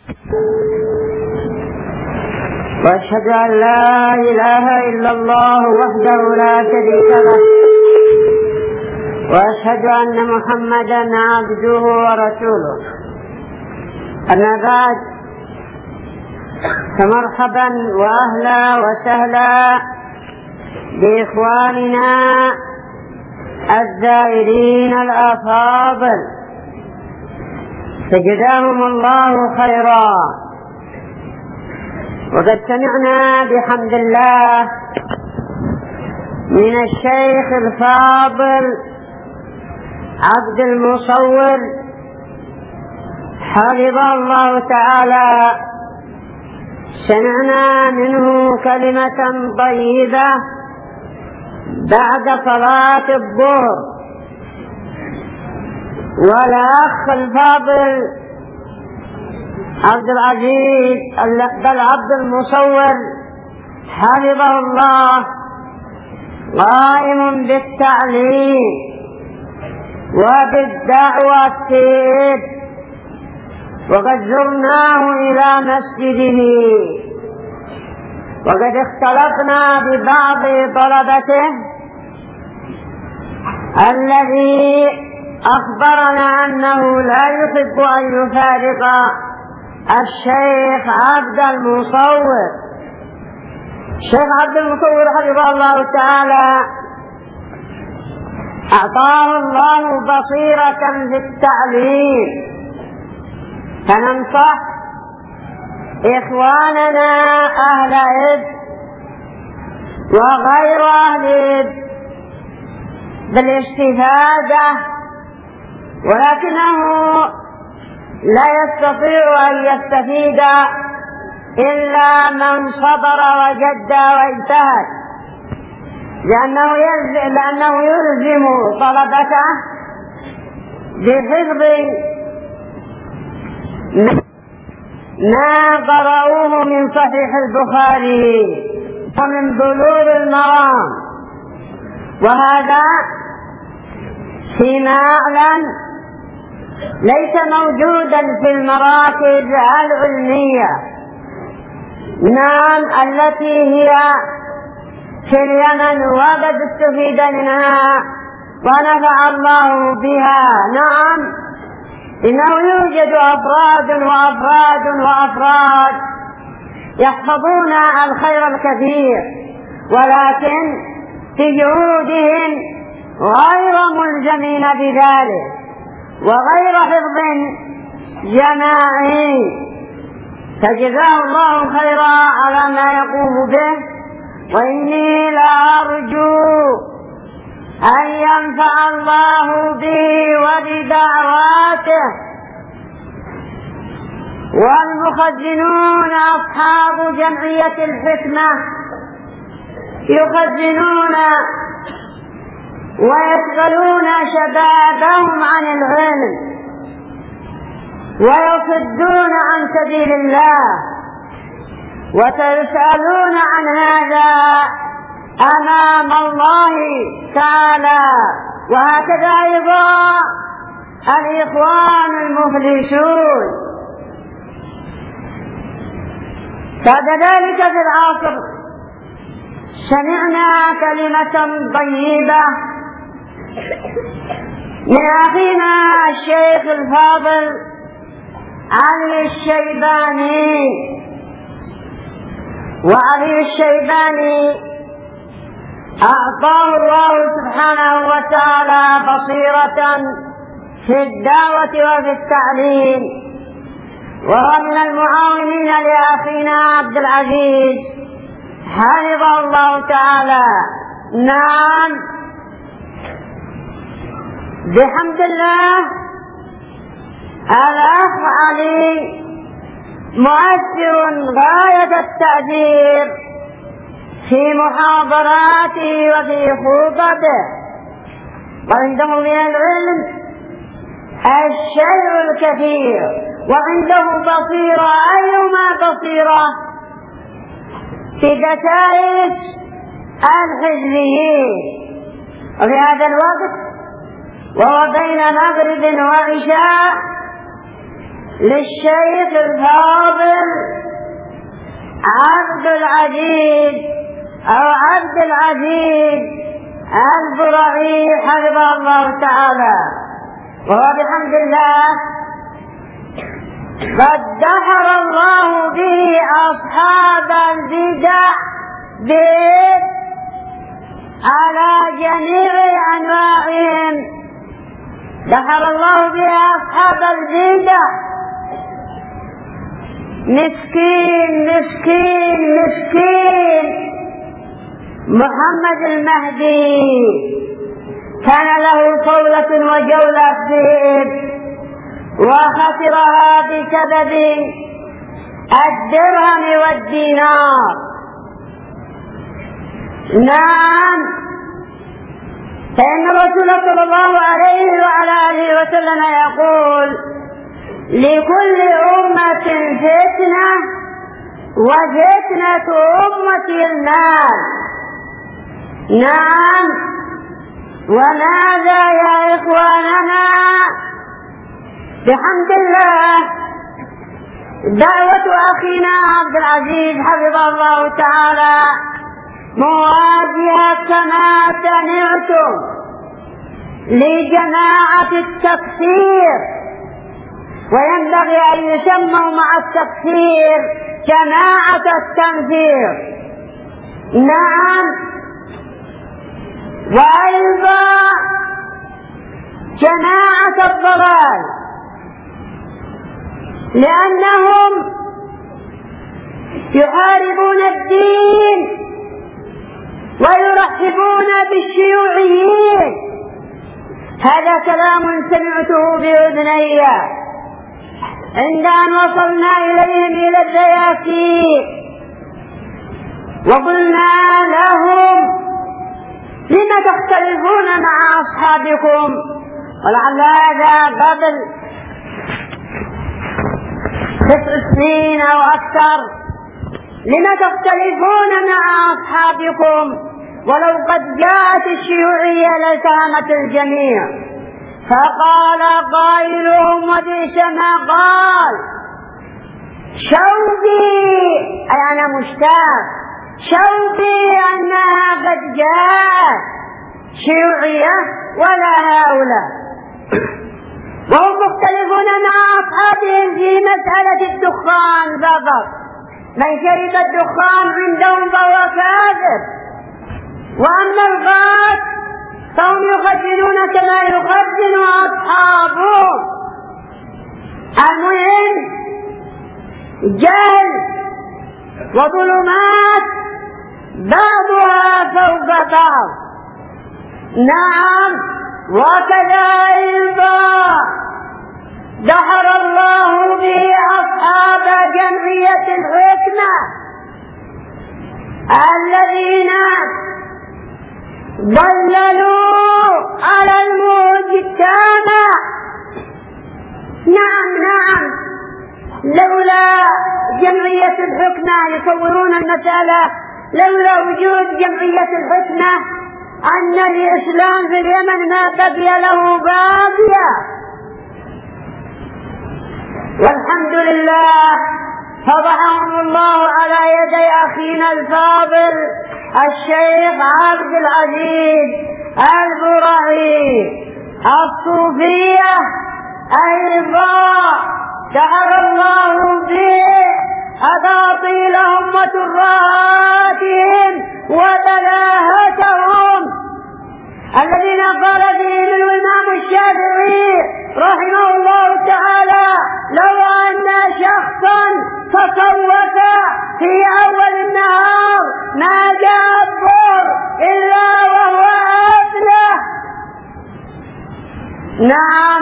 وأشهد أن لا إله إلا الله وحده لا شريك له، وأشهد أن محمدا عبده ورسوله. أما بعد، فمرحبا وأهلا وسهلا بإخواننا الزائرين الأفاضل، فجزاهم الله خيرا. وقد سمعنا بحمد الله من الشيخ الفاضل عبد المصور حفظه الله تعالى، سمعنا منه كلمة طيبة بعد صلاة الظهر. والأخ الفاضل عبد العزيز بل عبد المصور حفظه الله قائم بالتعليم وبالدعوة، وقد زرناه إلى مسجده، وقد اختلطنا ببعض طلبته الذي أخبرنا أنه لا يحب أن يفارق الشيخ عبد المصور. الشيخ عبد المصور حفظه الله تعالى أعطاه الله بصيرة في التعليم، فننصح إخواننا أهل إذ وغير أهل إذ بالاستفادة، ولكنه لا يستطيع أن يستفيد إلا من صبر وجد واجتهد، لأنه يلزم طلبته بحفظ ما قرأوه من صحيح البخاري ومن بلوغ المرام، وهذا فيما أعلم ليس موجودا في المراكز العلمية، نعم التي هي في اليمن وقد استفيد منها ونفع الله بها. نعم، إنه يوجد أفراد يحفظون الخير الكثير، ولكن في جهودهم غير ملزمين بذلك وغير حفظ جماعي، فجزاه الله خيرا على ما يقوم به. وإني لأرجو أن ينفع الله به وبدعواته. والمخزنون أصحاب جمعية الحكمة يخزنون ويشغلون شبابهم عن العلم ويصدون عن سبيل الله، وسيسألون عن هذا أمام الله تعالى. وهكذا أيضا الإخوان المفلسون. بعد ذلك في العصر سمعنا كلمة طيبة من أخينا الشيخ الفاضل علي الشيباني. وعلي الشيباني أعطاه الله سبحانه وتعالى بصيرة في الدعوة وفي التعليم، وهو من المعاونين لأخينا عبد العزيز حفظه الله تعالى. نعم، بحمد الله الأخ علي مؤثر غاية التأثير في محاضراته وفي خطبه، وعنده من العلم الشيء الكثير، وعنده بصيرة أيما بصيرة في دسائس الحزبيين. وفي هذا الوقت وهو بين مغرب وعشاء للشيخ الفاضل عبد العزيز البرعي حفظه الله تعالى، وهو بحمد الله قد دحر الله به أصحاب البدع على جميع أنواعهم. دحر الله به أصحاب البدع. مسكين محمد المهدي كان له صولة وجولة فيه وخسرها بسبب الدرهم والدينار. نعم، فإن الرسول صلى الله عليه وعلى آله وسلم يقول: لكل أمة فتنة وفتنة أمتي المال. نعم، وماذا يا إخواننا؟ بحمد الله دعوة أخينا عبد العزيز حفظه الله تعالى مواجهة كما سمعتم لجماعة التكفير، وينبغي أن يسموا مع التكفير جماعة التنفير. نعم، وأيضا جماعة الضلال، لأنهم يحاربون الدين ويرحبون بالشيوعيين. هذا كلام سمعته بأذني عند أن وصلنا إليهم إلى الزياتين، وقلنا لهم: لم تختلفون مع أصحابكم؟ ولعل هذا قبل 9 سنين أو أكثر. لم تختلفون مع أصحابكم؟ ولو قد جاءت الشيوعية لالتهمت الجميع. فقال قائلهم وبئس ما قال: شوقي، أي أنا مشتاق، شوقي أنها قد جاءت شيوعية ولا هؤلاء. وهم مختلفون مع أصحابهم في مسألة الدخان فقط. من شرب الدخان عندهم فهو كافر، وأما الغاز فهم يخزنون كما يخزن أصحابهم. المهم جهل وظلمات بعضها فوق بعض. نعم، وكذا أيضا دحر الله به أصحاب جمعية الحكمة الذين ضللوا على المجتمع. نعم، لولا جمعية الحكمة، يصورون المسألة لولا وجود جمعية الحكمة أن الإسلام في اليمن ما بقي له باقية. والحمد لله فضحهم الله على يدي أخينا الفاضل الشيخ عبد العزيز البرعي. الصوفية أيضا دحر الله به أباطيلهم وترهاتهم وبلاهتهم، الذين قال فيهم الإمام الشافعي رحمه الله تعالى: لو أن شخصا تصوف في أول النهار ما جاء الظهر إلا وهو أفلح. نعم،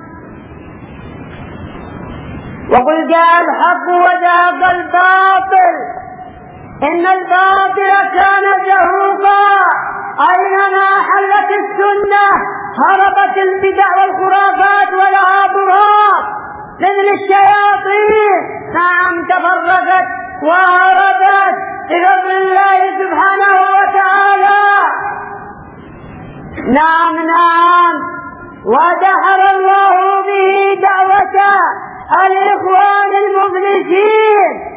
وقل جاء الحق وذهب الباطل إن الباطل كان زهوقا. أينما حلت السنة هربت البدع والخرافات والعاطرات مثل الشياطين. نعم، تفرقت وهربت بفضل الله سبحانه وتعالى. نعم، ودحر الله به دعوة الإخوان المفلسين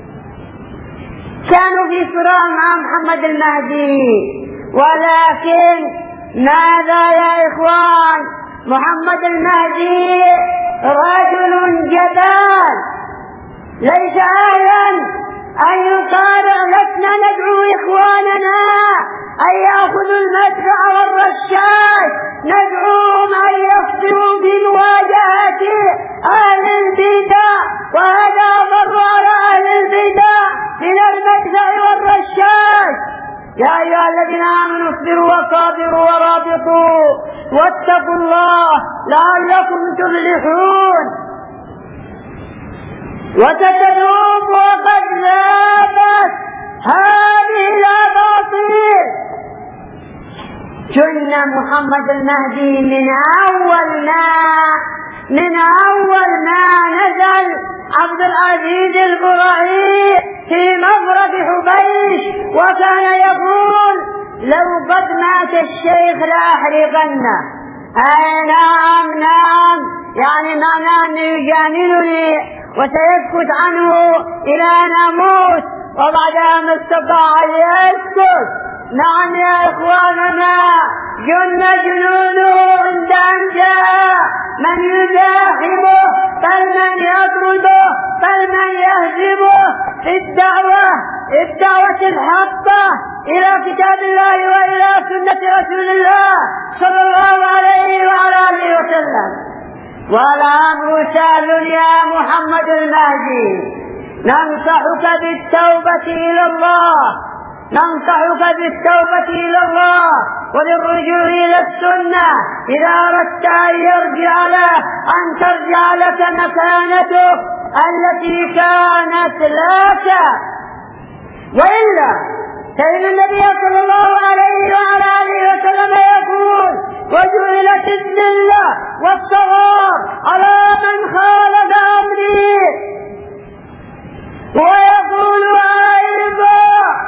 كانوا في صراع مع محمد المهدي، ولكن ماذا يا إخوان؟ محمد المهدي رجل جبان ليس أهلا أن يطالع. لسنا ندعو إخواننا أن يأخذوا المدفع والرشاش، ندعوهم أن يصبروا بمواجهة أهل البدع، وهذا أضر على أهل البدع من المدفع والرشاش. يا أيها الذين آمنوا اصبروا وصابروا ورابطوا واتقوا الله لعلكم تفلحون. وستذوب وقد ذابت هذه الأباطيل. جن محمد المهدي من أول ما نزل عبد العزيز البرعي في مفرق حبيش، وكان يقول لو قد مات الشيخ لأحرقنه. نعم، يعني معناه أنه يجاملني وسيسكت عنه إلى أن أموت، وبعدها ما استطاع أن يسكت. نعم يا إخواننا، جنونه عند أن جاء من يزاحمه بل من يطرده بل من يهزمه في الدعوة الحقة إلى كتاب الله وإلى سنة رسول الله صلى الله عليه وعلى آله وسلم. والأمر سهل يا محمد المهدي، ننصحك بالتوبة إلى الله وللرجوع إلى السنة إذا أردت أن ترجع لك مكانتك التي كانت لك. وإلا فإن النبي صلى الله عليه وعلى آله وسلم يقول وجعلت الذلة والصغار على من خالف أمري، ويقول أيضا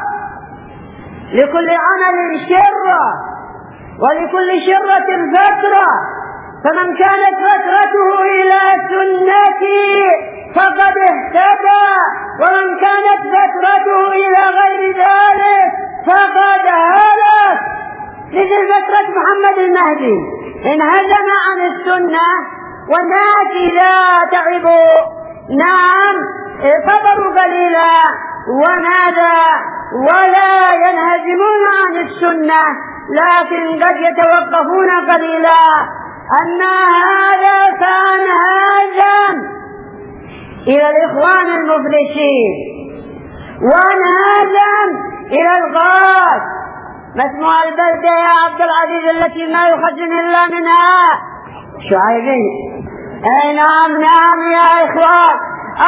لكل عمل شرة ولكل شرة فترة، فمن كانت فترته إلى سنتي فقد اهتدى، ومن كانت فترته إلى غير ذلك فقد هلك. مثل فترة محمد المهدي انهزم عن السنة والناس لا تعبوا، نعم صبروا قليلا وماذا ولا ينهزمون عن السنة، لكن قد يتوقفون قليلا. أما هذا فانهزم إلى الإخوان المفلسين وانهزم إلى الغاز. ما اسمها البلدة يا عبد العزيز التي ما يخزن إلا منها شعيبين؟ أي نعم يا إخوان،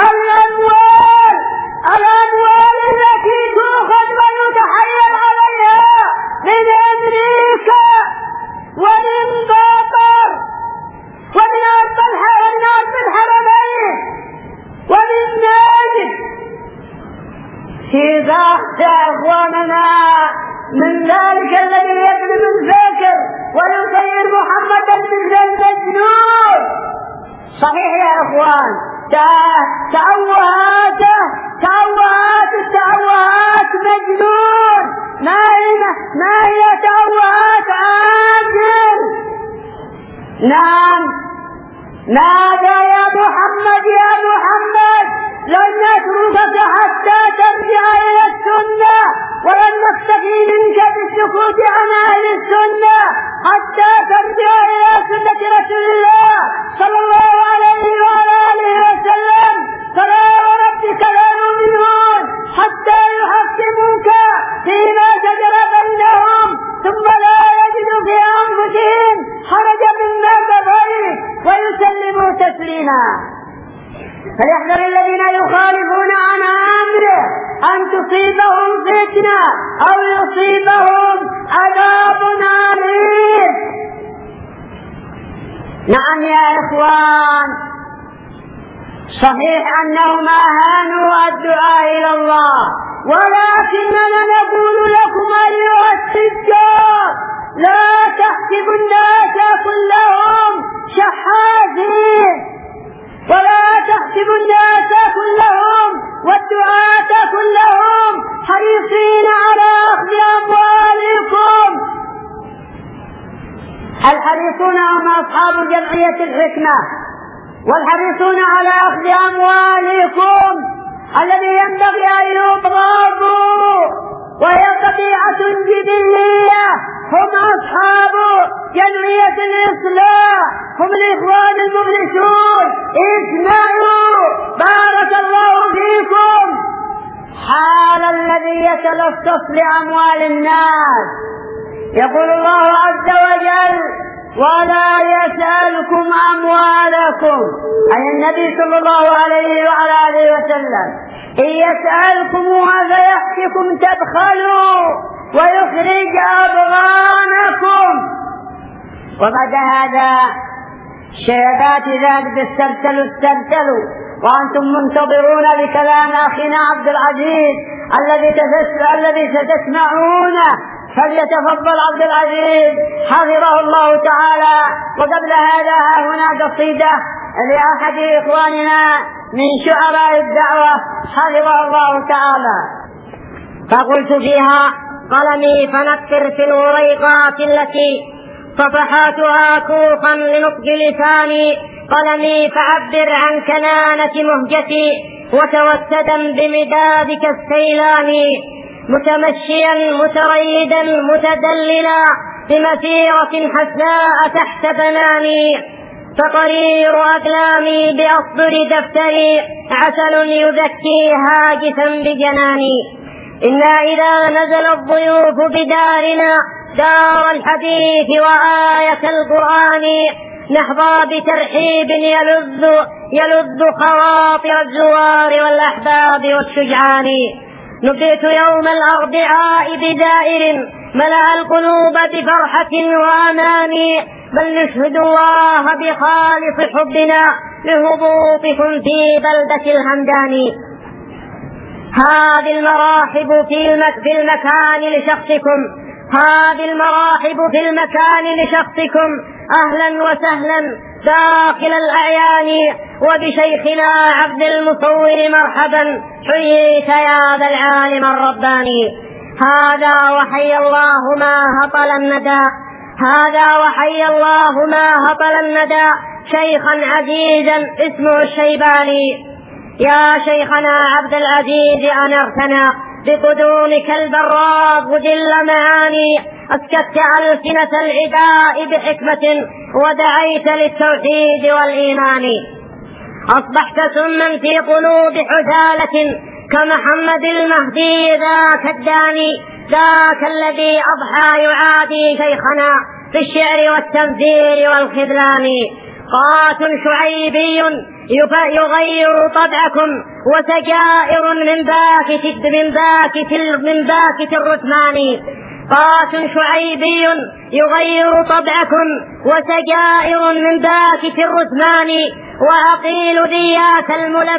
الأموال التي تؤخذ ويتحيل عليها من أمريكا ومن قطر ومن أرض الحرمين ومن نجد في ضغط يا إخواننا من ذلك الذي يظلم الفكر ويصير محمدا مثل المجنون. صحيح يا إخوان، تأوهات مجنون، ما هي تأوهات عاجل. نعم، ماذا يا محمد لن نتركك حتى ترجع إلى السنة، ولن نستفي منك بالسكوت عن أهل السنة حتى ترجع إلى سنة رسول الله صلى الله عليه وعلى آله وسلم. فلا وربك لا يؤمنون حتى يحكموك فيما شجر بينهم ثم لا يجدوا في أنفسهم حرجا مما قضيت ويسلموا تسليما. فليحذر الذين يخالفون عن أمره أن تصيبهم فتنة أو يصيبهم عذاب أليم. نعم يا إخوان، صحيح أنهم أهانوا الدعاء إلى الله، ولكننا نقول لكم أيها التجار لا تحسبوا الناس كلهم شحاذين، ولا تحسبوا الناس كلهم والدعاة كلهم حريصين على أخذ أموالكم. الحريصون هم أصحاب جمعية الحكمة، والحريصون على أخذ أموالكم الذي ينبغي أن يضربوا، وهي قطيعة جبلية. هم أصحاب جمعية الإصلاح، هم الإخوان المفلسون. اسمعوا بارك الله فيكم حال الذي يتلصص لأموال الناس. يقول الله عز وجل: ولا يسألكم أموالكم، أي النبي صلى الله عليه وعلى آله وسلم: إن يسألكمها فيحككم تبخلوا ويخرج أضغانكم. وبعد هذا الشهادات ذات استرسلوا وأنتم منتظرون بكلام أخينا عبد العزيز الذي ستسمعونه، فليتفضل عبد العزيز حفظه الله تعالى. وقبل هذا هنا قصيدة لأحد إخواننا من شعراء الدعوة حفظه الله تعالى. فقلت فيها: قلمي فنكر في الوريقات التي صفحاتها كوخا لنطق لساني، قلمي فعبر عن كنانة مهجتي وتوسدا بمدادك السيلاني، متمشيا متريدا متدللا بمسيرة حسناء تحت بناني، فقرير أقلامي بأصدر دفتري عسل يذكي هاجسا بجناني. إنا إذا نزل الضيوف بدارنا دار الحديث وآية القرآن نحظى بترحيب يلذ خواطر الزوار والأحباب والشجعان. نبئت يوم الأربعاء بدائر ملأ القلوب بفرحة وأمان، بل نشهد الله بخالص حبنا لهبوطكم في بلدة الهمدان. هذه المراحب في المكان لشخصكم، هذه المراحب في المكان لشخصكم، أهلا وسهلا داخل الأعيان، وبشيخنا عبد المصور مرحبا، حييت يا ذا العالم الرباني. هذا وحي الله ما هطل الندى، هذا وحي الله ما هطل الندى، شيخا عزيزا اسمه الشيباني. يا شيخنا عبد العزيز أنرتنا بقدومك البراق جل معاني، أسكت ألسنة العداء بحكمة ودعيت للتوحيد والإيمان. أصبحت سما في قلوب حثالة كمحمد المهدي ذاك الداني، ذاك الذي أضحى يعادي شيخنا في الشعر والتمثيل والخذلان. قات شعيبي يغير طبعكم وسجائر من باكت الرثمان. قات شعيبي يغير طبعكم وسجائر من باكت الرثمان، وأقيل ذياك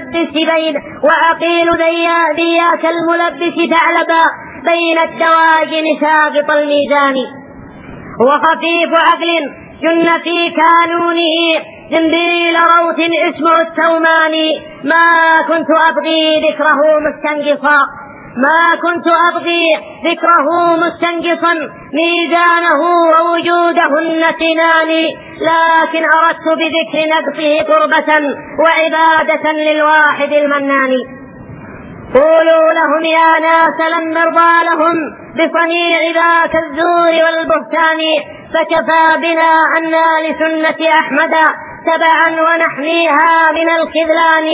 الملبس ثعلبا بين الدواجن ساقط الميزان. وخفيف عقل جن في كانونه زنبيل روث اسمه الثومان، ما كنت أبغي ذكره مستنقصا ميزانه ووجودهن سنان، لكن أردت بذكر نقصه قربة وعبادة للواحد المنان. قولوا لهم يا ناس لن نرضى لهم بصنيع ذاك الزور والبهتان، فكفى بنا أنا لسنة أحمد تبعا ونحميها من الخذلان.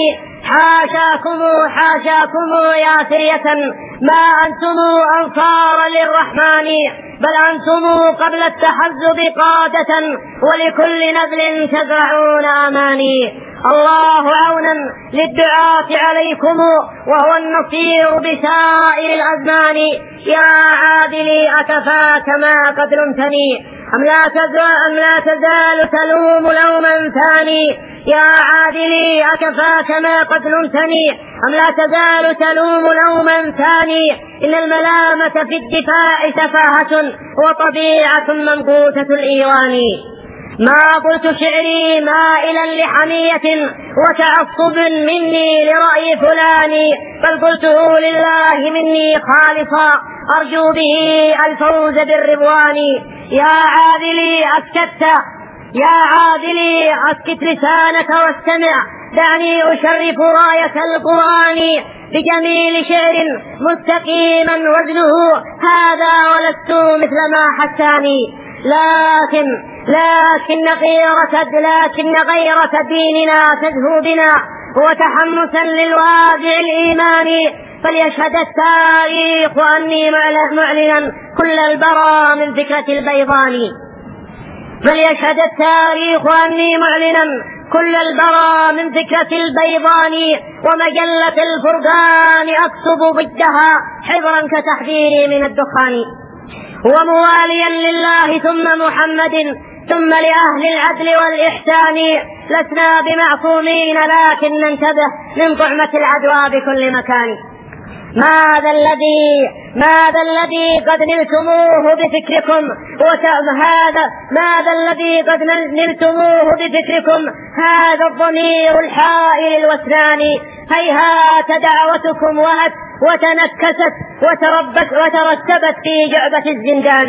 حاشاكم يا سرية ما أنتم أنصار للرحمن، بل أنتم قبل التحزب قادة ولكل نبل تزرعون أماني. الله عونا للدعاة عليكم وهو النصير بسائر الأزمان. يا عادلي أكفاك ما قد لمتني أم لا تزال تلوم لوما ثاني. يا عادلي أكفاك ما قد لمتني أم لا تزال تلوم لوما ثاني. إن الملامة في الدفاع سفاهة وطبيعة منقوصة الإيوان. ما قلت شعري مائلا لحمية وتعصب مني لرأي فلان، بل قلته لله مني خالصا أرجو به الفوز بالرضوان. يا عادلي أسكت لسانك واستمع، دعني أشرف راية القرآن بجميل شعر مستقيما وزنه هذا، ولست مثل ما حساني. لكن غيرة ديننا تزهو بنا وتحمسا للوادع الإيماني، فليشهد التاريخ أني معلنا كل البرى من فكرة البيضان. فليشهد التاريخ أني معلنا كل البرى من فكرة البيضان، ومجلة الفرقان أكتب ضدها حبرا كتحذيري من الدخان. ومواليا لله ثم محمد ثم لأهل العدل والإحسان، لسنا بمعصومين لكن ننتبه من طعمة العدوى بكل مكان. ماذا الذي قد نلتموه بفكركم هذا الضمير الحائل الوثنان. هيهات دعوتكم وهت وتنكست وترتبت في جعبة الزندان.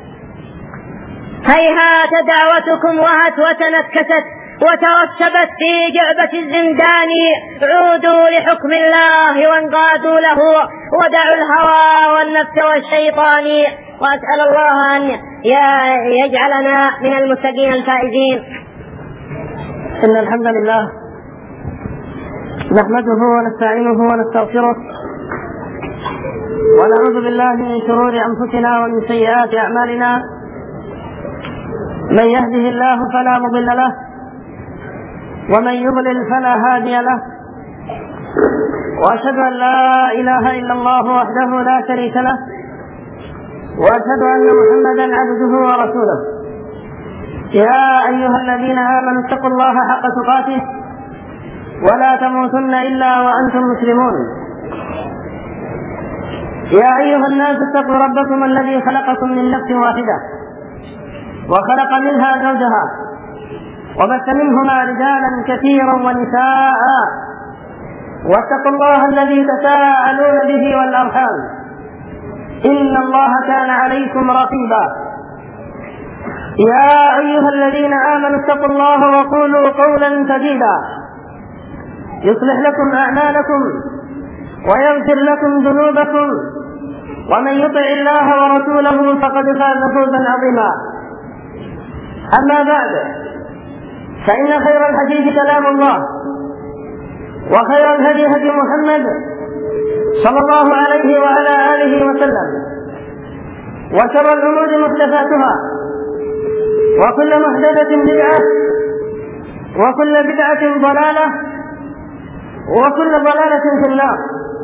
هيهات دعوتكم وهت وتنكست وترتبت في جعبة الزندان. عودوا لحكم الله وانقادوا له ودعوا الهوى والنفس والشيطان. وأسأل الله أن يجعلنا من المتقين الفائزين. إن الحمد لله نحمده ونستعينه ونستغفره ونعوذ بالله من شرور أنفسنا ومن سيئات أعمالنا. من يهده الله فلا مضل له ومن يضلل فلا هادي له، وأشهد أن لا إله إلا الله وحده لا شريك له، وأشهد أن محمدا عبده ورسوله. يا أيها الذين آمنوا اتقوا الله حق تقاته ولا تموتن إلا وأنتم مسلمون. يا أيها الناس اتقوا ربكم الذي خلقكم من نفس واحدة وخلق منها زوجها وبث منهما رجالا كثيرا ونساء، واتقوا الله الذي تساءلون به والأرحام إن الله كان عليكم رقيبا. يا أيها الذين آمنوا اتقوا الله وقولوا قولا سديدا يصلح لكم أعمالكم ويغفر لكم ذنوبكم، ومن يطع الله ورسوله فقد فاز فوزا عظيما. أما بعد، فإن خير الحديث كلام الله، وخير الهدي هدي محمد صلى الله عليه وعلى آله وسلم، وشر الأمور محدثاتها، وكل محدثة بدعة، وكل بدعة ضلالة، وكل ضلالة في النار.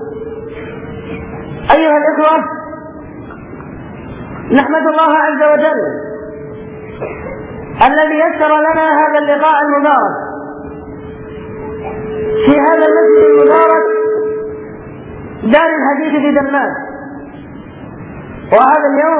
أيها الإخوة، نحمد الله عز وجل الذي يسر لنا هذا اللقاء المبارك في هذا المسجد المبارك دار الحديث في دمام. وهذا اليوم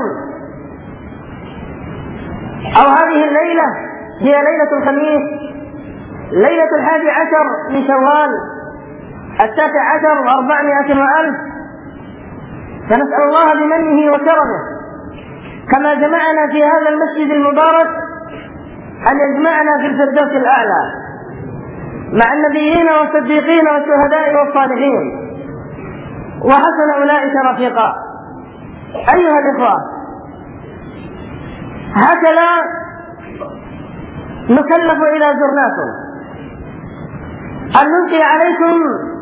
أو هذه الليلة هي ليلة الخميس، ليلة 11 من شوال 19 و400 وألف. فنسأل الله بمنه وكرمه كما جمعنا في هذا المسجد المبارك أن يجمعنا في الفردوس الأعلى مع النبيين والصديقين والشهداء والصالحين، وحسن أولئك رفيقا. أيها الإخوة، هكذا نكلف إلى زرناكم أن نلقي عليكم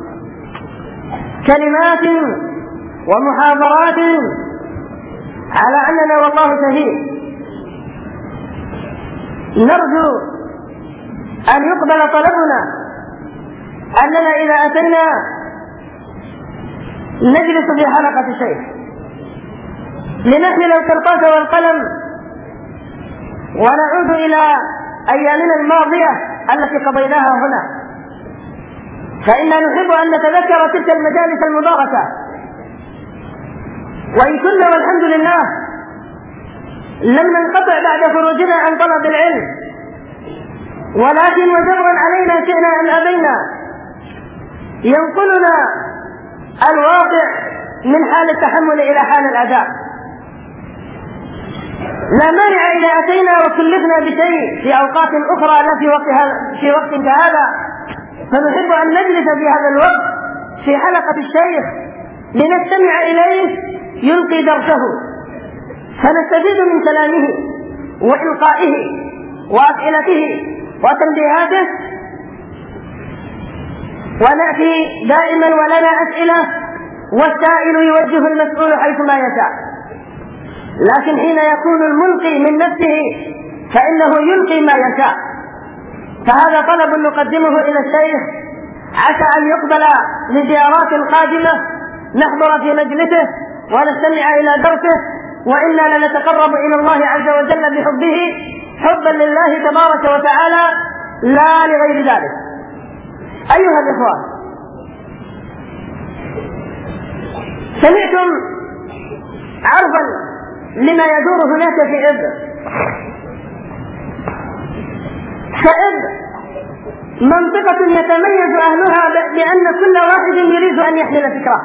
كلمات ومحاضرات على أننا والله شهيد. نرجو أن يقبل طلبنا أننا إذا أتينا نجلس في حلقة الشيخ لنحمل القرطاس والقلم ونعود إلى أيامنا الماضية التي قضيناها هنا، فإننا نحب أن نتذكر تلك المجالس المباركة. وإن كنا والحمد لله لم ننقطع بعد خروجنا عن طلب العلم، ولكن وجبرا علينا شئنا أم أبينا ينقلنا الواقع من حال التحمل إلى حال الأداء. لا مانع إذا أتينا وكلفنا بشيء في أوقات أخرى لا في وقت كهذا، فنحب أن نجلس في هذا الوقت في حلقة الشيخ لنستمع إليه يلقي درسه، فنستفيد من كلامه وإلقائه وأسئلته وتنبيهاته، ونأتي دائما ولنا أسئلة والسائل يوجه المسؤول حيثما يشاء. لكن حين يكون الملقي من نفسه فإنه يلقي ما يشاء. فهذا طلب نقدمه إلى الشيخ عسى أن يقبل لزيارات قادمة نحضر في مجلسه ونستمع إلى درسه، وإنا لنتقرب إلى الله عز وجل بحبه حبا لله تبارك وتعالى لا لغير ذلك. أيها الإخوة، سمعتم عرضا لما يدور هناك في إب. فإب منطقة يتميز أهلها بأن كل واحد يريد أن يحمل فكرة.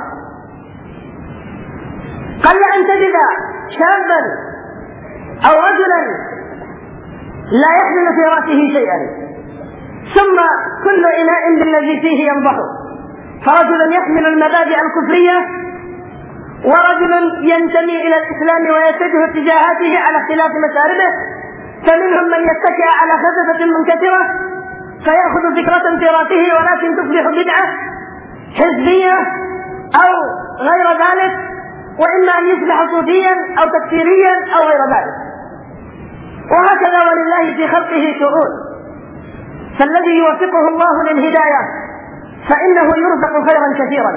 قل أن تجد شابا أو رجلا لا يحمل في رأسه شيئا، ثم كل إناء بالذي فيه ينضح، فرجل يحمل المبادئ الكفرية ورجل ينتمي إلى الإسلام ويتجه اتجاهاته على اختلاف مساربه، فمنهم من يتكئ على خزفة منكسرة فيأخذ فكرة في رأسه ولكن تصبح بدعة حزبية أو غير ذلك، وإما أن يصبح صوفيا أو تكفيريا أو غير ذلك. وهكذا ولله في خلقه شؤون، فالذي يوفقه الله للهداية فإنه يرزق خيرا كثيرا.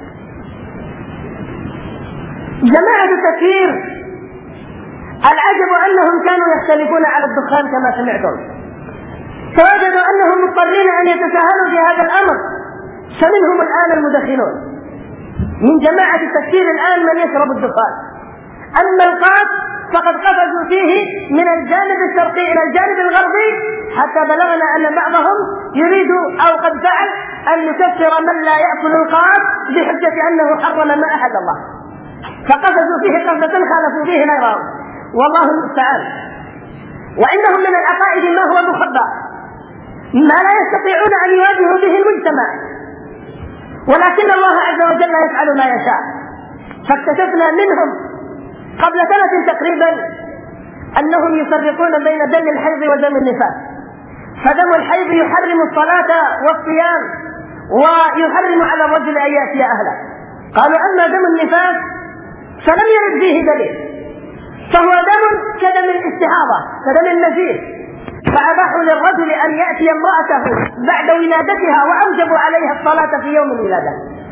جماعة التكفير العجب أنهم كانوا يختلفون على الدخان كما سمعتم، فوجدوا أنهم مضطرين أن يتساهلوا في هذا الأمر، فمنهم الآن المدخنون. من جماعة التكفير الآن من يشرب الدخان، أما القاس فقد قفزوا فيه من الجانب الشرقي إلى الجانب الغربي، حتى بلغنا أن بعضهم يريد أو قد فعل أن يكفر من لا يأكل القاس بحجة أنه حرم ما أحد الله، فقفزوا فيه قفزة خالفوا فيه غيرهم، والله المستعان. وعندهم من العقائد ما هو مخبأ، ما لا يستطيعون أن يواجهوا به المجتمع، ولكن الله عز وجل يفعل ما يشاء. فاكتشفنا منهم قبل سنة تقريبا أنهم يفرقون بين دم الحيض ودم النفاس، فدم الحيض يحرم الصلاة والصيام ويحرم على الرجل أن يأتي أهله. قالوا أما دم النفاس فلم يرد فيه دليل، فهو دم كدم الاستحاضة كدم النزيف، فأباحوا للرجل أن يأتي امرأته بعد ولادتها وأوجبوا عليها الصلاة في يوم الولادة،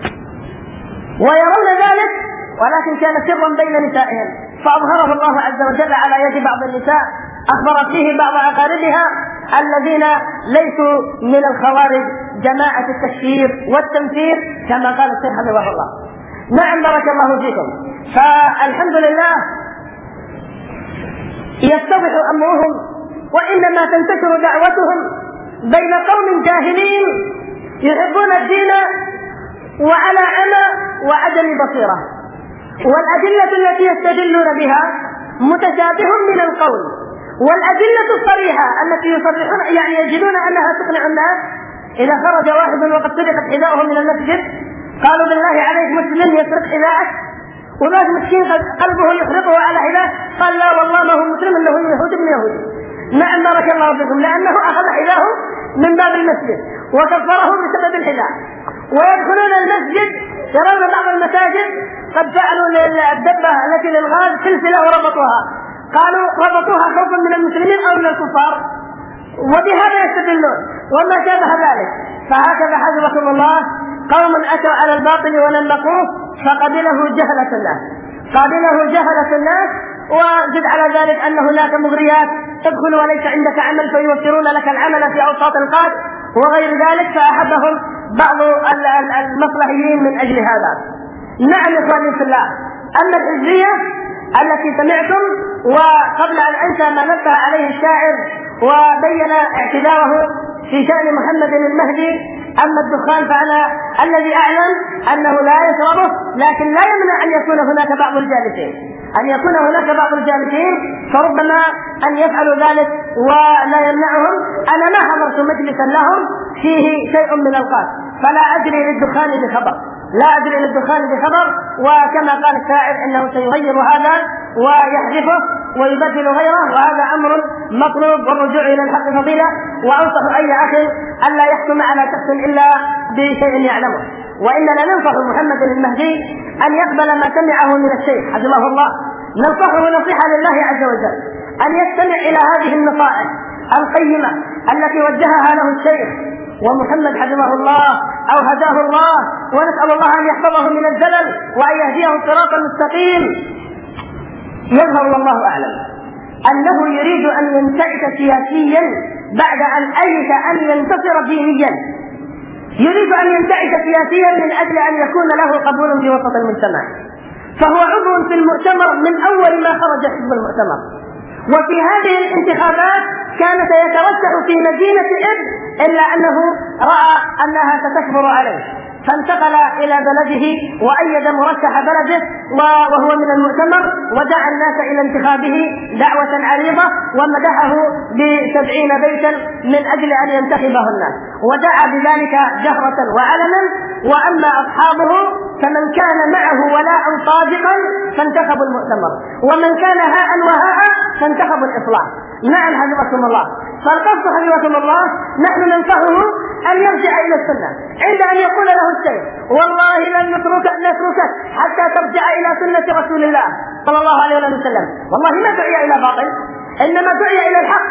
ويرون ذلك ولكن كان سرا بين نسائهم، فأظهره الله عز وجل على يد بعض النساء أخبرت فيه بعض أقاربها الذين ليسوا من الخوارج جماعة التكفير والتمثيل كما قال الشيخ حفظه الله. نعم بارك الله فيكم. فالحمد لله يتضح أمرهم، وإنما تنتشر دعوتهم بين قوم جاهلين يحبون الدين وعلى عمى وعدم بصيرة، والأدلة التي يستدلون بها متشابه من القول، والأدلة الصريحة التي يصرحون يعني يجدون أنها تقنع الناس. إذا خرج واحد وقد سرقت حذاؤه من المسجد قالوا بالله عليك مسلم يسرق حذاءك، وناس مسكين قلبه يحرقه على حذاء، قال لا والله ما هو مسلم انه يهودي ابن يهودي. نعم بارك الله فيكم، لأنه أخذ حذاءه من باب المسجد وكفره بسبب الحذاء. ويدخلون المسجد يرون بعض المساجد قد فعلوا الدبة التي للغاز سلسلة وربطوها، قالوا ربطوها خوفا من المسلمين أو من الكفار، وبهذا يستدلون وما شابه ذلك. فهكذا حفظكم الله قوم أتوا على الباطل ونمقوه فقبله جهلة الناس، قابله جهلة الناس. وزد على ذلك أن هناك مغريات تدخل وليس عندك عمل فيوفرون لك العمل في أوساط القاد وغير ذلك، فأحبهم بعض المصلحيين من أجل هذا. نعم إخواني في الله، أما الحزبية التي سمعتم، وقبل أن أنسى ما نبه عليه الشاعر وبين اعتذاره في شأن محمد المهدي. أما الدخان فأنا الذي أعلم أنه لا يشربه، لكن لا يمنع أن يكون هناك بعض الجالسين فربما أن يفعلوا ذلك ولا يمنعهم. أنا ما حضرت مجلسا لهم فيه شيء من القاس، فلا أدري للدخان بخبر، وكما قال الشاعر إنه سيغير هذا ويحذفه ويبدل غيره، وهذا أمر مطلوب، والرجوع إلى الحق فضيلة. وأنصح أي أخ ألا يحكم على شخص إلا بشيء يعلمه. وإننا ننصح محمد المهدي أن يقبل ما سمعه من الشيخ حفظه الله، ننصحه نصيحة لله عز وجل أن يستمع إلى هذه النصائح القيمة التي وجهها له الشيخ، ومحمد حفظه الله أو هداه الله، ونسأل الله أن يحفظه من الزلل وأن يهديه الصراط المستقيم. يظهر والله أعلم أنه يريد أن ينتعش سياسيا بعد أن أيس أن ينتصر دينيا، يريد أن ينتعش سياسيا من أجل أن يكون له قبول في وسط المجتمع. فهو عضو في المؤتمر من أول ما خرج حزب المؤتمر، وفي هذه الانتخابات كان سيترشح في مدينة إبل، إلا أنه رأى أنها ستكبر عليه فانتقل إلى بلده وأيد مرشح بلده وهو من المؤتمر، ودعا الناس إلى انتخابه دعوة عريضة، ومدحه ب70 بيتا من أجل أن ينتخبه الناس، ودعا بذلك جهرة وعلنا. وأما أصحابه فمن كان معه ولاء صادقا فانتخبوا المؤتمر، ومن كان هاء وهاء فانتخبوا الإصلاح. نعم حفظكم الله. فالقصد حفظكم الله نحن ننصحه أن يرجع إلى السنة عند أن يقول له الشيخ والله لن نتركك حتى ترجع إلى سنة رسول الله صلى الله عليه وسلم. والله ما دعي إلى باطل، إنما دعي إلى الحق،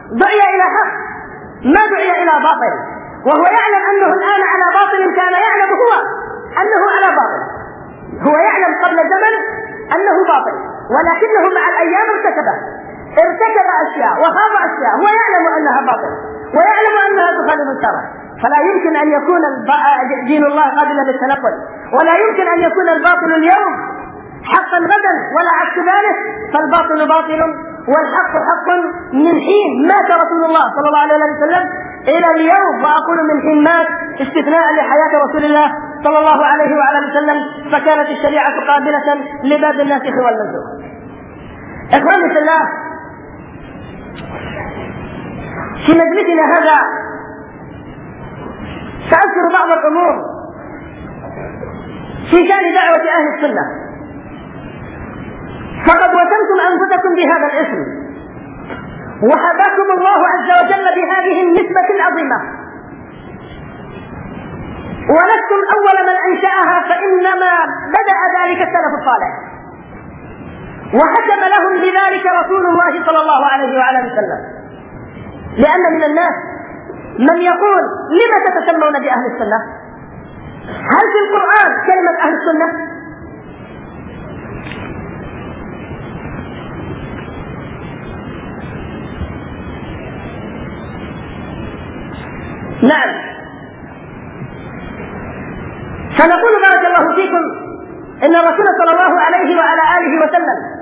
ما دعي إلى باطل، وهو يعلم أنه الآن على باطل، كان يعلم هو أنه على باطل، هو يعلم قبل زمن أنه باطل، ولكنه مع الأيام ارتكب أشياء وخاض أشياء هو يعلم أنها باطل ويعلم أنها تخالف الشرع. فلا يمكن أن يكون دين الله قابلا للتنقل، ولا يمكن أن يكون الباطل اليوم حقا غدا ولا عكس ذلك. فالباطل باطل والحق حق من حين مات رسول الله صلى الله عليه وسلم إلى اليوم، وأقول من حين مات استثناء لحياة رسول الله صلى الله عليه وسلم، فكانت الشريعة قابلة لباب الناسخ والمنسوخ. إخواني في الله، في مجلسنا هذا سأذكر بعض الأمور في شأن دعوة أهل السنة، فقد وسمتم أنفسكم بهذا الاسم، وحباكم الله عز وجل بهذه النسبة العظيمة، ولستم أول من أنشأها، فإنما بدأ ذلك السلف الصالح، وحكم لهم بذلك رسول الله صلى الله عليه وسلم. لأن من الناس من يقول لما تتسمون بأهل السنة؟ هل في القرآن كلمة أهل السنة؟ نعم. فنقول بارك الله فيكم إن الرسول صلى الله عليه آله وسلم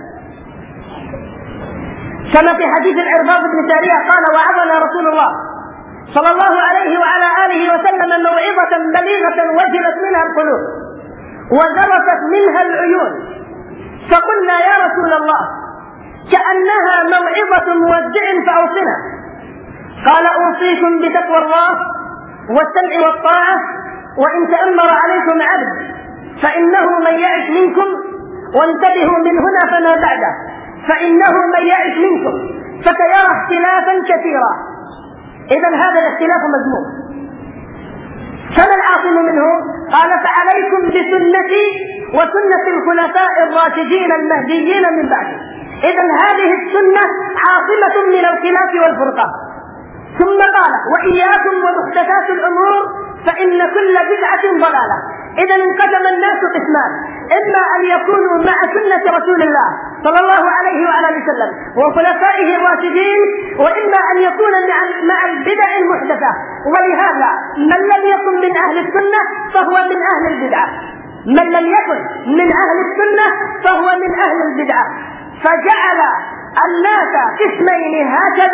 كما في حديث العرباض بن سارية قال وعظنا رسول الله صلى الله عليه آله وسلم موعظة بليغة وجلت منها القلوب وذرفت منها العيون، فقلنا يا رسول الله كأنها موعظة مودع فأوصنا. قال أوصيكم بتقوى الله والسمع والطاعة، وإن تأمر عليكم عبد فإنه من يعش منكم، وانتبهوا من هنا فما بعده، فإنه من يعش منكم فسيرى اختلافا كثيرا. إذن هذا الاختلاف مذموم، فما العاصم منه؟ قال فعليكم بسنتي وسنة الخلفاء الراشدين المهديين من بعدي. إذن هذه السنة عاصمة من الخلاف والفرقة. ثم قال وإياكم ومحدثات الأمور فإن كل بدعة ضلالة. إذن انقسم الناس قسمان، إما أن يكونوا مع سنة رسول الله صلى الله عليه وسلم وخلفائه الراشدين، وإما أن يكون مع البدع المحدثة. ولهذا من لم يكن من أهل السنة فهو من أهل البدعة، من لم يكن من أهل السنة فهو من أهل البدعة. فجعل الناس قسمين هكذا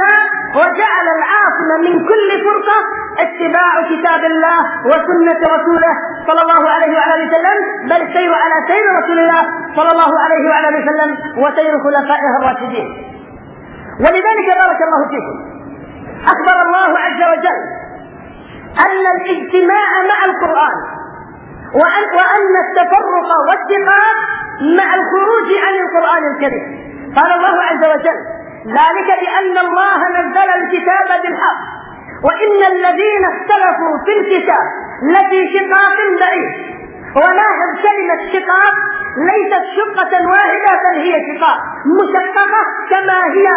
وجعل العاصم من كل فرقة اتباع كتاب الله وسنة رسوله صلى الله عليه وعلى وسلم، بل السير على سير رسول الله صلى الله عليه وعلى وسلم وسير خلفائه الراشدين. ولذلك بارك الله فيكم أخبر الله عز وجل أن الاجتماع مع القرآن وأن التفرق والشقاق مع الخروج عن القرآن الكريم. قال الله عز وجل: ذلك بأن الله نزل الكتاب بالحق وإن الذين اختلفوا في الكتاب لفي شقاق بعيد. ولاحظ كلمة شقاق ليست شقة واحدة، بل هي شقاق مشققة كما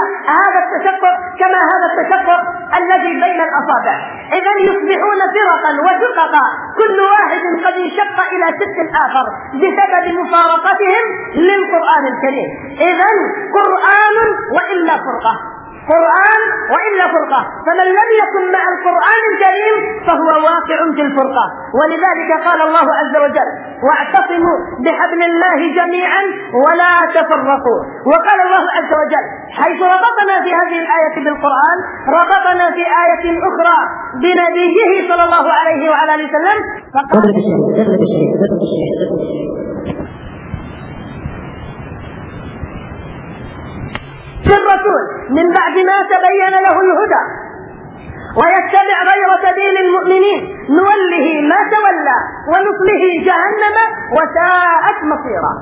هذا التشقق الذي بين الأصابع. إذا يصبحون فرقا وشققا كل واحد قد انشق إلى شق الآخر بسبب مفارقتهم للقرآن الكريم. إذا قرآن وإلا فرقة، قرآن وإلا فرقة، فمن لم يكن مع القرآن الكريم فهو واقع في الفرقة. ولذلك قال الله عز وجل: واعتصموا بحبل الله جميعا ولا تفرقوا. وقال الله عز وجل حيث ربطنا في هذه الآية بالقرآن ربطنا في آية أخرى بنبيه صلى الله عليه وعلى آله وسلم فقال الرسول من بعد ما تبين له الهدى ويتبع غير سبيل المؤمنين نوله ما تولى ونصله جهنم وساءت مصيرا.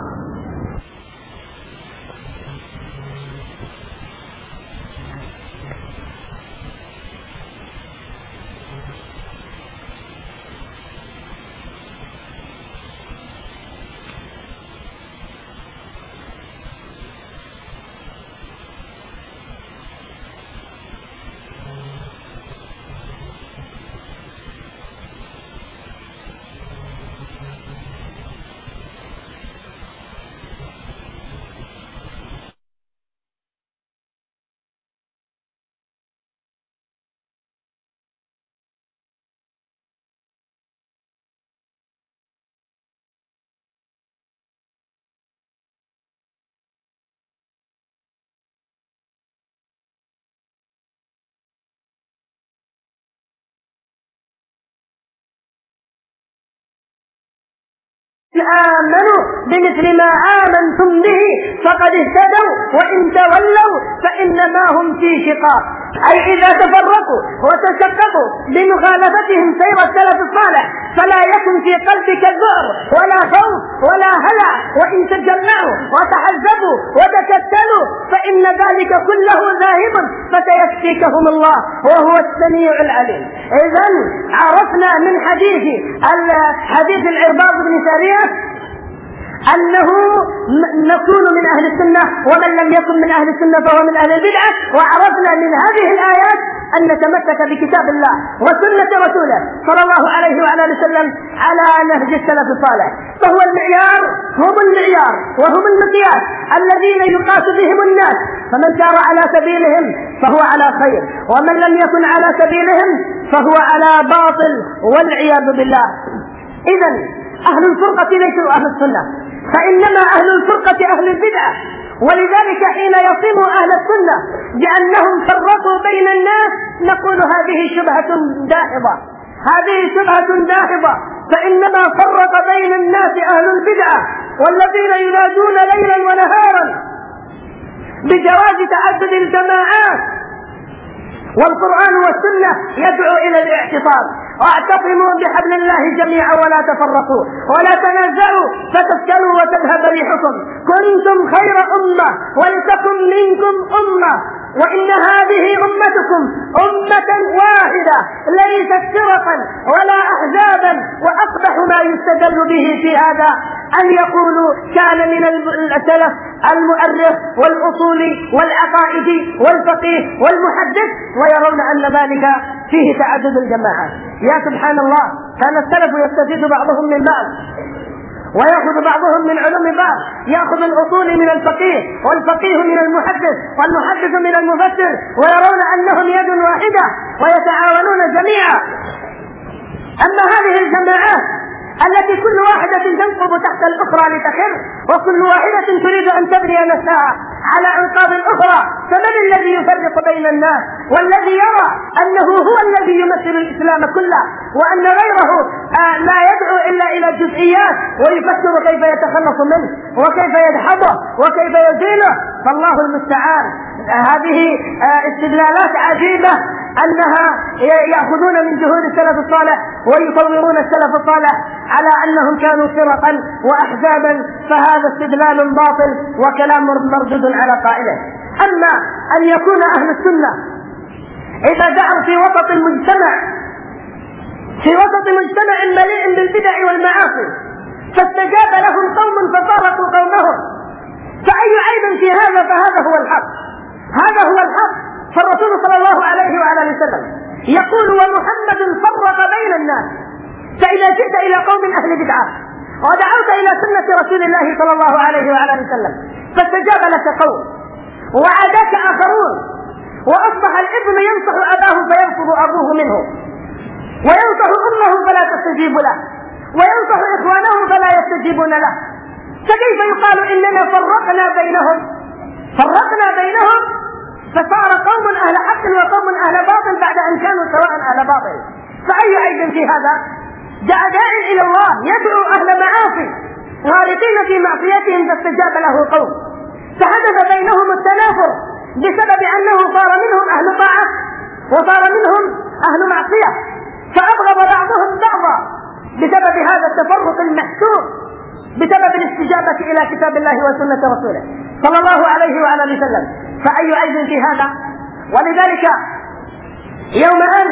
آمنوا بمثل ما آمنتم به فقد اهتدوا وإن تولوا فإنما هم في شقاق. أي إذا تفرقوا وتشققوا بمخالفتهم سير السلف الصالح فلا يكن في قلبك ذعر ولا خوف ولا هلع، وإن تجمعوا وتحزبوا وتكتلوا فإن ذلك كله ذاهب فسيكفيكهم الله وهو السميع العليم. إذن عرفنا من حديث العرباض بن سارية أنه نكون من أهل السنة، ومن لم يكن من أهل السنة فهو من أهل البدعة. وعرفنا من هذه الآيات أن نتمسك بكتاب الله وسنة رسوله صلى الله عليه وعلى وسلم على نهج السلف الصالح، فهو المعيار، هم المعيار وهم المقياس الذين يقاس بهم الناس. فمن سار على سبيلهم فهو على خير، ومن لم يكن على سبيلهم فهو على باطل والعياذ بالله. إذن أهل الفرقة ليسوا أهل السنة، فإنما أهل الفرقة أهل البدعة. ولذلك حين يصم أهل السنة بأنهم فرقوا بين الناس نقول هذه شبهة داحضة، فإنما فرق بين الناس أهل البدعة والذين ينادون ليلا ونهارا بجواز تعدد الجماعات، والقرآن والسنة يدعو إلى الاعتصام. واعتصموا بحبل الله جميعا ولا تفرقوا ولا تنازعوا فتفشلوا وتذهب ريحكم، كنتم خير أمة ولتكن منكم أمة وإن هذه أمتكم أمة واحدة ليست فرقا ولا أحزابا. وأقبح ما يستدل به في هذا أن يقولوا كان من السلف المؤرخ والأصولي والعقائدي والفقيه والمحدث ويرون أن ذلك فيه تعدد الجماعات. يا سبحان الله، كان السلف يستفيد بعضهم من بعض ويأخذ بعضهم من علوم بعض، يأخذ الأصول من الفقيه والفقيه من المحدث والمحدث من المفسر، ويرون أنهم يد واحدة ويتعاونون جميعا. أما هذه الجماعات التي كل واحدة تنقب تحت الأخرى لتخر، وكل واحدة تريد أن تبني نفسها على أنقاض أخرى، فمن الذي يفرق بين الناس والذي يرى أنه هو الذي يمثل الإسلام كله، وأن غيره لا يدعو إلا إلى الجزئيات ويفكر كيف يتخلص منه وكيف يدحضه وكيف يزيله؟ فالله المستعان. هذه استدلالات عجيبة أنها يأخذون من جهود السلف الصالح ويصورون السلف الصالح على أنهم كانوا فرقا وأحزابا، فهذا استدلال باطل وكلام مردود على قائله. أما أن يكون أهل السنة إذا دعوا في وسط المجتمع مليء بالبدع والمعاصي فاستجاب لهم قوم ففارقوا قومهم، فأي عيب في هذا؟ فهذا هو الحق، هذا هو الحق. فالرسول صلى الله عليه وعلى اله وسلم يقول: ومحمد فرق بين الناس. فإذا جئت إلى قوم أهل بدعة ودعوت إلى سنة رسول الله صلى الله عليه وعلى اله وسلم فاستجاب لك قوم وعاداك آخرون، وأصبح الابن ينصح أباه فيرفض أبوه منه، وينصح أمه فلا تستجيب له، وينصح إخوانه فلا يستجيبون له، فكيف يقال إننا فرقنا بينهم فصار قوم أهل حق وقوم أهل باطل بعد أن كانوا سواء أهل باطل؟ فأي عيب في هذا؟ جاء داعٍ إلى الله يدعو أهل معاصي غارقين في معصيتهم فاستجاب له قوم، فحدث بينهم التنافر بسبب أنه صار منهم أهل طاعة وصار منهم أهل معصية، فأبغض بعضهم بعضا بسبب هذا التفرق المحسوس بسبب الاستجابة إلى كتاب الله وسنة رسوله صلى الله عليه وعلى اله وسلم. فأي عيب في هذا؟ ولذلك يوم أن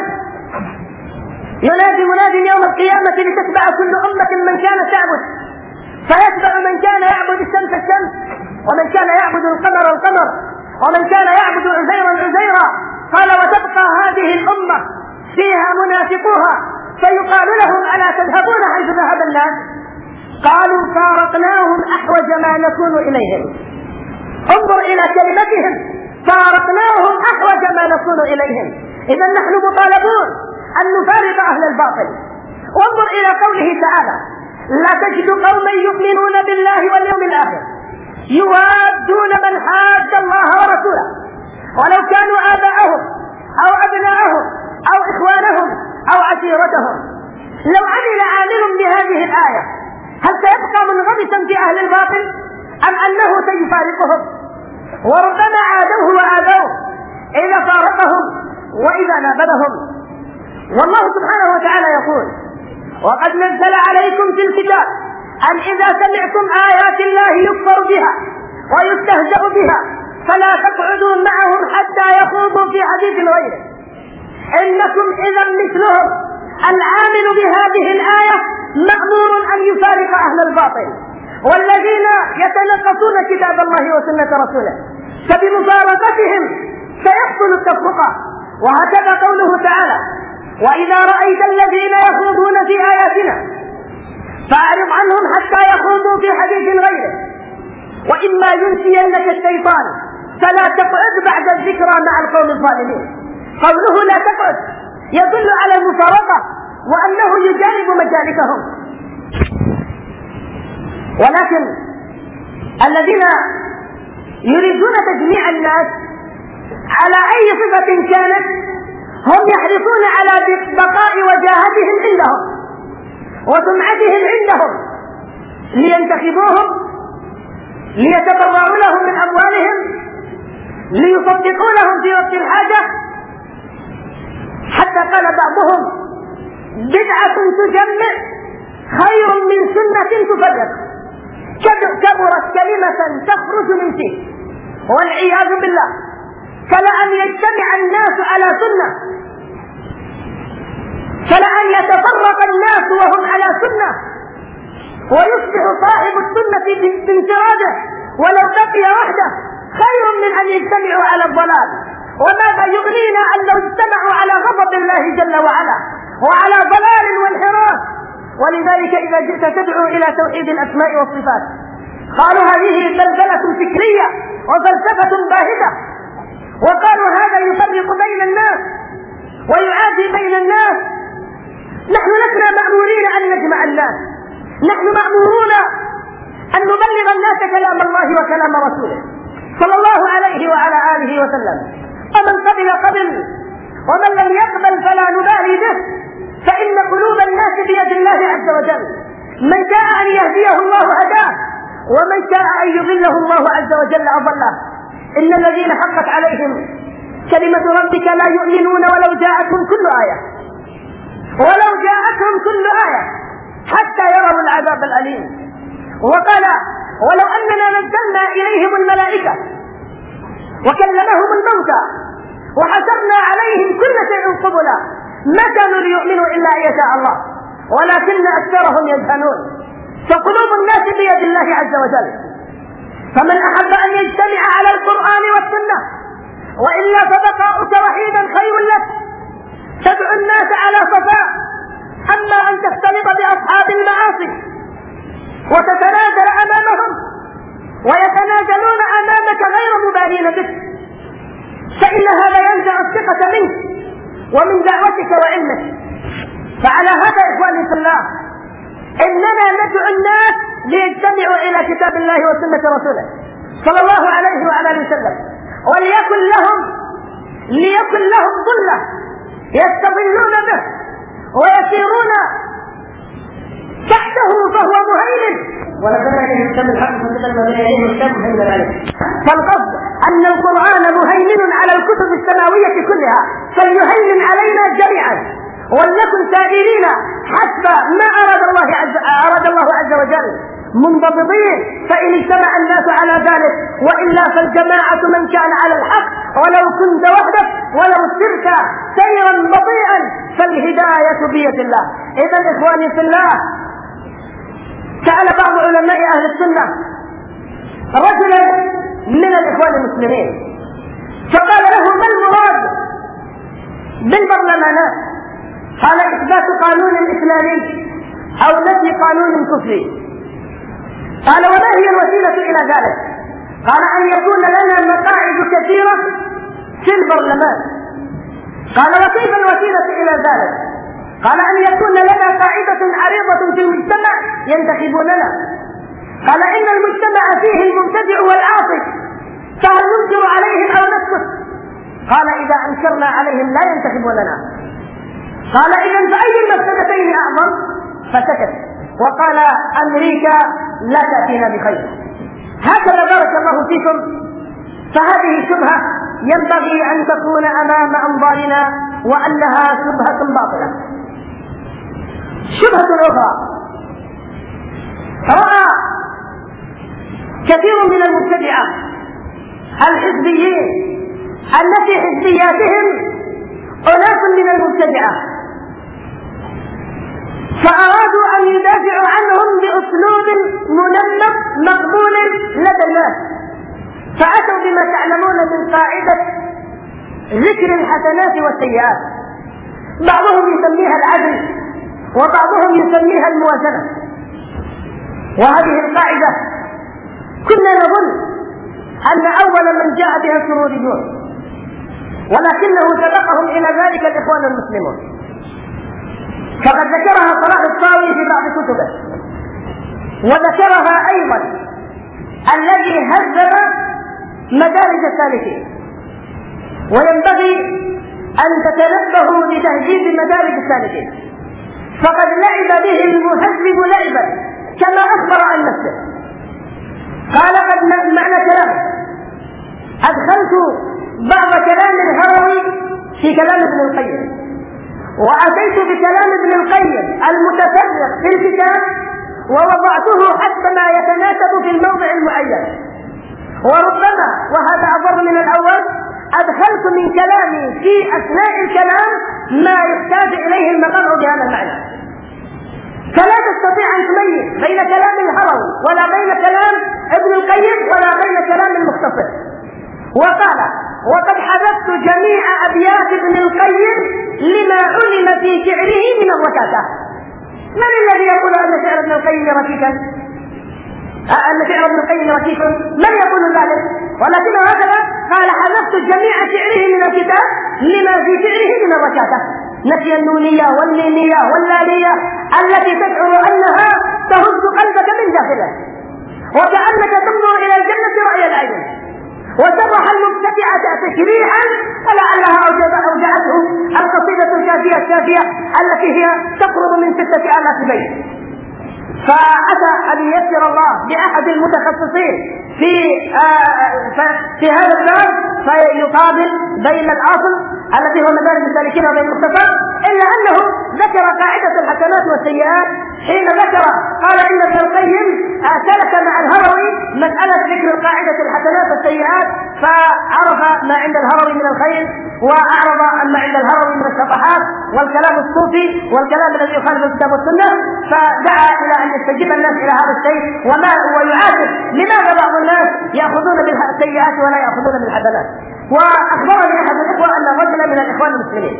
ينادي مناد يوم القيامة لتتبع كل أمة من كان تعبد، فيتبع من كان يعبد الشمس الشمس، ومن كان يعبد القمر القمر، ومن كان يعبد عزيرا عزيرا. قال: وتبقى هذه الأمة فيها منافقوها، فيقال لهم: ألا تذهبون حيث ذهب الناس؟ قالوا: فارقناهم أحوج ما نكون إليهم. انظر إلى كلمتهم: فارقناهم أحوج ما نكون إليهم. إذا نحن مطالبون أن نفارق أهل الباطل. وانظر إلى قوله تعالى: لا تجد قوما يؤمنون بالله واليوم الآخر يوادون من حاد الله ورسوله ولو كانوا آباءهم أو أبناءهم أو إخوانهم أو عشيرتهم. لو عمل عامل بهذه الآية هل سيبقى منغمسا في أهل الباطل أم أنه سيفارقهم؟ وربما عادوه وآذوه إذا فارقهم وإذا نابذهم. والله سبحانه وتعالى يقول: وقد نزل عليكم في الكتاب أن إذا سمعتم آيات الله يكفر بها ويستهزأ بها فلا تقعدوا معهم حتى يخوضوا في حديث غيره إنكم إذا مثلهم. العامل بهذه الآية مأمور أن يفارق أهل الباطل والذين يتنقصون كتاب الله وسنة رسوله، فبمفارقتهم سيحصل التفرقة. وهكذا قوله تعالى: وإذا رأيت الذين يخوضون في آياتنا فأعرض عنهم حتى يخوضوا في حديث غيره وإما ينسينك الشيطان فلا تقعد بعد الذكرى مع القوم الظالمين. قوله لا تقعد يدل على المفارقة وأنه يجانب مجالسهم. ولكن الذين يريدون تجميع الناس على أي صفة كانت هم يحرصون على بقاء وجاهتهم عندهم وسمعتهم عندهم لينتخبوهم، ليتبرعوا لهم من أموالهم، ليصدقوا لهم في وقت الحاجة. حتى قال بعضهم: بدعة تجمع خير من سنة تفرق. كبرت كلمة تخرج من فيه والعياذ بالله. فلأن يجتمع الناس على سنة، فلأن يتفرق الناس وهم على سنة ويصبح صاحب السنة بانفراده ولو بقي وحده خير من أن يجتمعوا على الضلال. وماذا يغنينا أن لو اجتمعوا على غضب الله جل وعلا وعلى ضلال وانحراف؟ ولذلك إذا جئت تدعو إلى توحيد الأسماء والصفات قالوا هذه زلزلة فكرية وفلسفة باهتة، وقالوا هذا يفرق بين الناس ويعادي بين الناس. نحن لسنا مأمورين أن نجمع الناس، نحن مأمورون أن نبلغ الناس كلام الله وكلام رسوله. صلى الله عليه وعلى آله وسلم. ومن قبل ومن لم يقبل فلا نبالي به، فإن قلوب الناس بيد الله عز وجل، من شاء أن يهديه الله هداه، ومن شاء أن يضله الله عز وجل أضله. إن الذين حقت عليهم كلمة ربك لا يؤمنون ولو جاءتهم كل آية حتى يروا العذاب الأليم. وقال ولو أننا نزلنا إليهم الملائكة وكلمهم الموتى وحسبنا عليهم كل شيء قبلا ما كانوا ليؤمنوا إلا أن يشاء الله ولكن أكثرهم يجهلون. فقلوب الناس بيد الله عز وجل، فمن أحب أن يجتمع على القرآن والسنة وإلا فبقاؤك وحيدا خير لك، تدعو الناس على صفاء. أما أن تختلط بأصحاب المعاصي وتتنازل أمامهم ويتنازلون أمامك غير مبالين بك، فإن هذا ينزع الثقة منك ومن دعوتك وعلمك. فعلى هذا إخواني في الله إننا ندعو الناس ليجتمعوا إلى كتاب الله وسنة رسوله صلى الله عليه وعلى آله وسلم، وليكن لهم ظلة يستظلون به ويسيرون تحته فهو مهيمن. فالقصد أن القرآن مهيمن على الكتب السماوية كلها، فليهيمن علينا جميعا، ولنكن سائرين حسب ما أراد الله عز وجل منضبطين. فإن اجتمع الناس على ذلك، وإلا فالجماعة من كان على الحق ولو كنت وحدك ولو سرت سيرا بطيئا فالهداية بيد الله. إذا إخواني في الله، سأل بعض علماء أهل السنة رجلا من الإخوان المسلمين فقال له ما المراد بالبرلمانات؟ قال إثبات قانون إسلامي أو نفي قانون كفري. قال وما هي الوسيلة إلى ذلك؟ قال أن يكون لنا مقاعد كثيرة في البرلمان. قال وكيف الوسيلة إلى ذلك؟ قال أن يكون لنا قاعدة عريضة في المجتمع ينتخبوننا. قال إن المجتمع فيه المبتدع والعاصي، فهل ننكر عليهم أو نسكت؟ قال إذا أنكرنا عليهم لا ينتخبوننا. قال إذا فأي المفسدتين أعظم؟ فسكت وقال أمريكا لا تأتينا بخير. هكذا بارك الله فيكم. فهذه شبهة ينبغي أن تكون أمام أنظارنا وأنها شبهة باطلة. شبهة أخرى، رأى كثير من المبتدعة الحزبيين أن في حزبياتهم أناس من المبتدعة، فأرادوا أن يدافعوا عنهم بأسلوب منمق مقبول لدى الناس، فأتوا بما تعلمون من قاعدة ذكر الحسنات والسيئات. بعضهم يسميها العدل وبعضهم يسميها الموازنة. وهذه القاعدة كنا نظن أن أول من جاء بها السروريون، ولكنه سبقهم إلى ذلك الإخوان المسلمون، فقد ذكرها صلاح الطاوي في بعض كتبه، وذكرها أيضا الذي هذب مدارج السالكين. وينبغي أن تتنبهوا لتهذيب مدارج السالكين، فقد لعب به المهذب لعبا كما أخبر عن نفسه. قال قد معنى كلامه أدخلت بعض كلام الهروي في كلام ابن القيم، وأتيت بكلام ابن القيم المتفرق في الكتاب ووضعته حتى ما يتناسب في الموضع المعين، وربما وهذا أضر من الأول أدخلت من كلامي في أثناء الكلام ما يحتاج إليه المقام بهذا المعنى. فلا تستطيع أن تميز بين كلام الهروي ولا بين كلام ابن القيم ولا بين كلام المختصر. وقال وقد حذفت جميع أبيات ابن القيم لما علم في شعره من الركاكة. من الذي يقول أن شعر ابن القيم ركيكا؟ أن شعر ابن القيم ركيك؟ من يقول ذلك؟ ولكنه هكذا قال حذفت جميع شعره من الكتاب لما في شعره من الركاكة، نسي النونية والميمية واللالية التي تشعر أنها تهز قلبك من داخله، وكأنك تنظر إلى الجنة رأي العين، وسرح المبتدعة تشريعا فلعلها أوجعته القصيدة الشافية التي هي تقرب من 6000 بيت. فأتى أن ييسر الله بأحد المتخصصين في هذا الباب فيقابل بين الأصل الذي هو مدارج السالكين وبين المختصر، إلا أنه ذكر قاعدة الحسنات والسيئات. حين ذكر قال إن ابن القيم سلك مع الهروي مسألة ذكر القاعدة الحسنات والسيئات، فعرف ما عند الهروي من الخير وأعرض عما عند الهروي من الشطحات والكلام الصوفي والكلام الذي يخالف الكتاب والسنة، فدعا إلى أن يستجيب الناس إلى هذا الشيء ويعاتب لماذا بعض الناس يأخذون بالسيئات ولا يأخذون بالحسنات. وأخبرني أحد الإخوة أن رجلا من الإخوان المسلمين،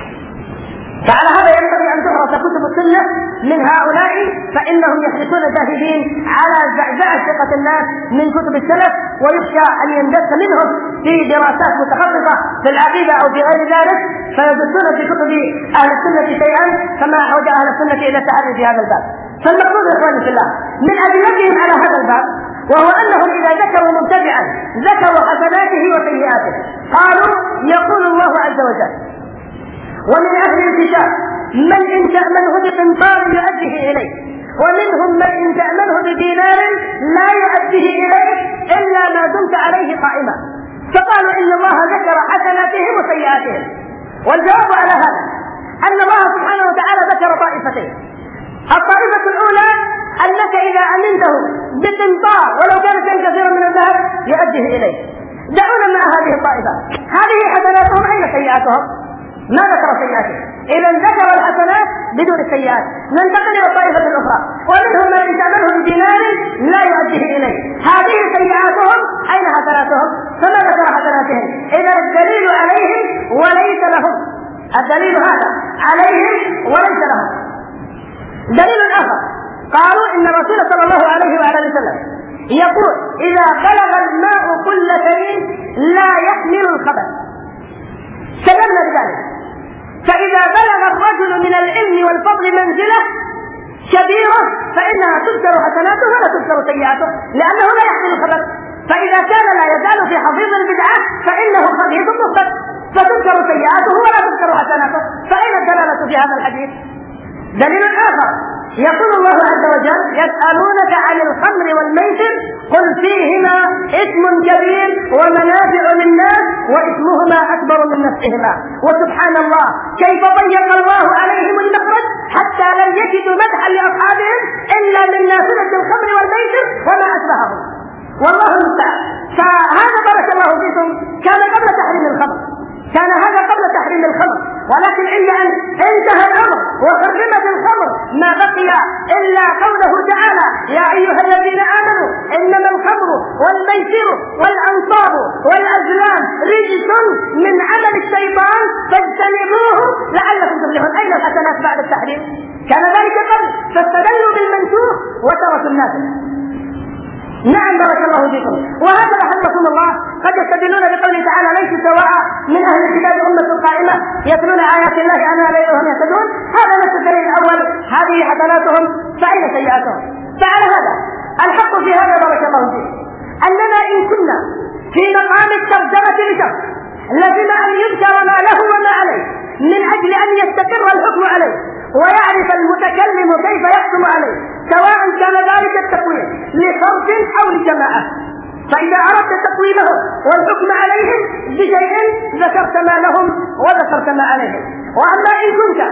فعلى هذا ينبغي أن تدرس كتب السنة من هؤلاء، فإنهم يحرصون جاهدين على زعزعة ثقة الناس من كتب السلف، ويخشى أن يندس منهم في دراسات متخصصة في العقيدة أو في غير ذلك فيدسون في كتب أهل السنة شيئا كما أحوج أهل السنة إلى التحري في هذا الباب. فالمقصود يا إخواني في الله من أدلتهم على هذا الباب وهو أنهم إذا ذكروا مبتدعا ذكروا حسناته وسيئاته. قالوا يقول الله عز وجل ومن أهل الكتاب من إن تأمنه بقنطار يؤديه إليه ومنهم من إن تأمنه بدينار لا يؤديه إليه إلا ما دمت عليه قائما. فقالوا إن الله ذكر حسناتهم وسيئاتهم. والجواب على هذا أن الله سبحانه وتعالى ذكر طائفتين. الطائفة الأولى أنك إذا أمنته بقنطار ولو كان شيئا كثيرا من الذهب يؤديه إليه. دعونا مع هذه الطائفة، هذه حسناتهم أين سيئاتهم؟ ما ذكر سيئاتهم. إذا ذكر الحسنات بدون السيئات. ننتقل إلى الطائفة الأخرى ومنهم من إن تأمنه بدينار لا يؤديه إليه، هذه سيئاتهم أين حسناتهم؟ فما ذكر حسناتهم. إذا الدليل عليهم وليس لهم، الدليل هذا عليهم وليس لهم. دليل آخر قالوا إن الرسول صلى الله عليه وآله وسلم يقول إذا بلغ الماء كل شيء لا يحمل الخبث. سلمنا بذلك. فإذا بلغ الرجل من العلم والفضل منزلة كبيرة فإنها تذكر حسناته ولا تذكر سيئاته لأنه لا يحمل الخبث. فإذا كان لا يزال في حضيض البدعة فإنه خبيث مفسد فتذكر سيئاته ولا تذكر حسناته. فأين الدلالة في هذا الحديث؟ دليل آخر يقول الله عز وجل يسألونك عن الخمر والميسر قل فيهما إثم كبير ومنافع للناس وإثمهما أكبر من نفعهما. وسبحان الله كيف ضيق الله عليهم المخرج حتى لم يجدوا مدحا لأصحابهم إلا من نافلة الخمر والميسر وما أشبههم. والله المستعان. فهذا بارك الله فيكم كان قبل تحريم الخمر، كان هذا قبل تحريم الخمر، ولكن عند أن انتهى الأمر وحرمت الخمر ما بقي إلا قوله تعالى يا أيها الذين آمنوا إنما الخمر والميسر والأنصاب والأزلام رجس من عمل الشيطان فاجتنبوه لعلكم تفلحون. أين الحسنات بعد التحريم؟ كان ذلك قبل فاستدلوا بالمنسوخ وتركوا الناسخ. نعم بارك الله فيكم. وهكذا حدثكم الله قد يستدلون بقوله تعالى ليس سواء من اهل الكتاب امه قائمه يتلون ايات الله انها ليل وهم يهتدون. هذا نفس الدليل الاول، هذه حسناتهم فاين سيئاتهم. فعلى هذا الحق في هذا بارك الله فيكم اننا ان كنا في مقام الترجمه لشخص لزم ان يذكر ما له وما عليه من اجل ان يستقر الحكم عليه ويعرف المتكلم كيف يحكم عليه سواء كان ذلك التقويم لفرد أو لجماعة. فإذا أردت تقويمهم والحكم عليهم بشيء ذكرت ما لهم وذكرت ما عليهم. وأما إن كنت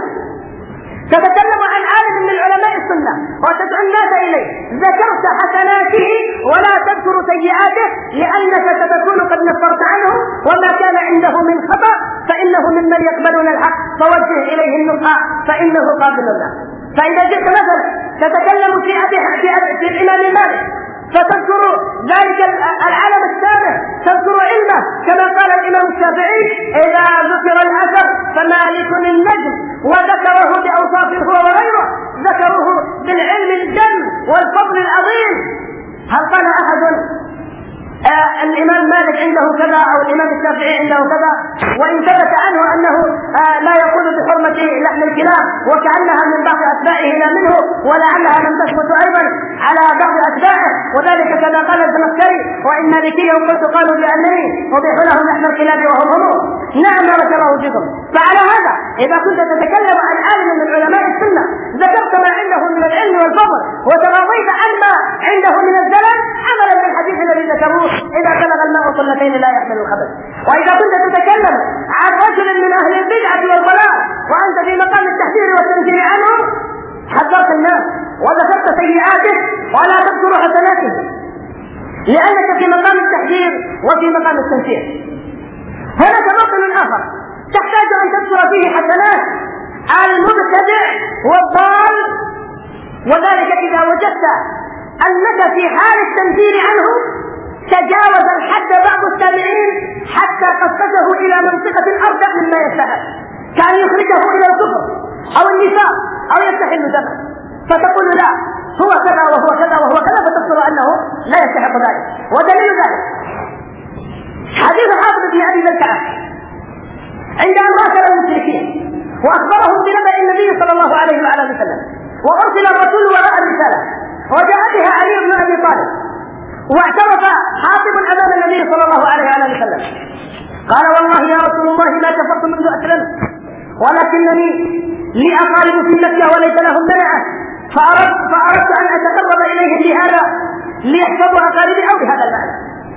تتكلم عن عالم من علماء السنة وتدعو الناس إليه ذكرت حسناته ولا تذكر سيئاته لأنك ستكون قد نفرت عنه وما كان عنده من خطأ فإنه ممن يقبلون الحق فوجه إليه النصح فإنه قابل له. فإذا جئت مثلا تتكلم في الإمام مالك فتذكر ذلك العالم السابق تذكر علمه كما قال الإمام الشافعي إذا ذكر الأثر فمالك النجم وذكره بأوصافه هو وغيره ذكره بالعلم الجم والفضل العظيم. هل قال أحد الإمام مالك عنده كذا أو الإمام الشافعي عنده كذا؟ وإن ثبت عنه أنه لا يقول بحرمة لحم الكلاب وكأنها من بعض أتباعه لا منه ولعلها لم تثبت أيضا على بعض أتباعه وذلك كما قال الزمخشري وإن مالكيا قلت قالوا بأنني أبيح لهم لحم الكلاب وهم هم. نعم بارك الله فيكم. فعلى هذا إذا كنت تتكلم عن عالم من علماء السنة ذكرت ما عنده من العلم والفضل وتراضيت عما عنده من الزلل عملا بالحديث الذي ذكروه إذا بلغ الماء قلتين لا يحمل الخبث. وإذا كنت تتكلم عن رجل من أهل البدعة والضلال وأنت في مقام التحذير والتنزيل عنه حذرت الناس وذكرت سيئاته ولا تذكر حسناته لأنك في مقام التحذير وفي مقام التنفير. هناك موطن آخر تحتاج أن تذكر فيه حسنات المبتدع والضال، وذلك إذا وجدت أنك في حال التنفير عنه تجاوز الحد بعض التابعين حتى قصده إلى منطقة أرجع مما يستحق، كان يخرجه إلى الكفر أو النفاق أو يستحل دمه، فتقول لا هو كذا وهو كذا وهو كذا، فتذكر أنه لا يستحق ذلك. ودليل ذلك حديث حافظ بن أبي بلتعة عند أن راسل المشركين وأخبرهم بنبأ النبي صلى الله عليه وعلى وسلم، وأرسل الرسول وراء الرسالة وجاء بها علي بن أبي طالب، واعترف حاطب أمام النبي صلى الله عليه وعلى وسلم قال والله يا رسول الله ما كفرت منذ أسلمت، ولكنني لي أقارب في مكة وليس لهم منعه، فأردت أن أتقرب إليهم بهذا ليحفظوا أقاربي أو بهذا المعنى.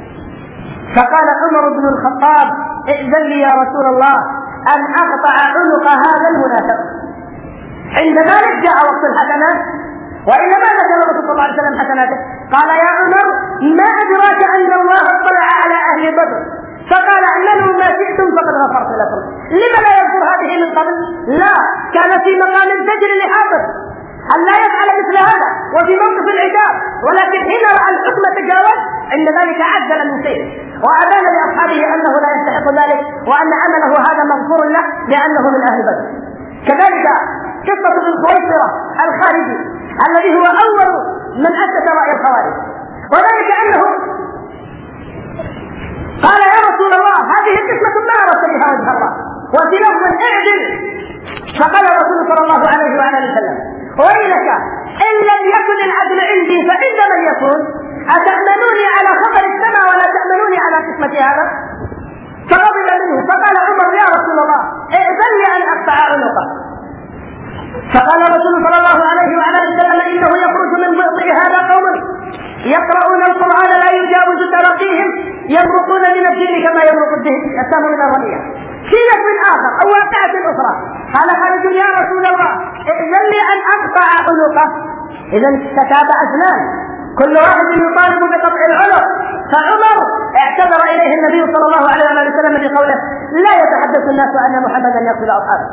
فقال عمر بن الخطاب ائذن لي يا رسول الله أن أقطع عنق هذا المنافق. عند ذلك جاء وقت الحسنات، وإلا ما ذكر الرسول صلى الله عليه وسلم حسناته؟ قال يا عمر ما أدراك أن الله اطلع على أهل بدر فقال اعملوا ما شئتم فقد غفرت لكم. لما لا يذكر هذه من قبل؟ لا، كان في مقام الزجر لحافظ أن لا يفعل مثل هذا وفي موقف العتاب، ولكن حين رأى الحكم تجاوز عند ذلك عجل من سيره وأبان لأصحابه أنه لا يستحق ذلك وأن عمله هذا مغفور له لأنه من أهل بدر. كذلك قصة ابن خويصرة الخارجي الذي هو أول من أسس رأي الخوارج، وذلك أنه قال يا رسول الله هذه قسمة ما أردت بها وجه الله وفي لفظ اعدل، فقال الرسول صلى الله عليه وعلى وسلم ويلك إن لم يكن العدل عندي فعند من يكون؟ أتأمنوني على خطر السماء ولا تأمنوني على قسمة هذا؟ فغضب منه فقال عمر يا رسول الله ائذن لي أن أقطع عنقه. فقال الرسول صلى الله عليه وعلى وسلم إنه يخرج من بطء هذا قوم يقرؤون القرآن لا يجاوز تراقيهم يمرقون من الدين كما يمرق السهم من الرمية. في لفظ آخر أو واقعة أخرى قال خالد يا رسول الله ائذن لي أن أقطع عنقه. إذا تتابع أزمان كل واحد يطالب بقطع العنق، فعمر اعتذر إليه النبي صلى الله عليه وسلم بقوله لا يتحدث الناس أن محمدا يقتل أصحابه.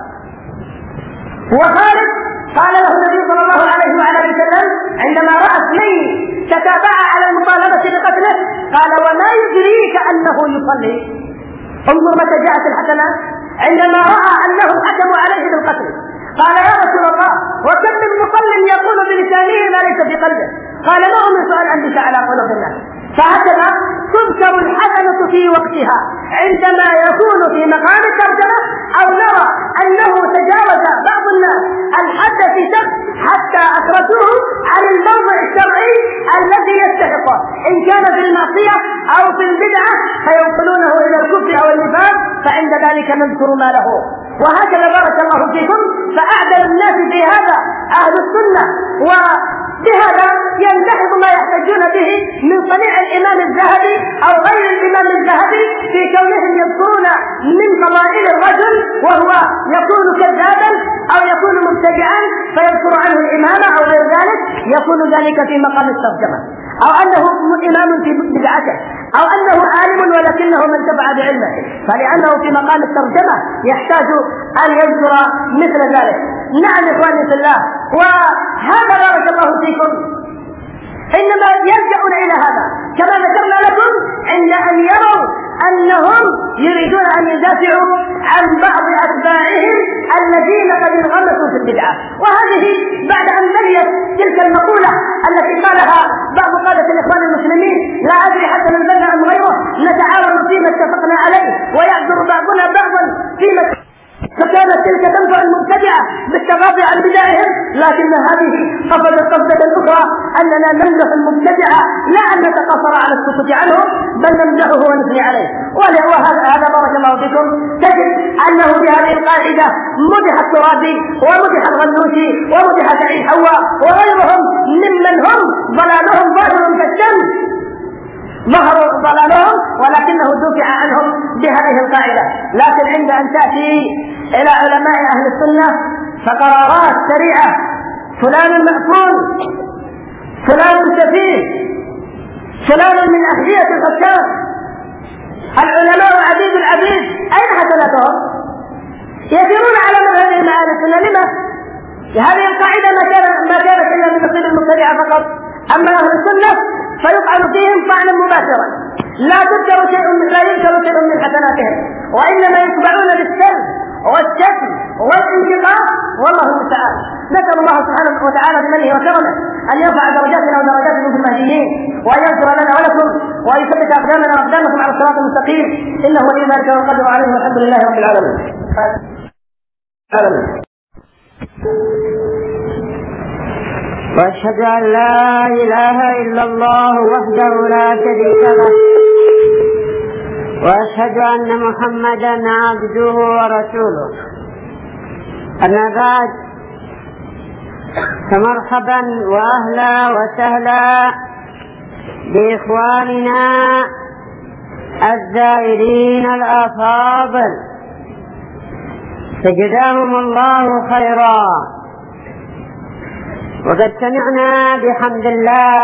وخالد قال له النبي صلى الله عليه وسلم عندما رأى اثنين تتابعا على المطالبة بقتله قال وما يدريك أنه يصلي. انظر متى جاءت الحسنات عندما رأى أنهم حكموا عليه بالقتل قال يا رسول الله وكم من مصل يقول بلسانه ما ليس في قلبه، قال ما أمرت أن أنبش على قلوب الناس. فهكذا تذكر الحسنة في وقتها عندما يكون في مقام الترجمة أو نرى أنه تجاوز بعض الناس الحد في شخص حتى أخرجوه عن الموضع الشرعي الذي يستحقه إن كان في المعصية أو في البدعة فينقلونه إلى الكفر أو النفاق، فعند ذلك نذكر ما له. وهكذا بارك الله فيكم فأعدل الناس في هذا أهل السنة، وبهذا ينتهض ما يحتاجون به من صنيع الإمام الذهبي أو غير الإمام الذهبي في كونهم يذكرون من فضائل الرجل وهو يكون كذابا أو يكون مبتدعا فيذكر عنه الإمامة أو غير ذلك، يكون ذلك في مقام الترجمة، أو أنه إمام في بدعته، أو أنه عالم ولكنه من تبع بعلمه، فلأنه في مقام الترجمة يحتاج أن يذكر مثل ذلك. نعم إخواني في الله، وهذا بارك الله فيكم إنما يلجأون إلى هذا كما ذكرنا لكم عند أن يروا أنهم يريدون أن يدافعوا عن بعض أتباعهم الذين قد انغمسوا في البدعة. وهذه بعد أن بنيت تلك المقولة التي قالها بعض قادة الإخوان المسلمين لا أدري حتى من بنى أم غيره نتعاون فيما اتفقنا عليه ويعذر بعضنا بعضا فيما، فكانت تلك تنفع المبتدعة بالتغاضي عن بدعهم، لكن هذه قصدت قصدة أخرى أننا نمدح المبتدعة لا أن نقصر على السكوت عنه بل نمدحه ونثني عليه. وهذا بارك الله فيكم تجد أنه بهذه القاعدة مدح الترابي ومدح الغنوشي ومدح سعيد حواء وغيرهم ممن هم ضلالهم ظاهر كالشمس، ظهروا ضلالهم ولكنه دفع عنهم بهذه القاعدة. لكن عند أن تأتي إلى علماء أهل السنة فقرارات سريعة، فلان مأفون، فلان سفيه، فلان من أحذية الحكام، العلماء عبيد العبيد، أين حسناتهم؟ يسيرون على مذهب أهل السنة. لما؟ هذه القاعدة ما كانت إلا من نصيب المبتدعة فقط. أما أهل السنة فيطعن فيهم طعنا مباشرا، لا يذكر شيء من حسناتهم، وإنما يتبعون بالسلب والشتم والانتقاص والله المستعان. نسأل الله سبحانه وتعالى بمنه وكرمه أن يرفع درجاتنا ودرجاتكم في المهديين، وأن يغفر لنا ولكم، وأن يثبت أقدامنا وأقدامكم على الصراط المستقيم، إنه ولي ذلك والقدر عليه، والحمد لله رب العالمين. وأشهد أن لا إله إلا الله وحده لا شريك له، وأشهد أن محمدا عبده ورسوله. أما بعد، فمرحبا وأهلا وسهلا بإخواننا الزائرين الأفاضل، فجزاهم الله خيرا. وقد سمعنا بحمد الله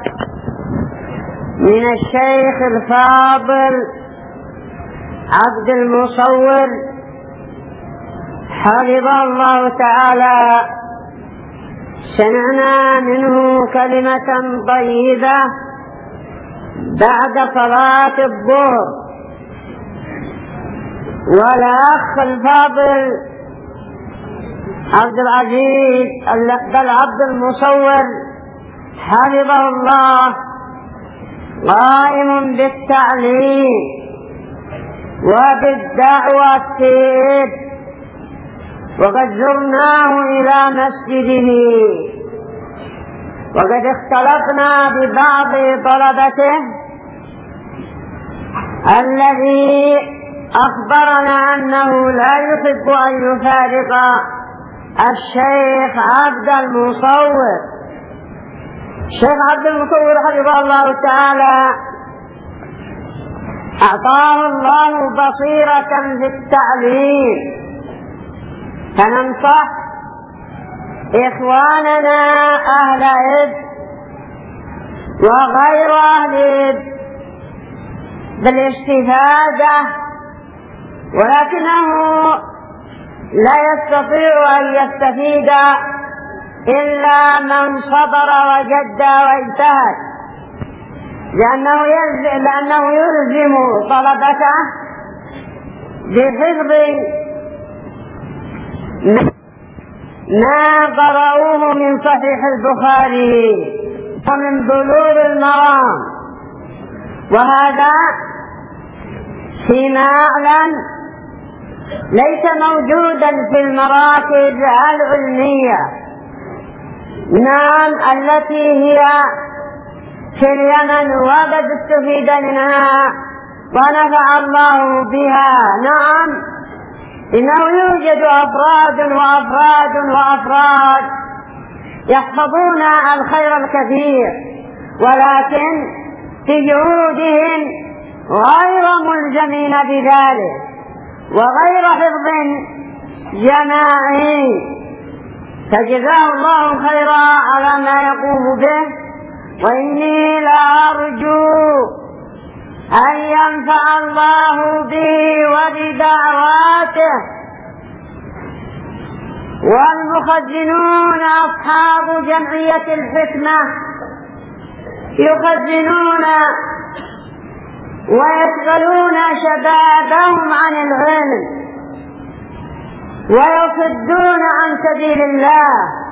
من الشيخ الفاضل عبد المصور حفظه الله تعالى، سمعنا منه كلمة طيبة بعد صلاة الظهر. والأخ الفاضل عبد العزيز بل عبد المصور حفظه الله قائم بالتعليم وبالدعوة، وقد زرناه إلى مسجده، وقد اختلطنا ببعض طلبته الذي أخبرنا أنه لا يحب أن يفارق الشيخ عبد المصور. الشيخ عبد المصور حفظه الله تعالى أعطاه الله بصيرة في التعليم، فننصح إخواننا أهل إذ وغير أهل إذ بالاستفادة، ولكنه لا يستطيع أن يستفيد إلا من صبر وجد واجتهد، لأنه يلزم طلبته بحفظ ما قرأوه من صحيح البخاري ومن بلوغ المرام، وهذا فيما أعلم ليس موجودا في المراكز العلمية، نعم التي هي في اليمن وقد استفيد منها ونفع الله بها. نعم، إنه يوجد أفراد يحفظون الخير الكثير، ولكن في جهودهم غير ملزمين بذلك وغير حفظ جماعي، فجزاه الله خيرا على ما يقوم به. وإني لأرجو أن ينفع الله به وبدعواته. والمخزنون أصحاب جمعية الحكمة يخزنون ويشغلون شبابهم عن العلم ويصدون عن سبيل الله،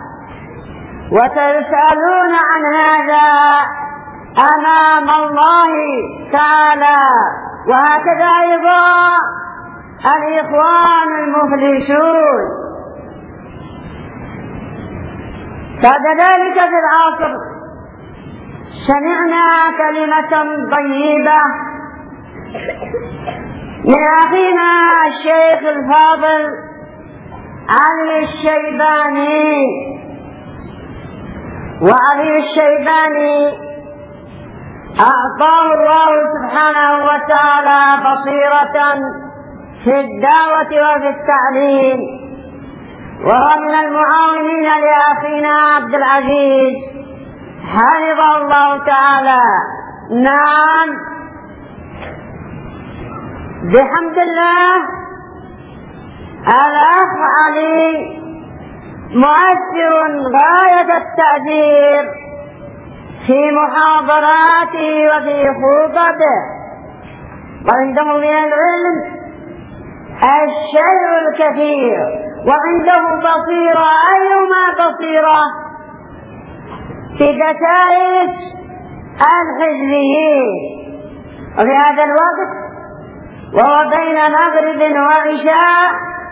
وسيسألون عن هذا أمام الله تعالى. وهكذا أيضا الإخوان المفلسون. بعد ذلك في العصر سمعنا كلمة طيبة من أخينا الشيخ الفاضل علي الشيباني. وعلي الشيباني أعطاه الله سبحانه وتعالى بصيرة في الدعوة وفي التعليم، وهو من المعاونين لأخينا عبد العزيز حفظه الله تعالى. نعم، بحمد الله الأخ علي مؤثر غاية التأثير في محاضراته وفي خطبه، وعنده من العلم الشيء الكثير، وعنده بصيرة أيما بصيرة في دسائس الحزبيين. وفي هذا الوقت وهو بين مغرب وعشاء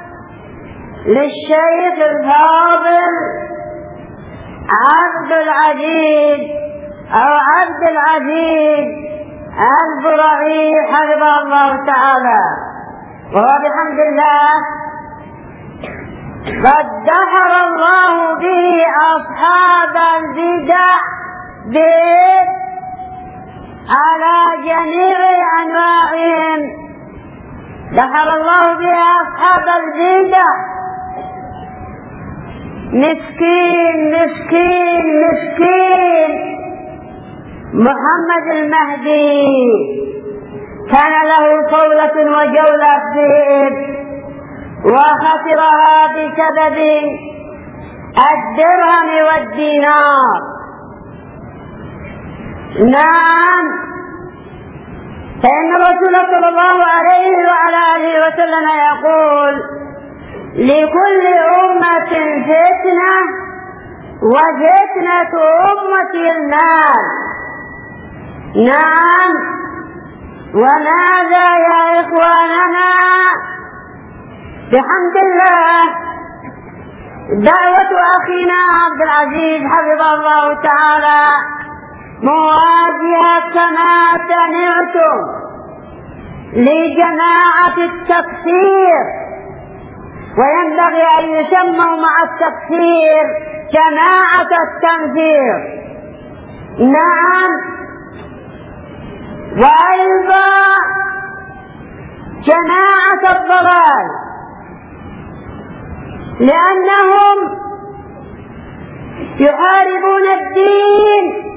للشيخ الفاضل عبد العزيز البرعي حفظه الله تعالى. وهو بحمد الله قد دحر الله به أصحاب البدع على جميع أنواعهم. دحر الله به أصحاب البدع. مسكين مسكين مسكين محمد المهدي كان له صولة وجولة فيه وخسرها بسبب الدرهم والدينار. نعم، فإن الرسول صلى الله عليه وعلى آله وسلم يقول: لكل أمة فتنة وفتنة أمتي المال. نعم، وماذا يا إخواننا؟ بحمد الله دعوة أخينا عبد العزيز حفظه الله تعالى مواجهة كما سمعتم لجماعة التكفير، وينبغي أن يسموا مع التكفير جماعة التنفير. نعم، وأيضا جماعة الضلال، لأنهم يحاربون الدين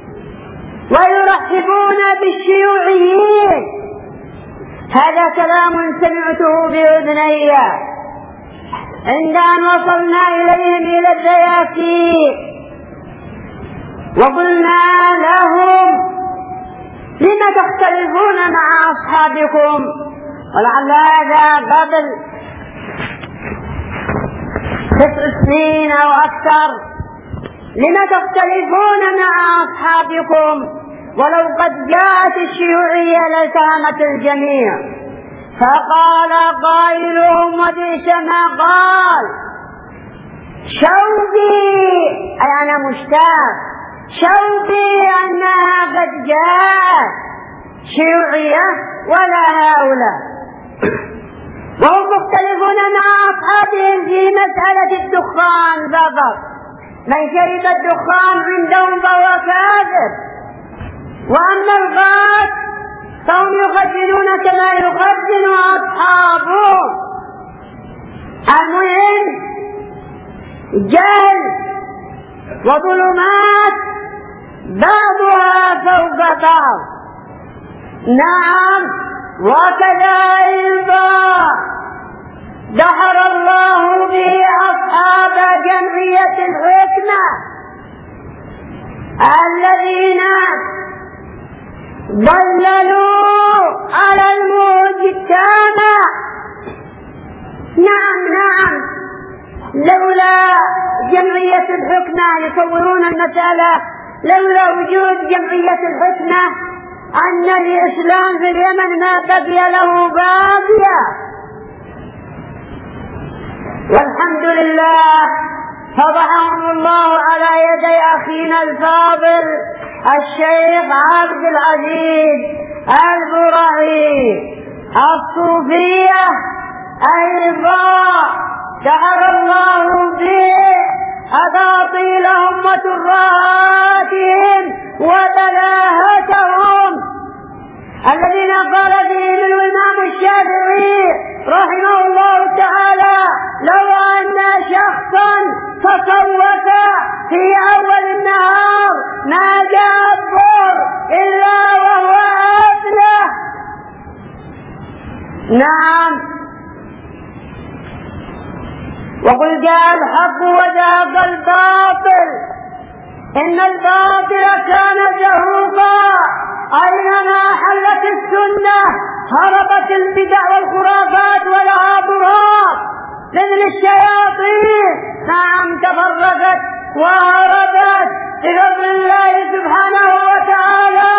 ويرحبون بالشيوعيين. هذا كلام سمعته بأذني عند أن وصلنا إليهم إلى الزياتين، وقلنا لهم: لم تختلفون مع أصحابكم؟ ولعل هذا قبل 9 سنين أو أكثر. لم تختلفون مع أصحابكم؟ ولو قد جاءت الشيوعية لالتهمت الجميع. فقال قائلهم وبئس ما قال: شوقي، أي أنا مشتاق، شوقي أنها قد جاءت شيوعية ولا هؤلاء. وهم مختلفون مع أصحابهم في مسألة الدخان فقط. من شرب الدخان عندهم فهو كافر، وأما الغاز فهم يخزنون كما يخزن أصحابهم. المهم جهل وظلمات بعضها فوق بعض. نعم، وكذا أيضا دحر الله به أصحاب جمعية الحكمة الذين ضللوا على المجتمع. نعم، لولا جمعية الحكمة يصورون المسألة، لولا وجود جمعية الحكمة أن الإسلام في اليمن ما بقي له باقية. والحمد لله فضحهم الله على يدي أخينا الفاضل الشيخ عبد العزيز البرعي. الصوفية أيضا جعل الله به أباطيلهم وترهاتهم وبلاهتهم الذين قال فيهم الإمام الشافعي رحمه الله تعالى: لو أن شخصا تصوف في أول النهار ما جاء الظهر إلا وهو أفلح. نعم. وقل جاء الحق وزهق الباطل إن الباطل كان زهوقا. أينما حلت السنة هربت البدع والخرافات والعاطرات مثل الشياطين. نعم، تفرقت وهربت بفضل الله سبحانه وتعالى.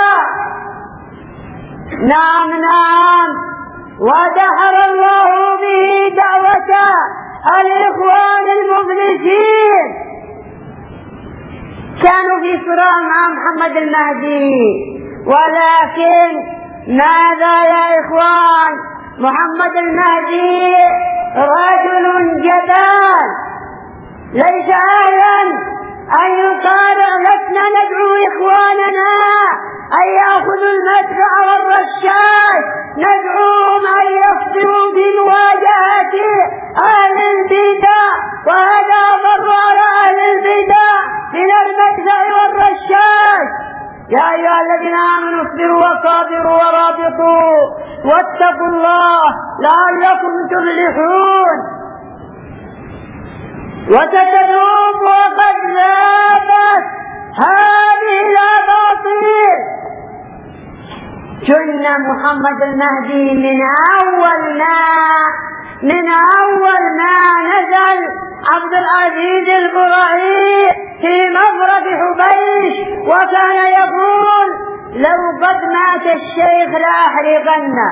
نعم. ودحر الله به دعوة الإخوان المفلسين. كانوا في صراع مع محمد المهدي، ولكن ماذا يا إخوان؟ محمد المهدي رجل جبان ليس أهلا أن يطالع. لسنا ندعو إخواننا أن يأخذوا المدفع والرشاش، ندعوهم أن يفصلوا بمواجهة أهل البدع، وهذا ضر على أهل البدع من المدفع والرشاش. يا أيها الذين آمنوا اصبروا وصابروا ورابطوا واتقوا الله لعلكم تفلحون. وستذوب وقد ذابت هذه الأباطيل. جن محمد المهدي من أول ما نزل عبد العزيز البرعي في مفرق حبيش، وكان يقول: لو قد مات الشيخ لأحرقنه.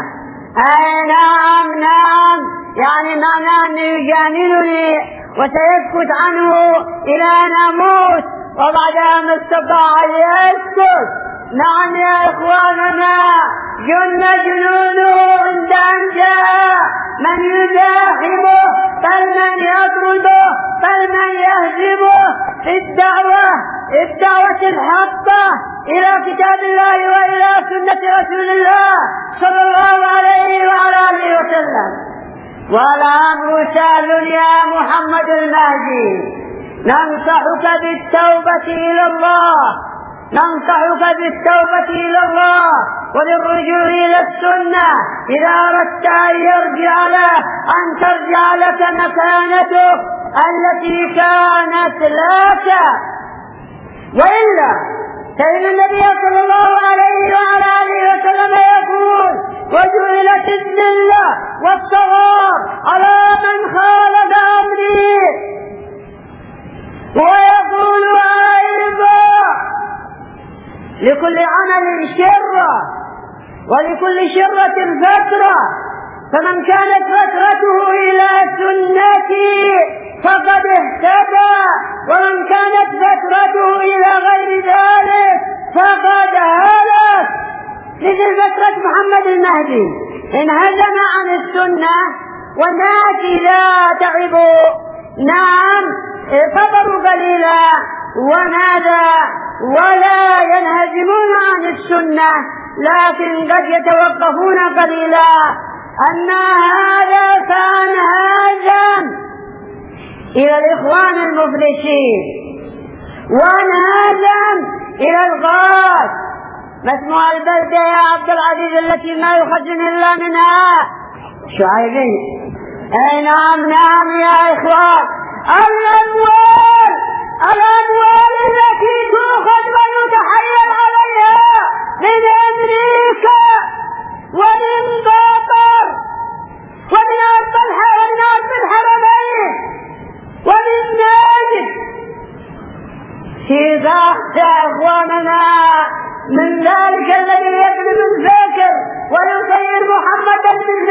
نعم، يعني معناه أنه يجاملني وسيسكت عنه إلى أن أموت، وبعدها ما استطاع أن يسكت. نعم يا إخواننا، جن جنونه عند أن جاء من يزاحمه بل من يطرده بل من يهزمه في الدعوة الحقة إلى كتاب الله وإلى سنة رسول الله صلى الله عليه وعلى آله وسلم. والأمر سهل يا محمد المهدي، ننصحك بالتوبة إلى الله وللرجوع إلى السنة إذا أردت أن ترجع لك مكانتك التي كانت لك. وإلا فإن النبي صلى الله عليه وعلى آله وسلم يقول: وجعلت الذلة والصغار على من خالف أمري. ويقول أيضا: لكل عمل شرة ولكل شرة فترة، فمن كانت فترته إلى سنتي فقد اهتدى، ومن كانت فترته إلى غير ذلك فقد هلك. مثل فترة محمد المهدي انهزم عن السنة والناس إذا تعبوا صبروا قليلا وماذا ولا ينهزمون عن السنة، لكن قد يتوقفون قليلا. أما هذا فانهزم إلى الإخوان المفلسين وانهزم إلى الغاز. ما اسمها البلدة يا عبد العزيز التي ما يخزن إلا منها شعيبين؟ نعم يا إخوان، الأموال التي تؤخذ ويتحيل عليها من أمريكا ومن قطر ومن أرض الحرمين ومن نجد في ضغط يا إخواننا من ذلك الذي يكذب الفكر ويصير محمدا مثل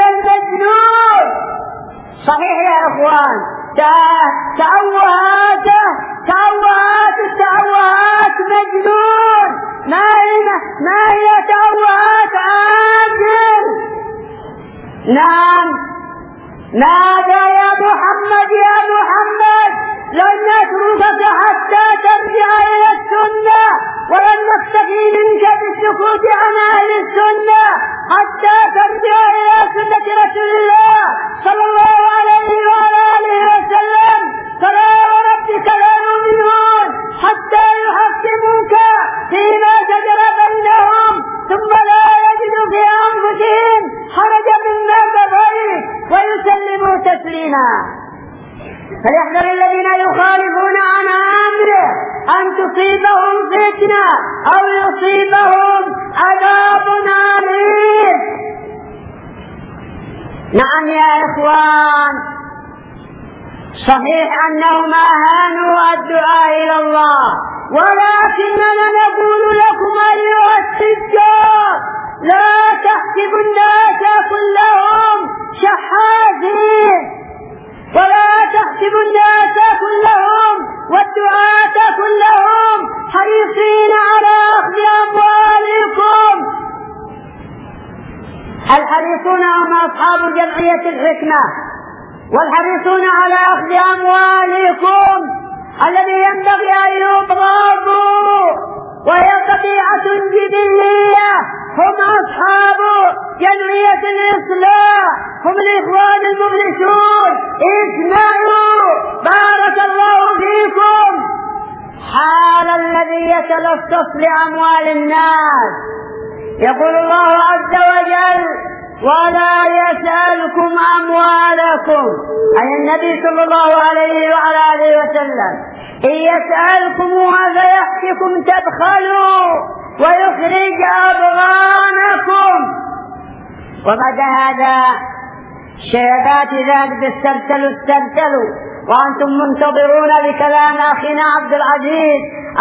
المجنون. صحيح يا إخوان، تأوهاته تأوهات مجنون، ما هي تأوهات عاجل. نعم، نادى يا محمد يا محمد لن نتركك حتى ترجع إلى السنة، ولن نستفي منك بالسكوت عن أهل السنة حتى ترجع إلى سنة رسول الله صلى الله عليه وعلى آله وسلم. فلا وربك لا يؤمنون حتى يحكموك فيما شجر بينهم ثم لا يجدوا في أنفسهم حرجا مما قضيت ويسلموا تسليما. فليحذر الذين يخالفون عن أمره أن تصيبهم فتنة أو يصيبهم عذاب أليم. نعم يا إخوان، صحيح أنهم أهانوا الدعاء إلى الله، ولكننا نقول لكم أيها التجار لا تحسبوا الناس كلهم شحاذين، ولا تحسبوا الناس كلهم والدعاة كلهم حريصين على أخذ أموالكم. الحريصون هم أصحاب جمعية الحكمة، والحريصون على أخذ أموالكم الذي ينبغي أن يبغضوا، وهي قطيعة جبلية. هم أصحاب جمعية الإصلاح، هم الإخوان المخلصون. اسمعوا بارك الله فيكم حال الذي يتلصص لأموال الناس. يقول الله عز وجل: ولا يسألكم أموالكم، أي النبي صلى الله عليه وعلى آله وسلم، إن يسألكموها فيحككم تبخلوا ويخرج أضغانكم. وبعد هذا شهادات ذلك استرسلوا وأنتم منتظرون بكلام أخينا عبد العزيز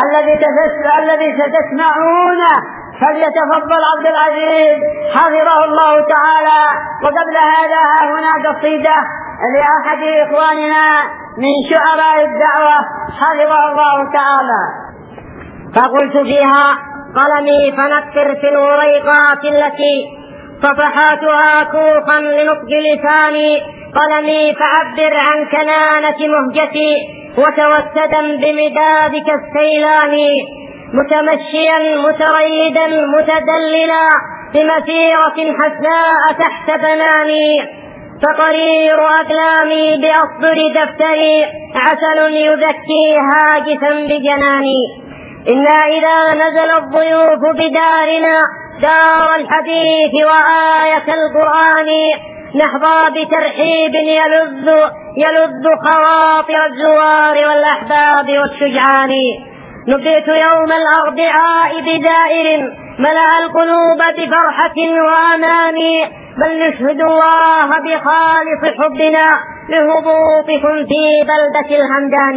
الذي ستسمعونه. فليتفضل عبد العزيز حفظه الله تعالى. وقبل هذا هنا قصيدة لأحد إخواننا من شعراء الدعوة حفظه الله تعالى. فقلت فيها: قلمي فنكر في الوريقات التي صفحاتها كوفا لنطق لساني، قلمي فعبر عن كنانة مهجتي وتوسدا بمدادك السيلاني، متمشيا متريدا متدللا بمسيرة حسناء تحت بناني، فقرير أقلامي بأصدر دفتري عسل يذكي هاجسا بجناني. إنا إذا نزل الضيوف بدارنا دار الحديث وآية القرآن نحظى بترحيب يلذ خواطر الزوار والأحباب والشجعان. نبئت يوم الأربعاء بدائر ملأ القلوب بفرحة وأمان، بل نشهد الله بخالص حبنا لهبوطكم في بلدة الهمدان.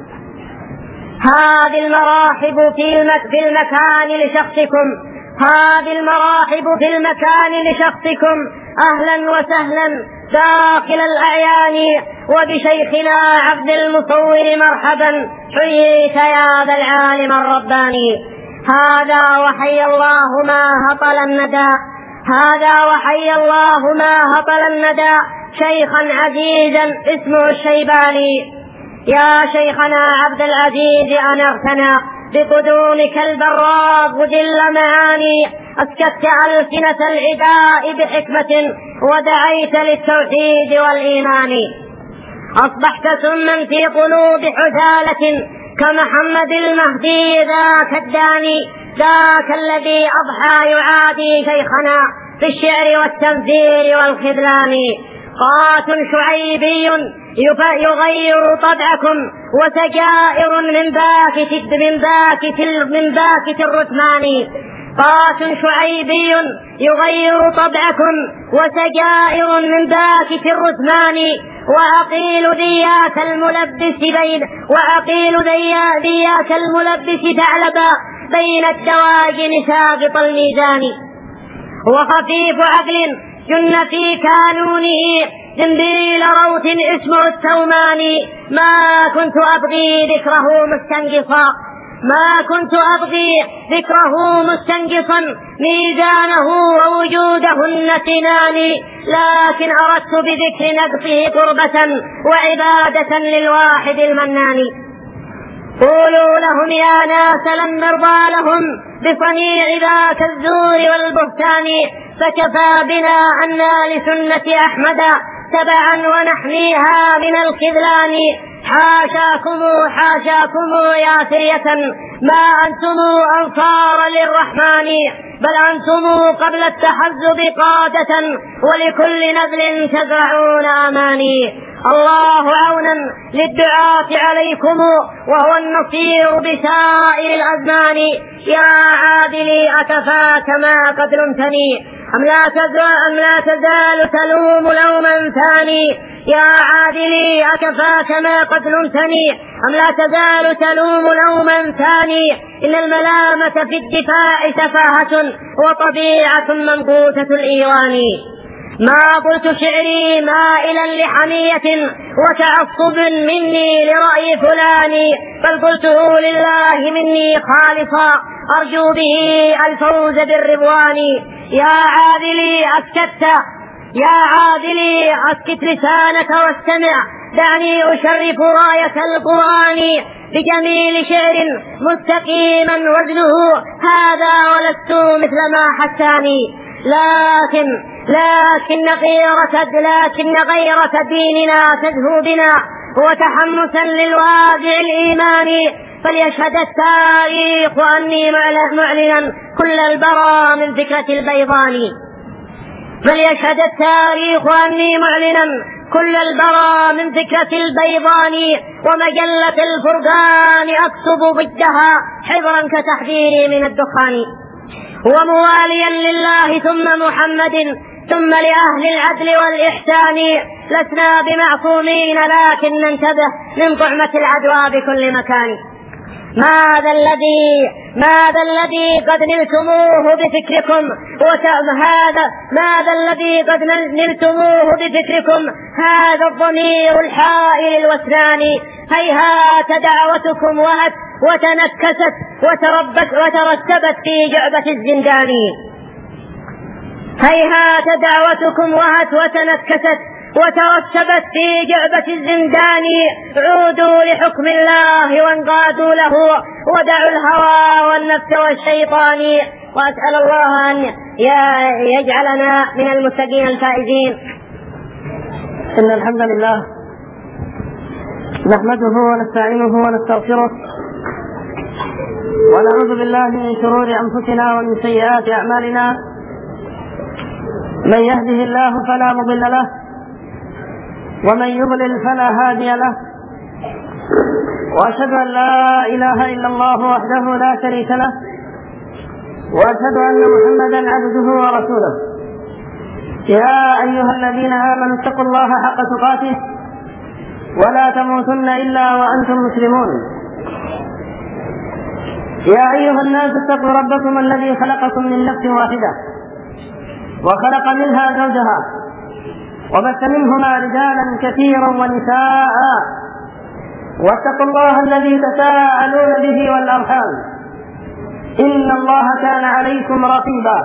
هذه المراحب في المكان لشخصكم، هذه المراحب في المكان لشخصكم، أهلا وسهلا داخل الأعيان، وبشيخنا عبد المصور مرحبا، حييت يا ذا العالم الرباني. هذا وحي الله ما هطل الندى، هذا وحي الله ما هطل الندى، شيخا عزيزا اسمه الشيباني. يا شيخنا عبد العزيز أنرتنا بقدومك البراق جل معاني، أسكت ألسنة العداء بحكمة ودعيت للتوحيد والإيمان. أصبحت سما في قلوب حثالة كمحمد المهدي ذاك الداني، ذاك الذي أضحى يعادي شيخنا في الشعر والتمثيل والخذلان. قات شعيبي يغير طبعكم وسجائر من باكت الرثمان. قات شعيبي يغير طبعكم وسجائر من باكت الرثمان، وأقيل ذياك الملبس ثعلبا بين الدواجن ساقط الميزان. وخفيف عقل جن في كانونه زنبيل روث اسمه التوماني، ما كنت أبغي ذكره مستنقصا، ما كنت أبغي ذكره مستنقصا ميزانه ووجودهن سناني، لكن أردت بذكر نقصه قربة وعبادة للواحد المنان. قولوا لهم يا ناس لم نرضى لهم بصنيع ذاك الزور والبهتان، فكفى بنا أنا لسنة أحمد تبعا ونحميها من الخذلان. حاشاكم يا سرية ما أنتم أنصار للرحمن، بل أنتم قبل التحزب قادة ولكل نبل تزرعون أماني. الله عونا للدعاة عليكم وهو النصير بسائر الأزمان. يا عادلي أكفاك ما قد لمتني أم لا تزال تلوم لوما ثاني. يا عادلي أكفاك ما قد لمتني أم لا تزال تلوم لوما ثاني. إن الملامة في الدفاع سفاهة وطبيعة منقوصة الإيوان. ما قلت شعري مائلا لحمية وتعصب مني لرأي فلان، بل قلته لله مني خالصا أرجو به الفوز بالرضوان. يا عادلي أسكت لسانك واستمع، دعني أشرف راية القرآن بجميل شعر مستقيما وزنه هذا، ولست مثل ما حساني. لكن غيرة ديننا تزهو بنا وتحمسا للواقع الإيماني، فليشهد التاريخ أني معلنا كل البرى من فكرة البيضان. فليشهد التاريخ أني معلنا كل البرى من فكرة البيضان، ومجلة الفرقان أكتب ضدها حذرا كتحذيري من الدخان. ومواليا لله ثم محمد ثم لأهل العدل والإحسان، لسنا بمعصومين لكن ننتبه من طعمة العدوى بكل مكان. ماذا الذي قد نلتموه بفكركم هذا الضمير الحائل الوثنان. هيهات دعوتكم وهت وتنكست وترتبت في جعبة الزندان. هيهات دعوتكم وهت وتنكست وترتبت في جعبة الزندان. عودوا لحكم الله وانقادوا له ودعوا الهوى والنفس والشيطان. وأسأل الله أن يجعلنا من المتقين الفائزين. إن الحمد لله نحمده ونستعينه ونستغفره ونعوذ بالله من شرور أنفسنا ومن سيئات أعمالنا. من يهده الله فلا مضل له ومن يضلل فلا هادي له، وأشهد أن لا إله إلا الله وحده لا شريك له، وأشهد أن محمدا عبده ورسوله. يا أيها الذين آمنوا اتقوا الله حق تقاته ولا تموتن إلا وأنتم مسلمون. يا أيها الناس اتقوا ربكم الذي خلقكم من نفس واحدة وخلق منها زوجها وبث منهما رجالا كثيرا ونساء، واتقوا الله الذي تساءلون به والأرحام إن الله كان عليكم رقيبا.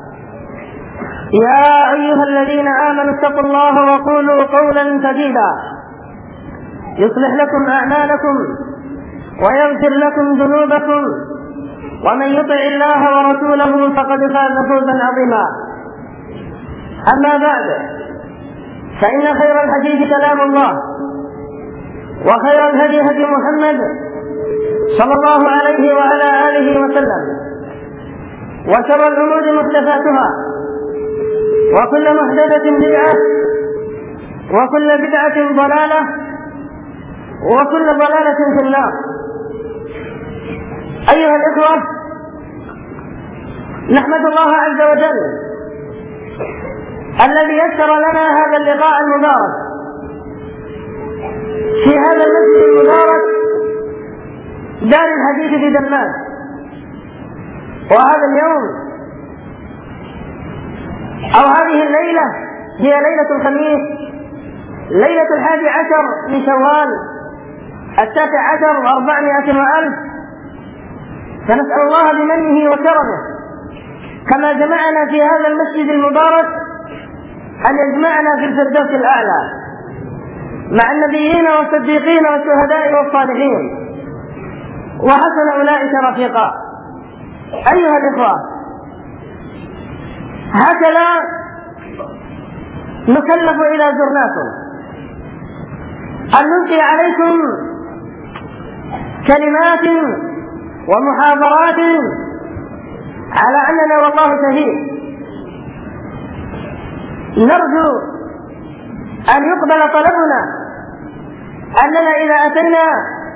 يا أيها الذين آمنوا اتقوا الله وقولوا قولا سديدا يصلح لكم أعمالكم ويغفر لكم ذنوبكم، ومن يطع الله ورسوله فقد فاز فوزا عظيما. أما بعد، فإن خير الحديث كلام الله، وخير الهدي هدي محمد صلى الله عليه وعلى آله وسلم، وشر الأمور محدثاتها، وكل محدثة بدعة، وكل بدعة ضلالة، وكل ضلالة في النار. أيها الإخوة، نحمد الله عز وجل الذي يسر لنا هذا اللقاء المبارك في هذا المسجد المبارك دار الحديث في دمام. وهذا اليوم أو هذه الليلة هي ليلة الخميس ليلة 11 من شوال 19 و400 وألف، فنسأل الله بمنه وكرمه كما جمعنا في هذا المسجد المبارك أن يجمعنا في الفردوس الأعلى مع النبيين والصديقين والشهداء والصالحين وحسن أولئك رفيقا. أيها الإخوة، هكذا نكلف إلى زرناكم أن نلقي عليكم كلمات ومحاضرات على أننا والله شهيد. نرجو أن يقبل طلبنا أننا إذا أتينا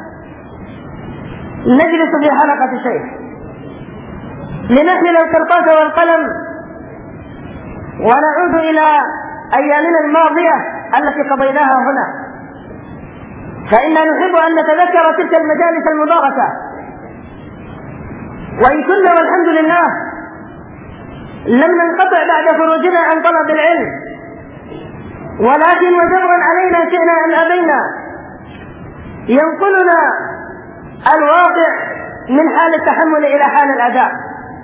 نجلس في حلقة الشيخ لنحمل القرطاس والقلم ونعود إلى أيامنا الماضية التي قضيناها هنا، فإننا نحب أن نتذكر تلك المجالس المباركة. وإن كنا والحمد لله لم ننقطع بعد خروجنا عن طلب العلم، ولكن وجبرا علينا شئنا أم أبينا ينقلنا الواقع من حال التحمل إلى حال الأداء.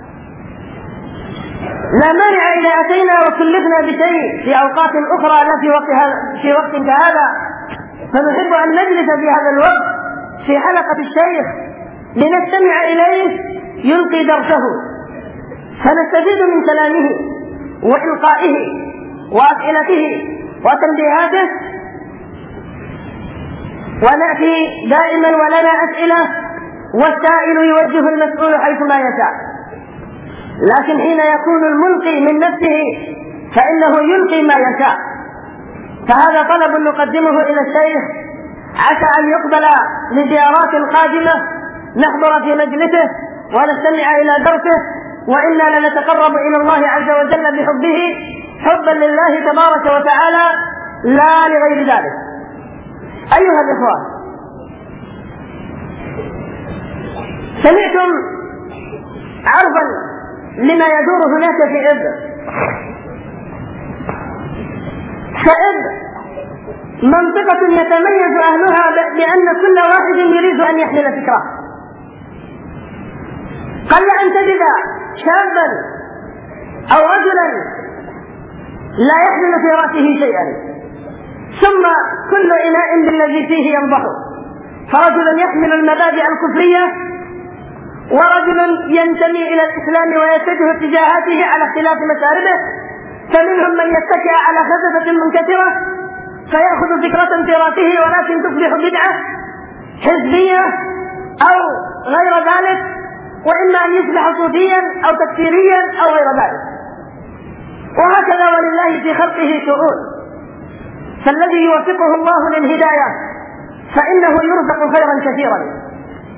لا مانع إذا أتينا وكلفنا بشيء في أوقات أخرى لا في وقت كهذا، فنحب أن نجلس في هذا الوقت في حلقة الشيخ لنستمع إليه يلقي درسه، فنستفيد من كلامه وإلقائه وأسئلته وتنبيهاته، ونأتي دائما ولنا أسئلة والسائل يوجه المسؤول حيثما يشاء. لكن حين يكون الملقي من نفسه فإنه يلقي ما يشاء. فهذا طلب نقدمه إلى الشيخ عسى أن يقبل لزيارات قادمة نحضر في مجلسه ونستمع إلى درسه، وإنا لنتقرب إلى الله عز وجل بحبه حبا لله تبارك وتعالى لا لغير ذلك. أيها الإخوة، سمعتم عرضا لما يدور هناك في إب. فإب منطقة يتميز أهلها بأن كل واحد يريد أن يحمل فكرة. قل أن تجد شابا أو رجلا لا يحمل في رأسه شيئا، ثم كل إناء بالذي فيه ينضح، فرجل يحمل المبادئ الكفرية ورجل ينتمي إلى الإسلام ويتجه اتجاهاته على اختلاف مساربه، فمنهم من يتكئ على خزفة منكسرة فيأخذ فكرة في رأسه ولكن تصبح بدعة حزبية أو غير ذلك، وإما أن يصبح صوفيا أو تكفيريا أو غير ذلك. وهكذا ولله في خلقه شؤون، فالذي يوفقه الله للهداية فإنه يرزق خيرا كثيرا.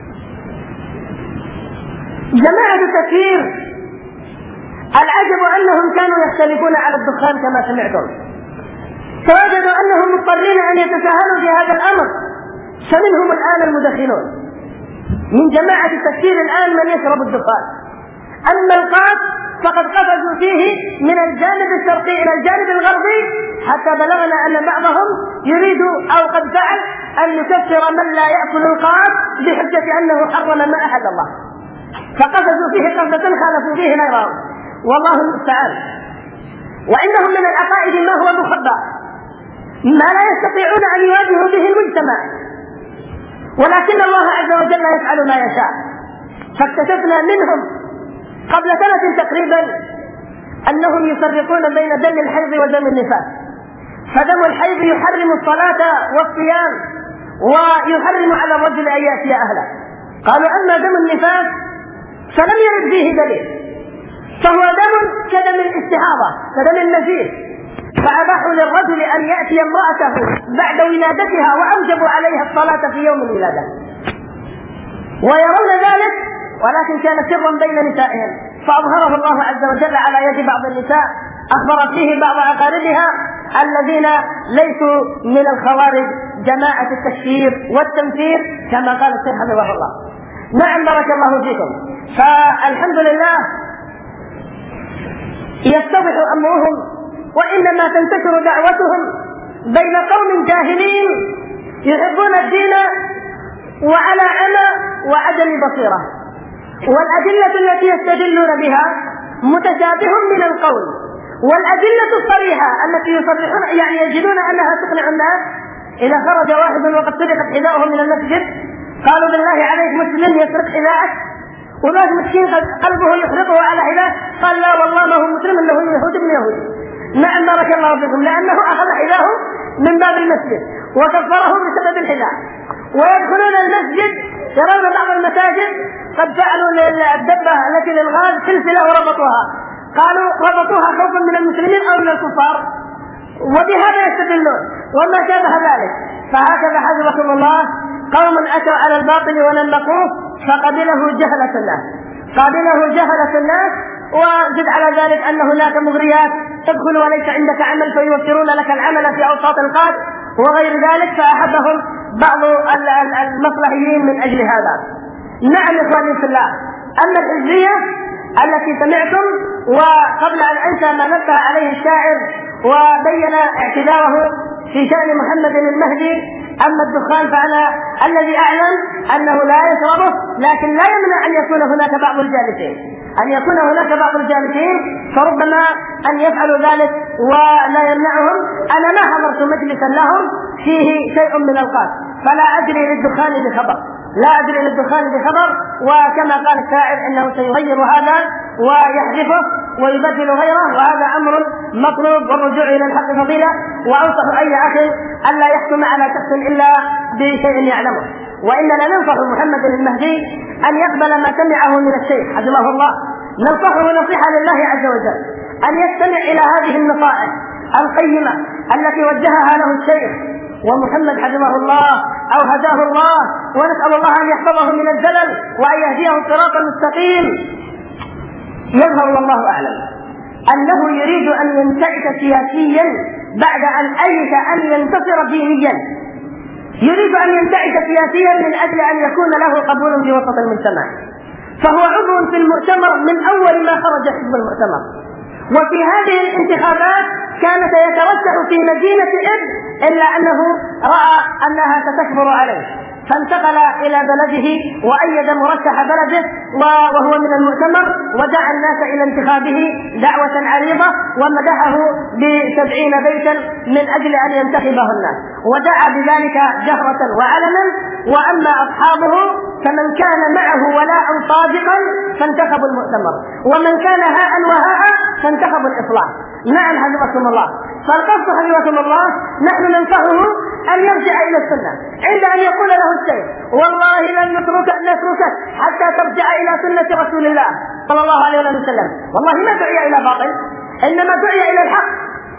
جماعة التكفير العجب أنهم كانوا يختلفون على الدخان كما سمعتم، فوجدوا أنهم مضطرين أن يتساهلوا في هذا الأمر، فمنهم الآن المدخنون. من جماعة التكفير الآن من يشرب الدخان، أما القاس فقد قفزوا فيه من الجانب الشرقي إلى الجانب الغربي، حتى بلغنا أن بعضهم يريد أو قد فعل أن يكفر من لا يأكل القاس بحجة أنه حرم ما أحد الله، فقفزوا فيه قفزة خالفوا فيه غيرهم، والله المستعان. وعندهم من العقائد ما هو مخبأ، ما لا يستطيعون أن يواجهوا به المجتمع، ولكن الله عز وجل يفعل ما يشاء. فاكتشفنا منهم قبل سنة تقريبا أنهم يفرقون بين دم الحيض ودم النفاس، فدم الحيض يحرم الصلاة والصيام ويحرم على الرجل أن يأتي أهله، قالوا أما دم النفاس فلم يرد فيه دليل، فهو دم كدم الاستحاضة كدم النزيف، فأباحوا للرجل أن يأتي امرأته بعد ولادتها وأوجبوا عليها الصلاة في يوم الولادة، ويرون ذلك ولكن كان سرا بين نسائهم، فأظهره الله عز وجل على يد بعض النساء أخبرت فيه بعض أقاربها الذين ليسوا من الخوارج جماعة التكفير والتنفير كما قال الشيخ حفظه الله. نعم بارك الله فيكم. فالحمد لله يتضح أمرهم، وإنما تنتشر دعوتهم بين قوم جاهلين يحبون الدين وعلى عمى وعدم بصيرة، والأدلة التي يستدلون بها متشابه من القول، والأدلة الصريحة التي يصرحون يعني يجدون أنها تقنع الناس. إذا خرج واحد وقد سرقت حذاؤه من المسجد قالوا بالله عليك مسلم يسرق حذاءك، وناس مسكين قلبه يحرقه على حذاء قال لا والله ما هو مسلم انه يهودي ابن يهودي. نعم بارك الله فيكم، لأنه أخذ حذاءه من باب المسجد وكفره بسبب الحذاء. ويدخلون المسجد يرون بعض المساجد قد جعلوا الدبة التي للغاز سلسلة وربطوها، قالوا ربطوها خوفا من المسلمين أو من الكفار، وبهذا يستدلون وما شابه ذلك. فهكذا حفظكم الله قوم أتوا على الباطل ونمقوه فقبله جهلة الناس، قابله جهلة الناس. وزد على ذلك أن هناك مغريات تدخل وليس عندك عمل فيوفرون لك العمل في أوساط القاد وغير ذلك، فأحبهم بعض المصلحيين من أجل هذا. نعم إخواني في الله، أن الحزبية التي سمعتم وقبل أن أنسى ما نبه عليه الشاعر وبين اعتذاره في شأن محمد المهدي، أما الدخان فأنا الذي أعلم أنه لا يشربه، لكن لا يمنع أن يكون هناك بعض الجالسين فربما أن يفعلوا ذلك ولا يمنعهم. أنا ما حضرت مجلسا لهم فيه شيء من القاس، فلا أدري للدخان بخبر، وكما قال الشاعر إنه سيغير هذا ويحذفه ويبدل غيره، وهذا أمر مطلوب والرجوع إلى الحق فضيلة. وأنصح أي أخ ألا يحكم على شخص إلا بشيء يعلمه. وإننا ننصح محمد المهدي أن يقبل ما سمعه من الشيخ حفظه الله، ننصحه نصيحة لله عز وجل أن يستمع إلى هذه النصائح القيمة التي وجهها له الشيخ، ومحمد حفظه الله أو هداه الله، ونسأل الله أن يحفظه من الزلل وأن يهديه الصراط المستقيم. يظهر والله أعلم أنه يريد أن ينتعش سياسيا بعد أن أيس أن ينتصر دينيا، يريد أن ينتعش سياسيا من أجل أن يكون له قبول في وسط المجتمع. فهو عضو في المؤتمر من أول ما خرج حزب المؤتمر، وفي هذه الانتخابات كان سيترشح في مدينة إبل، إلا أنه رأى أنها ستكبر عليه فانتقل إلى بلده وأيد مرشح بلده وهو من المؤتمر، ودعا الناس إلى انتخابه دعوة عريضة ومدحه ب70 بيتا من أجل أن ينتخبه الناس، ودعا بذلك جهرة وعلنا. وأما أصحابه فمن كان معه ولاء صادقا فانتخبوا المؤتمر، ومن كان هاء وهاء فانتخبوا الإصلاح. نعم حفظكم الله. فالقصد حفظكم الله نحن ننصحه أن يرجع إلى السنة عند أن يقول له الشيخ والله لن نتركك حتى ترجع إلى سنة رسول الله صلى الله عليه وسلم. والله ما دعي إلى باطل، إنما دعي إلى الحق،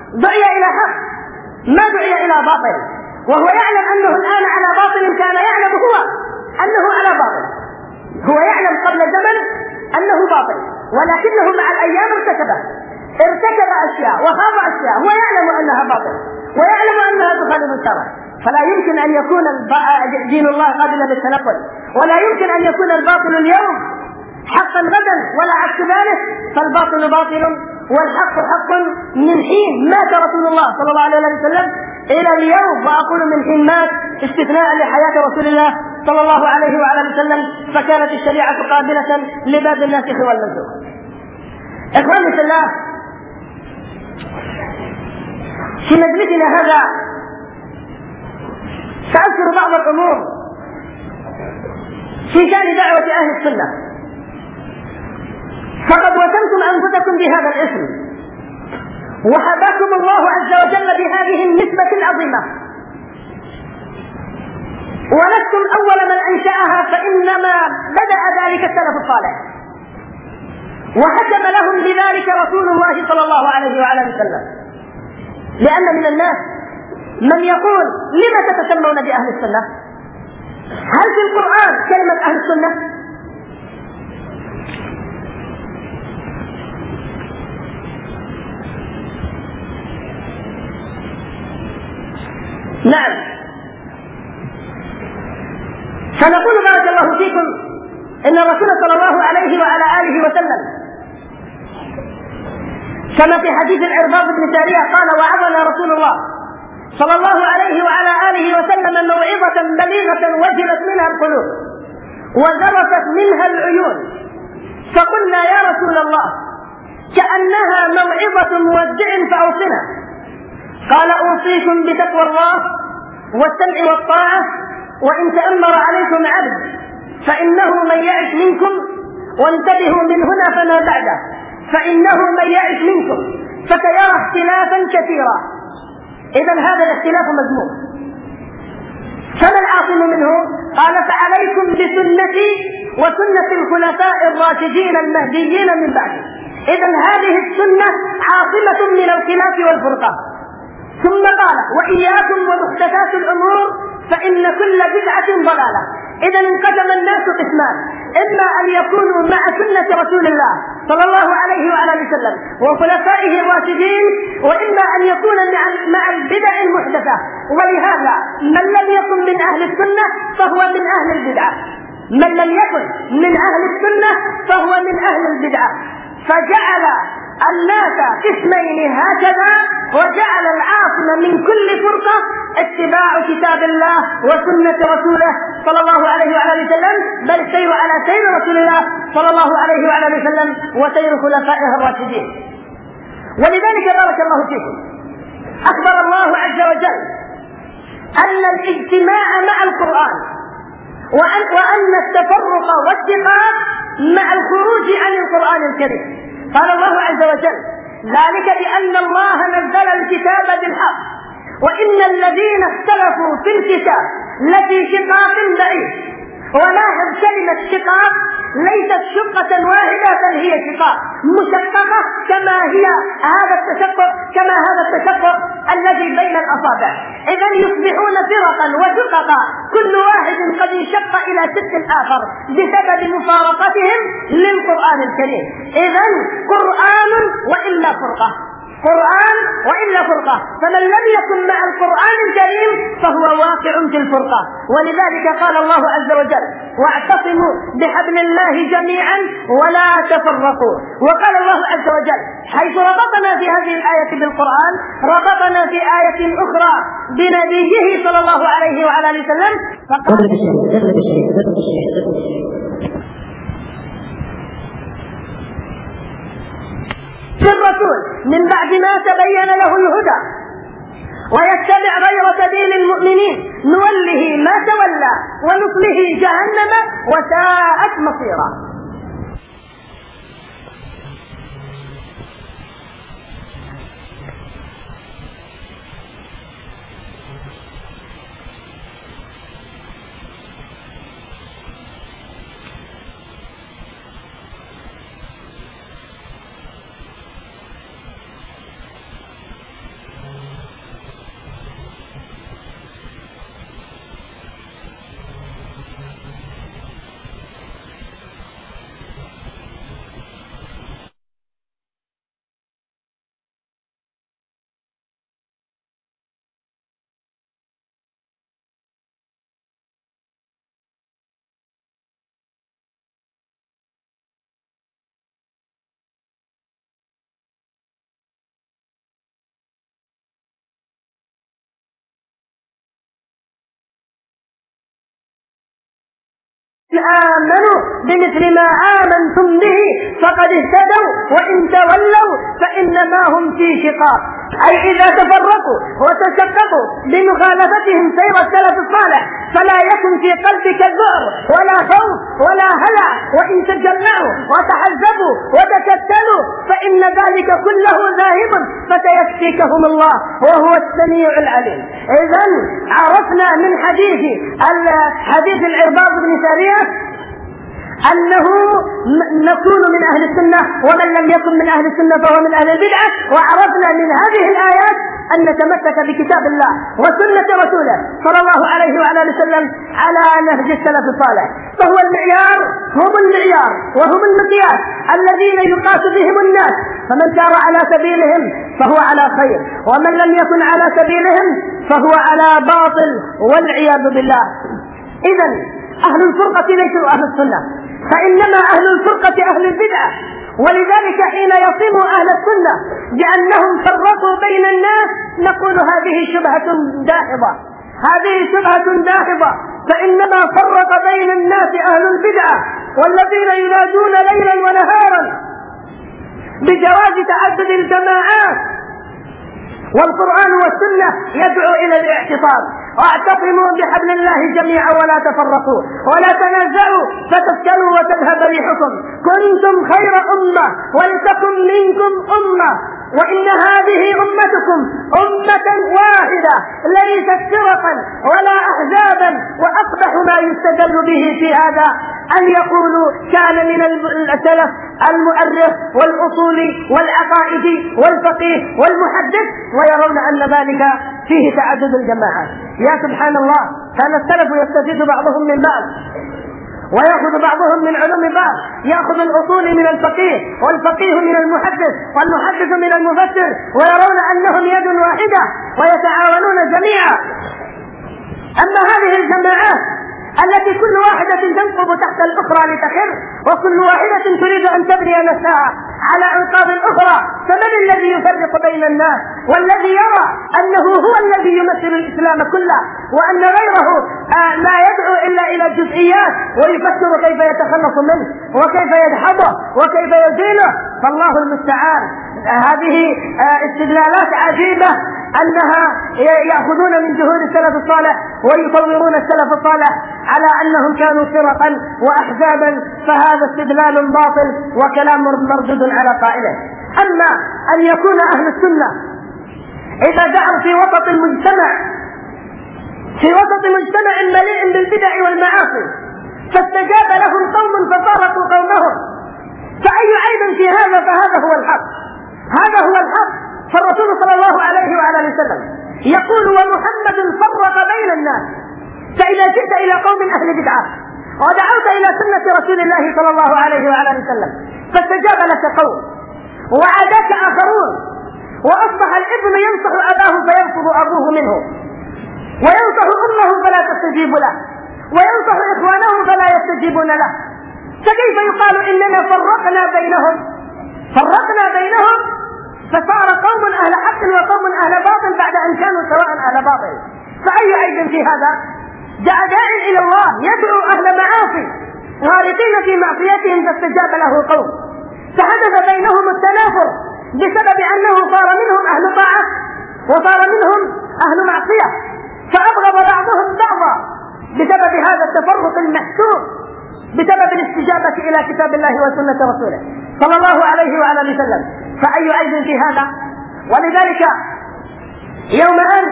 ما دعي إلى باطل، وهو يعلم أنه الآن على باطل كان يعلم هو أنه على باطل، هو يعلم قبل زمن أنه باطل، ولكنه مع الأيام ارتكب أشياء وخاض أشياء هو يعلم أنها باطل ويعلم أنها تخالف الشرع. فلا يمكن أن يكون دين الله قابلا للتنقل، ولا يمكن أن يكون الباطل اليوم حقا غدا ولا عكس ذلك. فالباطل باطل والحق حق من حين مات رسول الله صلى الله عليه وسلم إلى اليوم، وأقول من حين مات استثناء لحياة رسول الله صلى الله عليه وعلى وسلم، فكانت الشريعة قابلة لباب الناسخ والمنسوخ. إخواني في الله، في مجلسنا هذا سأذكر بعض الأمور في شأن دعوة أهل السنة، فقد وسمتم أنفسكم بهذا الاسم وحباكم الله عز وجل بهذه النسبة العظيمة، ولستم أول من أنشأها، فإنما بدأ ذلك السلف الصالح، وحكم لهم بذلك رسول الله صلى الله عليه وعلى وسلم. لأن من الناس من يقول لما تتسمون بأهل السنة؟ هل في القرآن كلمة أهل السنة؟ نعم. فنقول بارك الله فيكم إن الرسول صلى الله عليه وعلى آله وسلم كما في حديث العرباض بن سارية قال وعظنا رسول الله صلى الله عليه وعلى آله وسلم موعظة بليغة وجلت منها القلوب وذرفت منها العيون، فقلنا يا رسول الله كأنها موعظة مودع فأوصنا. قال أوصيكم بتقوى الله والسمع والطاعة، وإن تأمر عليكم عبد فإنه من يعش منكم، وانتبهوا من هنا فما بعده، فإنه من يعش منكم فسيرى اختلافا كثيرا. إذن هذا الاختلاف مذموم، فما العاصم منه؟ قال فعليكم بسنتي وسنة الخلفاء الراشدين المهديين من بعدي. إذن هذه السنة عاصمة من الخلاف والفرقة. ثم قال وإياكم ومحدثات الأمور فإن كل بدعة ضلالة. إذا انقسم الناس قسمان، إما أن يكونوا مع سنة رسول الله صلى الله عليه وعلى وسلم وخلفائه الراشدين، وإما أن يكون مع البدع المحدثة. ولهذا من لم يكن من أهل السنة فهو من أهل البدعة، من لم يكن من أهل السنة فهو من أهل البدعة. فجعل الناس قسمين هكذا، وجعل العاصم من كل فرقة اتباع كتاب الله وسنة رسوله صلى الله عليه وعلى وسلم، بل السير على سير رسول الله صلى الله عليه وعلى وسلم وسير خلفائه الراشدين. ولذلك بارك الله فيكم أخبر الله عز وجل أن الاجتماع مع القرآن وأن التفرق والاتفاق مع الخروج عن القرآن الكريم. قال الله عز وجل ذلك بأن الله نزل الكتاب بالحق وإن الذين اختلفوا في الكتاب لفي شقاق بعيد. ولاحظ كلمة شقاق ليست شقة واحدة، بل هي شقاق مشققة كما هذا التشقق الذي بين الأصابع. إذا يصبحون فرقا وشققا، كل واحد قد انشق إلى شق الآخر بسبب مفارقتهم للقرآن الكريم. إذا قرآن وإلا فرقة، قرآن وإلا فرقة، فمن لم يكن مع القرآن الكريم فهو واقع في الفرقة. ولذلك قال الله عز وجل واعتصموا بحبل الله جميعا ولا تفرقوا. وقال الله عز وجل حيث ربطنا في هذه الآية بالقرآن ربطنا في آية أخرى بنبيه صلى الله عليه وعلى آله وسلم فقال الرسول من بعد ما تبين له الهدى ويتبع غير سبيل المؤمنين نوله ما تولى ونصله جهنم وساءت مصيرا. آمنوا بمثل ما آمنتم به فقد اهتدوا وإن تولوا فإنما هم في شقاق. أي إذا تفرقوا وتشققوا بمخالفتهم سير السلف الصالح فلا يكن في قلبك ذعر ولا خوف ولا هلع، وإن تجمعوا وتحزبوا وتكتلوا فإن ذلك كله ذاهب فسيكفيكهم الله وهو السميع العليم. إذن عرفنا من حديث العرباض بن سارية أنه نكون من أهل السنة، ومن لم يكن من أهل السنة فهو من أهل البدعة. وعرفنا من هذه الآيات أن نتمسك بكتاب الله وسنة رسوله صلى الله عليه وعلى وسلم على نهج السلف الصالح، فهو المعيار، هم المعيار وهم المقياس الذين يقاس بهم الناس. فمن سار على سبيلهم فهو على خير، ومن لم يكن على سبيلهم فهو على باطل والعياذ بالله. إذن أهل الفرقة ليسوا أهل السنة، فإنما أهل الفرقة أهل البدعة. ولذلك حين يصم أهل السنة بأنهم فرقوا بين الناس نقول هذه شبهة داحضة، هذه شبهة داحضة، فإنما فرق بين الناس أهل البدعة والذين ينادون ليلا ونهارا بجواز تعدد الجماعات، والقرآن والسنة يدعو إلى الاعتصام. واعتصموا بحبل الله جميعا ولا تفرقوا ولا تنازعوا فتفشلوا وتذهب ريحكم، كنتم خير أمة ولتكن منكم أمة وإن هذه أمتكم أمة واحدة ليست فرقا ولا أحزابا. وأقبح ما يستدل به في هذا أن يقولوا كان من السلف المؤرخ والأصولي والعقائدي والفقيه والمحدث ويرون أن ذلك فيه تعدد الجماعات. يا سبحان الله، كان السلف يستفيد بعضهم من بعض ويأخذ بعضهم من علوم بعض، يأخذ الأصول من الفقيه والفقيه من المحدث والمحدث من المفسر، ويرون أنهم يد واحدة ويتعاونون جميعا. أما هذه الجماعات التي كل واحدة تنقب تحت الأخرى لتخر، وكل واحدة تريد أن تبني نفسها على أنقاض الأخرى، فمن الذي يفرق بين الناس والذي يرى أنه هو الذي يمثل الإسلام كله وأن غيره لا يدعو إلا إلى الجزئيات ويفكر كيف يتخلص منه وكيف يدحضه وكيف يزيله؟ فالله المستعان. هذه استدلالات عجيبة أنها يأخذون من جهود السلف الصالح ويصورون السلف الصالح على أنهم كانوا فرقا وأحزابا، فهذا استدلال باطل وكلام مردود على قائله. أما أن يكون أهل السنة إذا دعوا في وسط المجتمع مليء بالبدع والمعاصي فاستجاب لهم قوم ففارقوا قومهم، فأي عيب في هذا؟ فهذا هو الحق، هذا هو الحق. فالرسول صلى الله عليه وعلى وسلم يقول ومحمد فرق بين الناس. فإذا جئت إلى قوم أهل بدعة ودعوت إلى سنة رسول الله صلى الله عليه وعلى وسلم فاستجاب لك قوم وعاداك آخرون، وأصبح الابن ينصح أباه فيرفض أبوه منه، وينصح أمه فلا تستجيب له، وينصح إخوانه فلا يستجيبون له، فكيف يقال إننا فرقنا بينهم فصار قوم أهل حق وقوم أهل باطل بعد أن كانوا سواء أهل باطل؟ فأي عيب في هذا؟ جاء داع إلى الله يدعو أهل معاصي غارقين في معصيتهم فاستجاب له قوم، فحدث بينهم التنافر بسبب أنه صار منهم أهل طاعة وصار منهم أهل معصية، فأبغض بعضهم بعضا بسبب هذا التفرق المحسوس بسبب الاستجابة إلى كتاب الله وسنة رسوله صلى الله عليه وعلى وسلم. فأي عيب في هذا؟ ولذلك يوم أن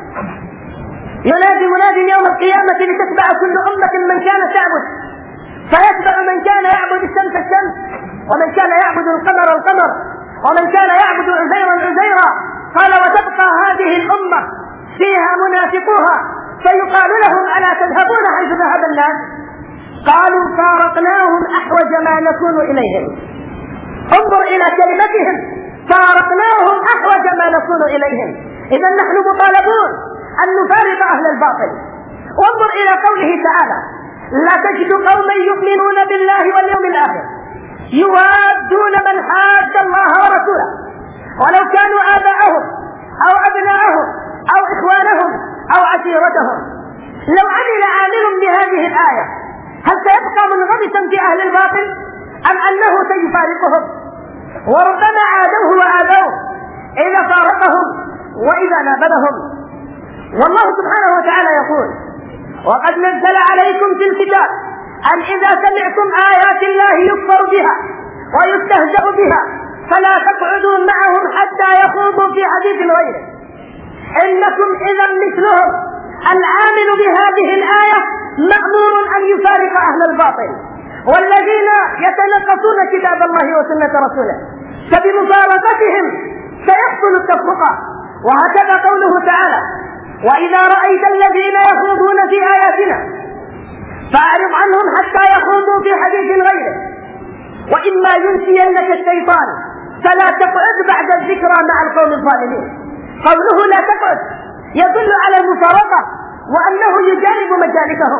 ينادي مناد يوم القيامة لتتبع كل أمة من كان تعبد، فيتبع من كان يعبد الشمس الشمس، ومن كان يعبد القمر القمر، ومن كان يعبد عزيرا عزيرا. قال وتبقى هذه الأمة فيها منافقوها فيقال لهم ألا تذهبون حيث ذهب الناس؟ قالوا فارقناهم أحوج ما نكون إليهم. انظر إلى كلمتهم، فارقناهم أحوج ما نكون إليهم. إذا نحن مطالبون أن نفارق أهل الباطل. وانظر إلى قوله تعالى لا تجد قوما يؤمنون بالله واليوم الآخر يوادون من حاد الله ورسوله ولو كانوا آباءهم أو أبناءهم أو إخوانهم أو عشيرتهم. لو عمل عامل بهذه الآية هل سيبقى منغمسا في أهل الباطل أم أنه سيفارقهم؟ وربما عادوه وآذوه إذا فارقهم وإذا نابذهم. والله سبحانه وتعالى يقول وقد نزل عليكم في الكتاب أن إذا سمعتم آيات الله يكفر بها ويستهزأ بها فلا تقعدوا معهم حتى يخوضوا في حديث غيره إنكم إذا مثلهم. العامل بهذه الآية مأمور أن يفارق أهل الباطل والذين يتنقصون كتاب الله وسنة رسوله، فبمفارقتهم سيحصل التفرقة. وهكذا قوله تعالى وإذا رأيت الذين يخوضون في آياتنا فأعرض عنهم حتى يخوضوا في حديث غيره وإما ينسينك الشيطان فلا تقعد بعد الذكرى مع القوم الظالمين. قوله لا تقعد يدل على المفارقة وأنه يجانب مجالسهم.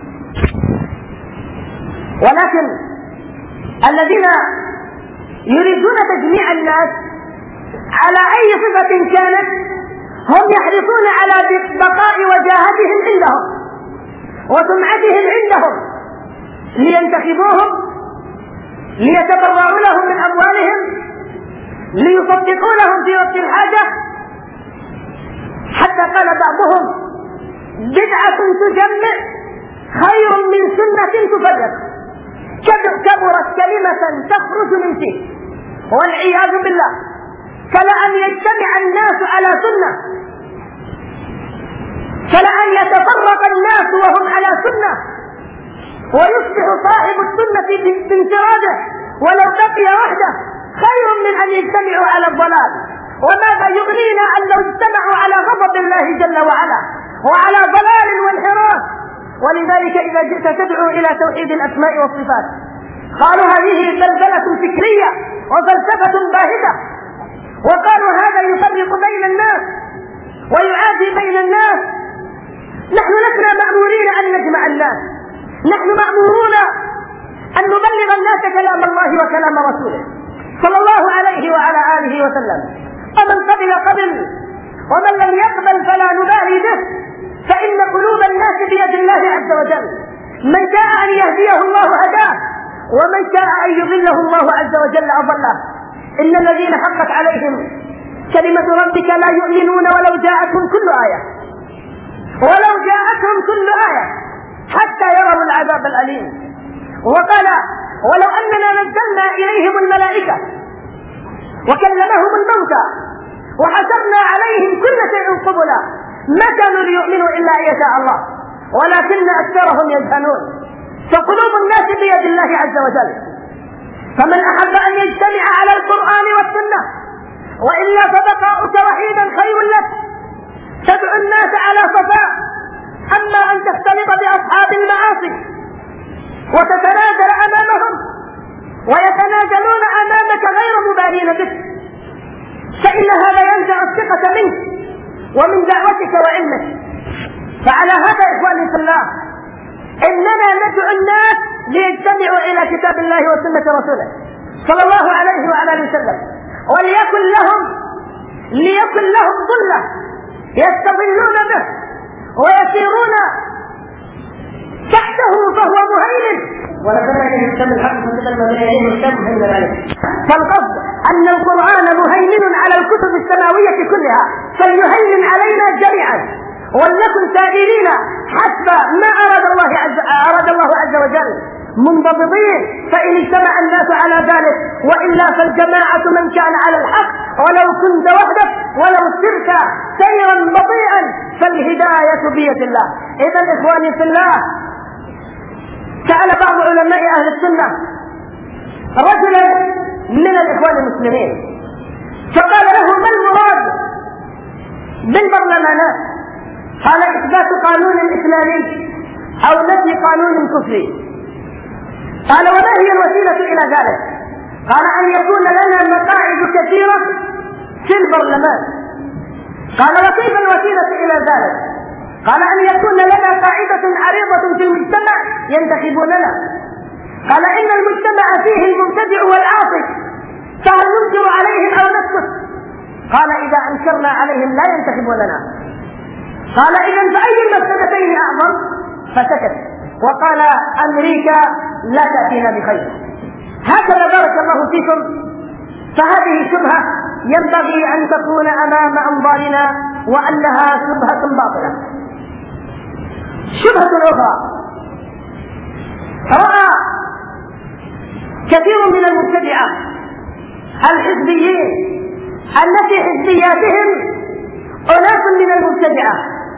ولكن الذين يريدون تجميع الناس على أي صفة كانت هم يحرصون على بقاء وجاهتهم عندهم وسمعتهم عندهم لينتخبوهم، ليتبرعوا لهم من أموالهم، ليصدقوا لهم في وقت الحاجة. حتى قال بعضهم: بدعة تجمع خير من سنة تفرق. كبرت كلمة تخرج من فيه والعياذ بالله، كلأن يجتمع الناس على سنة، كلأن يتفرق الناس وهم على سنة، ويصبح صاحب السنة بانفراده ولو بقي وحده خير من أن يجتمعوا على الضلال. وماذا يغنينا أن لو اجتمعوا على غضب الله جل وعلا وعلى ضلال وانحراف؟ ولذلك إذا جئت تدعو إلى توحيد الأسماء والصفات قالوا هذه بلبلة فكرية وفلسفة باهتة، وقالوا هذا يفرق بين الناس ويعادي بين الناس. نحن لسنا مأمورين أن نجمع الناس، نحن مأمورون أن نبلغ الناس كلام الله وكلام رسوله صلى الله عليه وعلى آله وسلم. ومن قبل ومن لم يقبل فلا نبالي به، فإن قلوب الناس بيد الله عز وجل، من شاء أن يهديه الله هداه، ومن شاء أن يضله الله عز وجل أضله. إن الذين حقت عليهم كلمة ربك لا يؤمنون ولو جاءتهم كل آية حتى يروا العذاب الأليم. وقال: ولو أننا نزلنا إليهم الملائكة وكلمهم الموتى وحسبنا عليهم كل شيء قبلا ما كانوا ليؤمنوا إلا أن يشاء الله ولكن أكثرهم يجهلون. فقلوب الناس بيد الله عز وجل، فمن أحب أن يجتمع على القرآن والسنة وإلا فبقاؤك وحيدا خير لك، تدعو الناس على صفاء. أما أن تختلط بأصحاب المعاصي وتتنازل أمامهم ويتنازلون أمامك غير مبالين بك، فإن هذا ينزع الثقة منك ومن دعوتك وعلمك. فعلى هذا إخواني في الله إننا ندعو الناس ليجتمعوا إلى كتاب الله وسنة رسوله صلى الله عليه وعلى آله وسلم، وليكن لهم ظلة يستظلون به ويسيرون تحته فهو مهيمن. فالقصد أن القرآن مهيمن على الكتب السماوية كلها، فليهيمن علينا جميعا، ولنكن سائرين حسب ما أراد الله عز وجل منضبطين. فإن اجتمع الناس على ذلك، وإلا فالجماعة من كان على الحق ولو كنت وحدك ولو سرت سيرا بطيئا فالهداية بيد الله. إذا إخواني في الله، سأل بعض علماء أهل السنة رجلا من الإخوان المسلمين فقال له: ما المراد بالبرلمانات؟ قال: إثبات قانون إسلامي أو نفي قانون كفري. قال: وما هي الوسيلة إلى ذلك؟ قال: أن يكون لنا مقاعد كثيرة في البرلمان. قال: وكيف الوسيلة إلى ذلك؟ قال: أن يكون لنا قاعدة عريضة في المجتمع ينتخبوننا. قال: إن المجتمع فيه المبتدع والعاصي، فهل ننكر عليهم أو نسكت؟ قال: إذا أنكرنا عليهم لا ينتخبوننا. قال: إذا فأي المفسدتين أعظم؟ فسكت وقال: أمريكا لا تأتينا بخير. هكذا بارك الله فيكم. فهذه شبهة ينبغي أن تكون أمام أنظارنا وأنها شبهة باطلة. شبهة أخرى: رأى كثير من المبتدعة الحزبيين أن في حزبياتهم أناس من المبتدعة،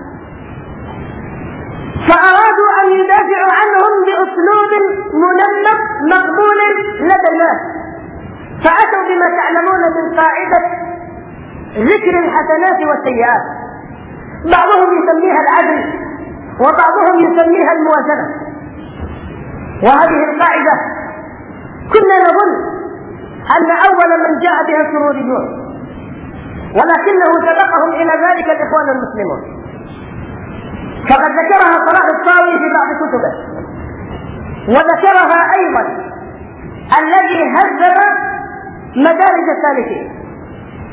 فأرادوا أن يدافعوا عنهم بأسلوب منمق مقبول لدى الناس، فأتوا بما تعلمون من قاعدة ذكر الحسنات والسيئات. بعضهم يسميها العدل وبعضهم يسميها الموازنة. وهذه القاعدة كنا نظن أن أول من جاء بها السروريون، ولكنه سبقهم إلى ذلك الإخوان المسلمون، فقد ذكرها صلاح الطاوي في بعض كتبه، وذكرها أيضا الذي هذب مدارج السالكين.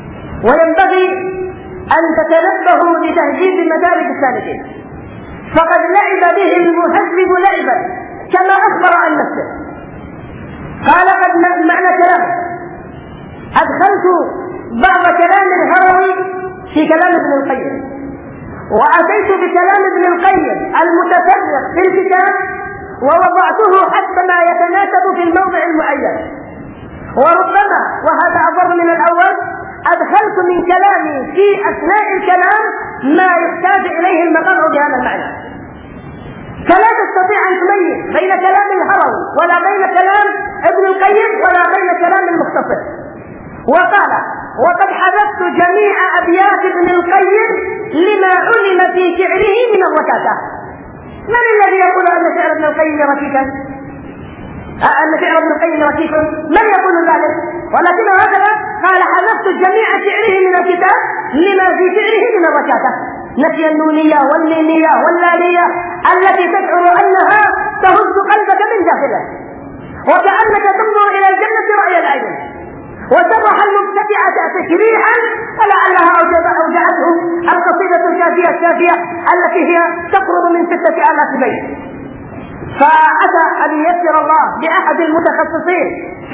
وينبغي أن تتنبهوا لتهذيب مدارج السالكين، فقد لعب به المهذب لعبا كما أخبر عن نفسه. قال قد معنى كلامه أدخلت بعض كلام الهروي في كلام ابن القيم، وأتيت بكلام ابن القيم المتفرق في الكتاب ووضعته حتى ما يتناسب في الموضع المعين، وربما وهذا أضر من الأول أدخلت من كلامي في أثناء الكلام ما يحتاج إليه المقام بهذا المعنى، فلا تستطيع أن تميز بين كلام الهروي ولا بين كلام ابن القيم ولا بين كلام المختصر. وقال وقد حذفت جميع أبيات ابن القيم لما علم في شعره من الركاكة. من الذي يقول أن شعر ابن القيم ركيكا؟ أن شعر ابن القيم ركيك؟ من يقول ذلك؟ ولكنه هكذا قال حذفت جميع شعره من الكتاب لما في شعره من الركاكة، نفي النونية والميمية واللامية التي تشعر أنها تهز قلبك من داخله، وكأنك تنظر إلى الجنة رأي العين، وسرح المبتدعة تشريحا ولعلها أوجعته القصيدة الشافية التي هي تقرب من 6000 بيت. فأتى أن ييسر الله بأحد المتخصصين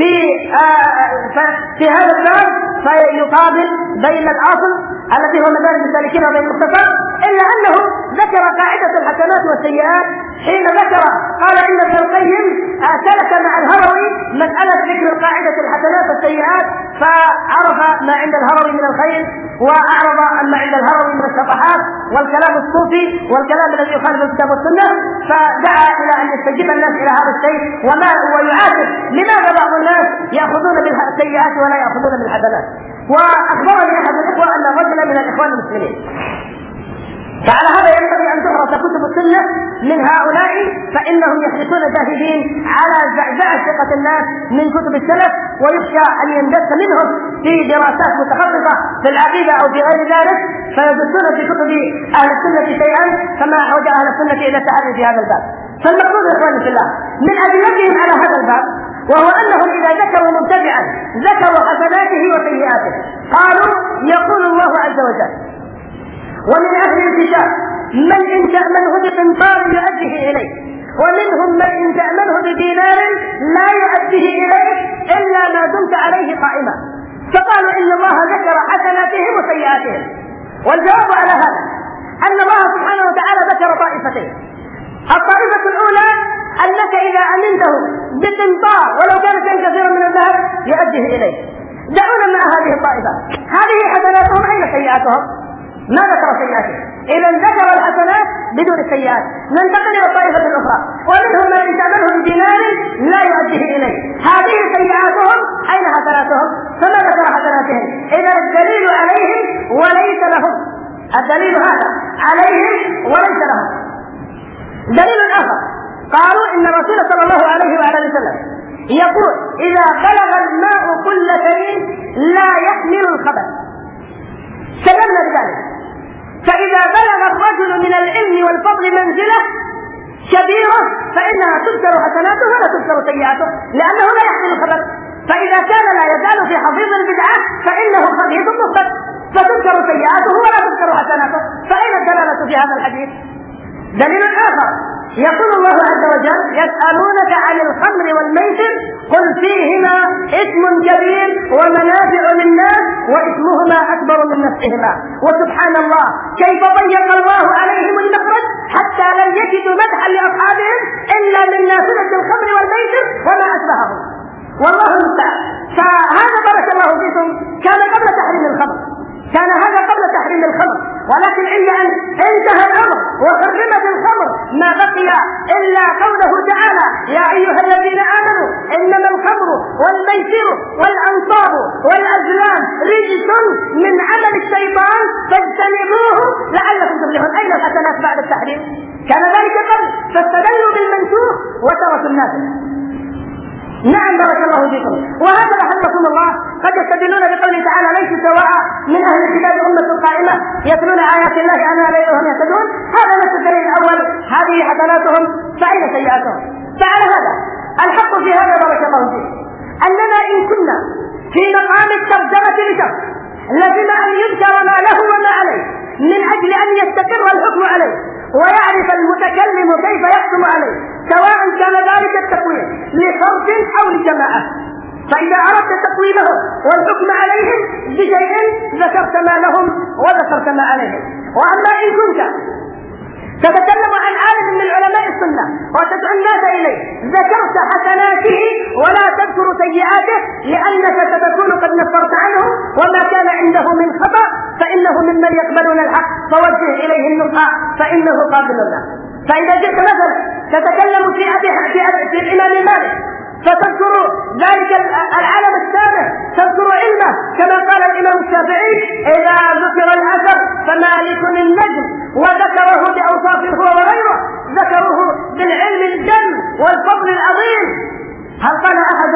في هذا الباب فيقابل بين الأصل الذي هو مدارج السالكين وبين المختصر، إلا أنه ذكر قاعدة الحسنات والسيئات حين ذكر قال إن ابن القيم سلك مع الهروي مسألة ذكر قاعدة الحسنات والسيئات، فعرف ما عند الهروي من الخير وأعرض عما عند الهروي من الشطحات والكلام الصوفي والكلام الذي يخالف الكتاب والسنة، فدعا إلى أن يستجيب الناس إلى هذا الشيء ويعاتب لماذا بعض الناس يأخذون بالسيئات ولا يأخذون بالحسنات. وأخبرني أحد الإخوة أن رجلا من الإخوان المسلمين، فعلى هذا ينبغي أن تدرس كتب السنة من هؤلاء، فإنهم يحرصون جاهدين على زعزعة ثقة الناس من كتب السلف، ويخشى أن يندس منهم في دراسات متخصصة في العقيدة أو في غير ذلك فيدسون في كتب أهل السنة شيئا كما أحوج أهل السنة إلى التحري في هذا الباب. فالمقصود يا إخواني في الله من أدلتهم على هذا الباب وهو أنهم إذا ذكروا مبتدعا ذكروا حسناته وسيئاته، قالوا يقول الله عز وجل ومن أهل الكتاب من إن تأمنه بقنطار يؤديه إليه ومنهم من إن تأمنه بدينار لا يؤديه إليه إلا ما دمت عليه قائما. فقالوا إن الله ذكر حسناتهم وسيئاتهم، والجواب على هذا أن الله سبحانه وتعالى ذكر طائفتين. الطائفة الأولى أنك إذا أمنته بقنطار ولو كان شيء كثيرا من الذهب يؤديه إليه. دعونا مع هذه الطائفة، هذه حسناتهم أين سيئاتهم؟ ما ذكر سيئاتهم، إذا ذكر الحسنات بدون السيئات. ننتقل إلى الطائفة الأخرى ومنهم من إن تأمنه بدينار لا يؤديه إليه، هذه سيئاتهم أين حسناتهم؟ فما ذكر حسناتهم. إذا الدليل عليهم وليس لهم، الدليل هذا عليهم وليس لهم. دليل آخر قالوا إن الرسول صلى الله عليه وآله وسلم يقول إذا بلغ الماء كل شيء لا يحمل الخبث، سلمنا بذلك. فإذا بلغ الرجل من العلم والفضل منزلة كبيرة فإنها تذكر حسناته ولا تذكر سيئاته لأنه لا يحمل الخبث. فإذا كان لا يزال في حضيض البدعة فإنه خبيث مفسد، فتذكر سيئاته ولا تذكر حسناته. فأين الدلالة في هذا الحديث؟ دليل آخر يقول الله عز وجل يسألونك عن الخمر والميسر قل فيهما إثم كبير ومنافع للناس وإثمهما أكبر من نفعهما. وسبحان الله كيف ضيق الله عليهم المخرج حتى لم يجدوا مدحا لأصحابهم إلا من نافلة الخمر والميسر وما أشبههم، والله المستعان. فهذا بارك الله فيكم كان قبل تحريم الخمر، كان هذا قبل تحريم الخمر، ولكن عند أن انتهى الأمر وحرمت الخمر ما بقي إلا قوله تعالى يا أيها الذين آمنوا إنما الخمر والميسر والأنصاب والأزلام رجس من عمل الشيطان فاجتنبوه لعلكم تفلحون. أين الحسنات بعد التحريم؟ كان ذلك قبل، فاستدلوا بالمنسوخ وتركوا الناس. نعم بارك الله فيكم. وهكذا حفظكم الله قد يستدلون بقوله تعالى ليسوا سواء من اهل الكتاب امه قائمه يتلون ايات الله انها ليل وهم يهتدون. هذا نفس الدليل الاول، هذه حسناتهم فاين سيئاتهم. فعلى هذا الحق في هذا بارك الله فيكم اننا ان كنا في مقام الترجمه لشخص لزم ان يذكر ما له وما عليه من أجل أن يستقر الحكم عليه ويعرف المتكلم كيف يحكم عليه، سواء كان ذلك التقويم لفرد أو لجماعة. فإذا أردت تقويمهم والحكم عليهم بشيء ذكرت ما لهم وذكرت ما عليهم. وأما إن كنت تتكلم عن عالم من علماء السنة وتدعو الناس إليه ذكرت حسناته ولا تذكر سيئاته، لأنك ستكون قد نفرت عنه وما كان عنده من خطأ، فإنه ممن يقبلون الحق فوجه إليه النصح فإنه قابل له. فإذا جئت مثلا تتكلم في الإمام مالك فتذكر ذلك العالم السابق، تذكر علمه كما قال الإمام الشافعي: إذا ذكر الأثر فمالك النجم، وذكره بأوصافه هو وغيره، ذكره بالعلم الجم والفضل العظيم. هل قال أحد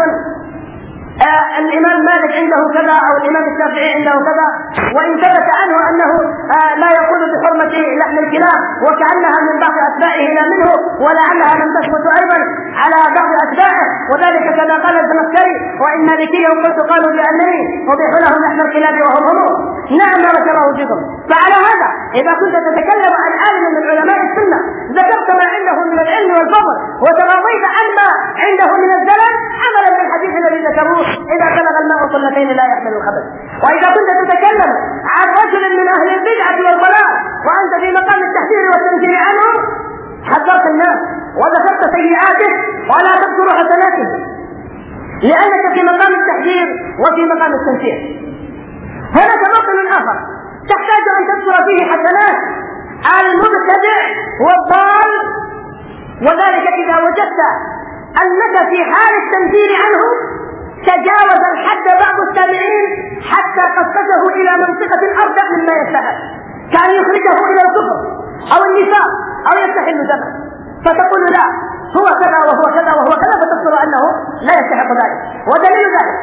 الإمام مالك عنده كذا أو الإمام الشافعي عنده كذا؟ وإن ثبت عنه أنه لا يقول بحرمة لحم الكلاب وكأنها من بعض أتباعه لا منه، ولعلها لم تثبت أيضا على بعض أتباعه، وذلك كما قال الزمخشري: وإن مالكيا قلت قالوا بأنني أبيح لهم لحم الكلاب وهم همور. نعم بارك الله فيكم. فعلى هذا إذا كنت تتكلم عن عالم من علماء السنة ذكرت ما عنده من العلم والفضل وتراضيت عما عنده من الزلل عملا بالحديث الذي ذكروه: إذا بلغ الماء قلتين لا يحمل الخبث. وإذا كنت تتكلم عن رجل من أهل البدعة والضلال وأنت في مقام التحذير والتنكير عنه حذرت الناس وذكرت سيئاته ولا تذكر حسناته، لأنك في مقام التحذير وفي مقام التنكير. هناك موطن آخر تحتاج أن تذكر فيه حسنات المبتدع والضال، وذلك إذا وجدت أنك في حال التنكير عنه تجاوز الحد بعض التابعين حتى قصته إلى منطقة أرجح مما يستحق، كان يخرجه إلى الكفر أو النفاق أو يستحل دمه، فتقول لا هو كذا وهو كذا وهو كذا، فتذكر أنه لا يستحق ذلك. ودليل ذلك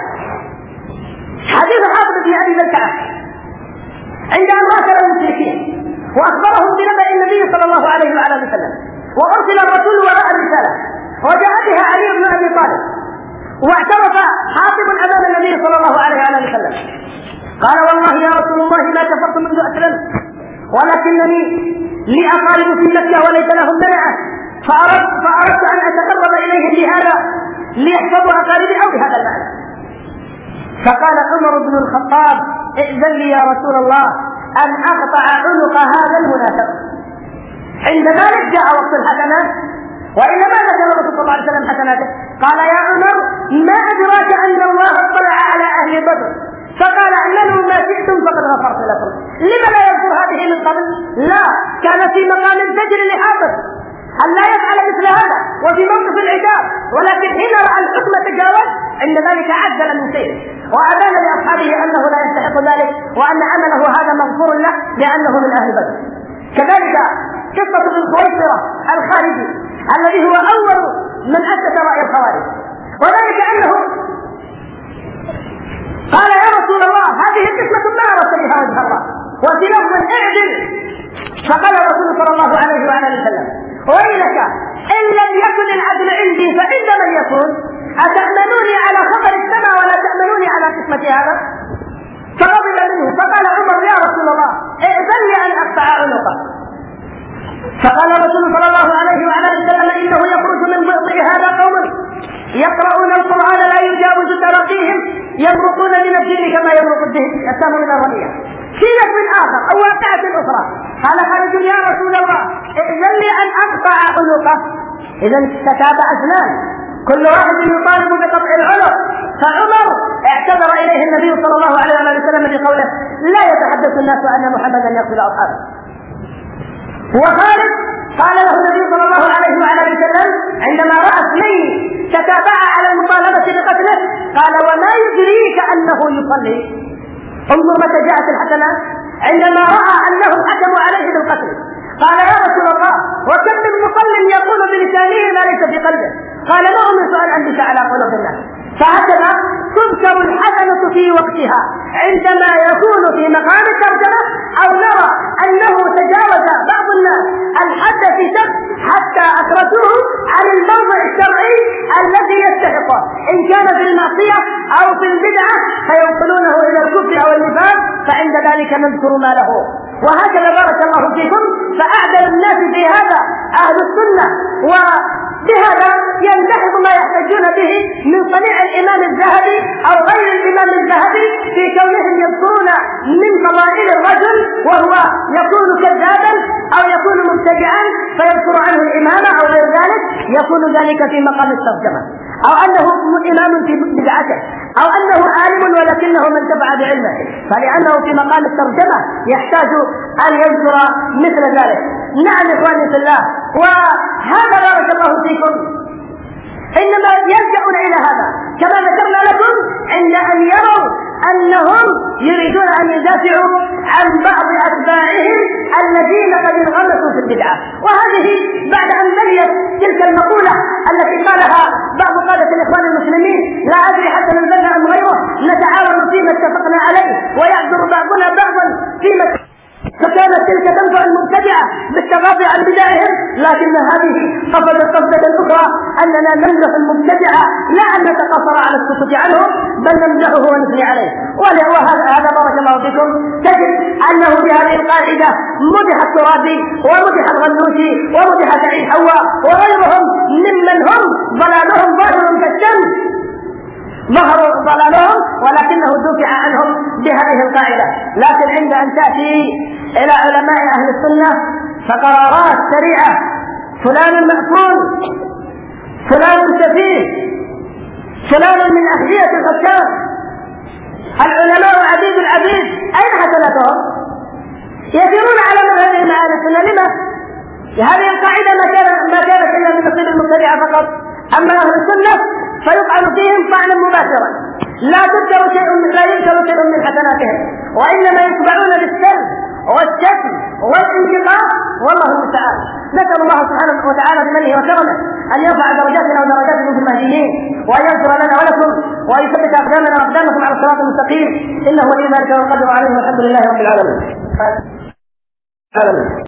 حديث حافظ بن أبي بلتعة عند أن راسل المشركين وأخبرهم بنبأ النبي صلى الله عليه وعلى وسلم، وأرسل الرسول وراء الرسالة، وجاء بها علي بن أبي طالب، واعترف حاطب أمام النبي صلى الله عليه وعلى وسلم قال: والله يا رسول الله ما كفرت منذ أسلمت، ولكنني لي أقارب في مكة وليس لهم منعة، فأردت أن أتقرب إليهم بهذا ليحفظوا أقاربي أو بهذا المعنى. فقال عمر بن الخطاب: ائذن لي يا رسول الله أن أقطع عنق هذا المنافق. عند ذلك جاء وقت الحسنات، وإلا ما ذكر الرسول صلى الله عليه وسلم حسناته؟ قال: يا عمر ما أدراك أن الله اطلع على أهل بدر فقال: اعملوا ما شئتم فقد غفرت لكم. لما لا يذكر هذه من قبل؟ لا، كان في مقام الزجر لحافظ أن لا يفعل مثل هذا وفي موقف العتاب، ولكن حين رأى الحكم تجاوز عند ذلك عجل من سيره وأبان لأصحابه أنه لا يستحق ذلك وأن عمله هذا مغفور له لأنه من أهل بدر. كذلك قصة ابن خويصرة الخارجي الذي هو أول من أسس رأي الخوارج، وذلك أنه قال: يا رسول الله هذه قسمة ما أردت بها وجه الله، وفي لفظ اعدل. فقال الرسول صلى الله عليه وعلى وسلم: ويلك إن لم يكن العدل عندي فإن من يكون، أتأمنوني على خبر السماء ولا تأمنوني على قسمة هذا؟ فغضب منه، فقال عمر: يا رسول الله ائذن لي أن أقطع عنقه. فقال الرسول صلى الله عليه وعلى وسلم: إنه يخرج من بطء هذا قوم يقرؤون القرآن لا يجاوز تراقيهم يمرقون من الدين كما يمرق السهم من الرمية. في لفظ آخر أو واقعة أخرى قال خالد: يا رسول الله ائذن لي أن أقطع عنقه. إذا تتابع أثنان كل واحد يطالب بقطع العنق. فعمر اعتذر إليه النبي صلى الله عليه وسلم بقوله: لا يتحدث الناس أن محمدا يقتل أصحابه. وخالد قال له النبي صلى الله عليه وسلم عندما رأى اثنين تتابعا على المطالبة بقتله قال: وما يدريك أنه يصلي؟ انظر متى جاءت الحسنات عندما رأى أنهم حكموا عليه بالقتل. قال: يا رسول الله وكم من مصل يقول بلسانه ما ليس في قلبه. قال: ما أمرت أن أنبش على قلوب الناس. فهكذا تذكر الحسنة في وقتها عندما يكون في مقام الترجمة أو نرى أنه تجاوز بعض الناس الحد في شخص حتى أخرجوه عن الموضع الشرعي الذي يستحقه، إن كان في المعصية أو في البدعة فينقلونه إلى الكفر أو النفاق فعند ذلك نذكر ما له. وهكذا بارك الله فيكم فأعدل الناس في هذا أهل السنة، وبهذا ينتحض ما يحتجون به من صنيع الإمام الذهبي أو غير الإمام الذهبي في كونهم يذكرون من فضائل الرجل وهو يكون كذابا أو يكون مبتدعا فيذكر عنه الإمامة أو غير ذلك، يكون ذلك في مقام الترجمة، أو أنه إمام في بدعته، أو أنه عالم ولكنه من تبع بعلمه، فلأنه في مقام الترجمة يحتاج أن يذكر مثل ذلك. نعم إخواني في الله، وهذا بارك الله فيكم إنما يلجأون إلى هذا كما ذكرنا لكم عند أن يروا أنهم يريدون أن يدافعوا عن بعض أتباعهم الذين قد انغمسوا في البدعة. وهذه بعد أن بنيت تلك المقولة التي قالها بعض قادة الإخوان المسلمين، لا أدري حتى من بنى أم غيره، نتعاون فيما اتفقنا عليه ويعذر بعضنا بعضا فيما، فكانت تلك تنفع المبتدعة بالتغاضي عن بدعهم، لكن هذه قصدت قصدة أخرى أننا نمدح المبتدعة لا أن نتقصر على السكوت عنهم بل نمدحه ونثني عليه. وهذا بارك الله فيكم تجد أنه بهذه القاعدة مدح الترابي ومدح الغنوشي ومدح سعيد حواء وغيرهم ممن هم ضلالهم ظاهر كالشمس، ظهروا ضلالهم ولكنه دفع عنهم بهذه القاعدة. لكن عند أن تأتي إلى علماء أهل السنة فقرارات سريعة، فلان مأكول، فلان سفيه، فلان من أحذية الحكام، العلماء عبيد العبيد، أين حسناتهم؟ يسيرون على مذهب أهل السنة. لما؟ هذه القاعدة ما كانت إلا من نصيب المبتدعة فقط، أما أهل السنة فيطعن فيهم طعنا مباشرا، لا يذكر شيء من حسناتهم، وإنما يتبعون بالسلب والشتم والانتقام، والله المستعان. نسأل الله سبحانه وتعالى بمنه وكرمه أن يرفع درجاتنا ودرجاتكم في المهديين، وأن يغفر لنا ولكم، وأن يثبت أقدامنا وأقدامكم على الصراط المستقيم، إنه ولي ذلك والقدر عليه، والحمد لله رب العالمين.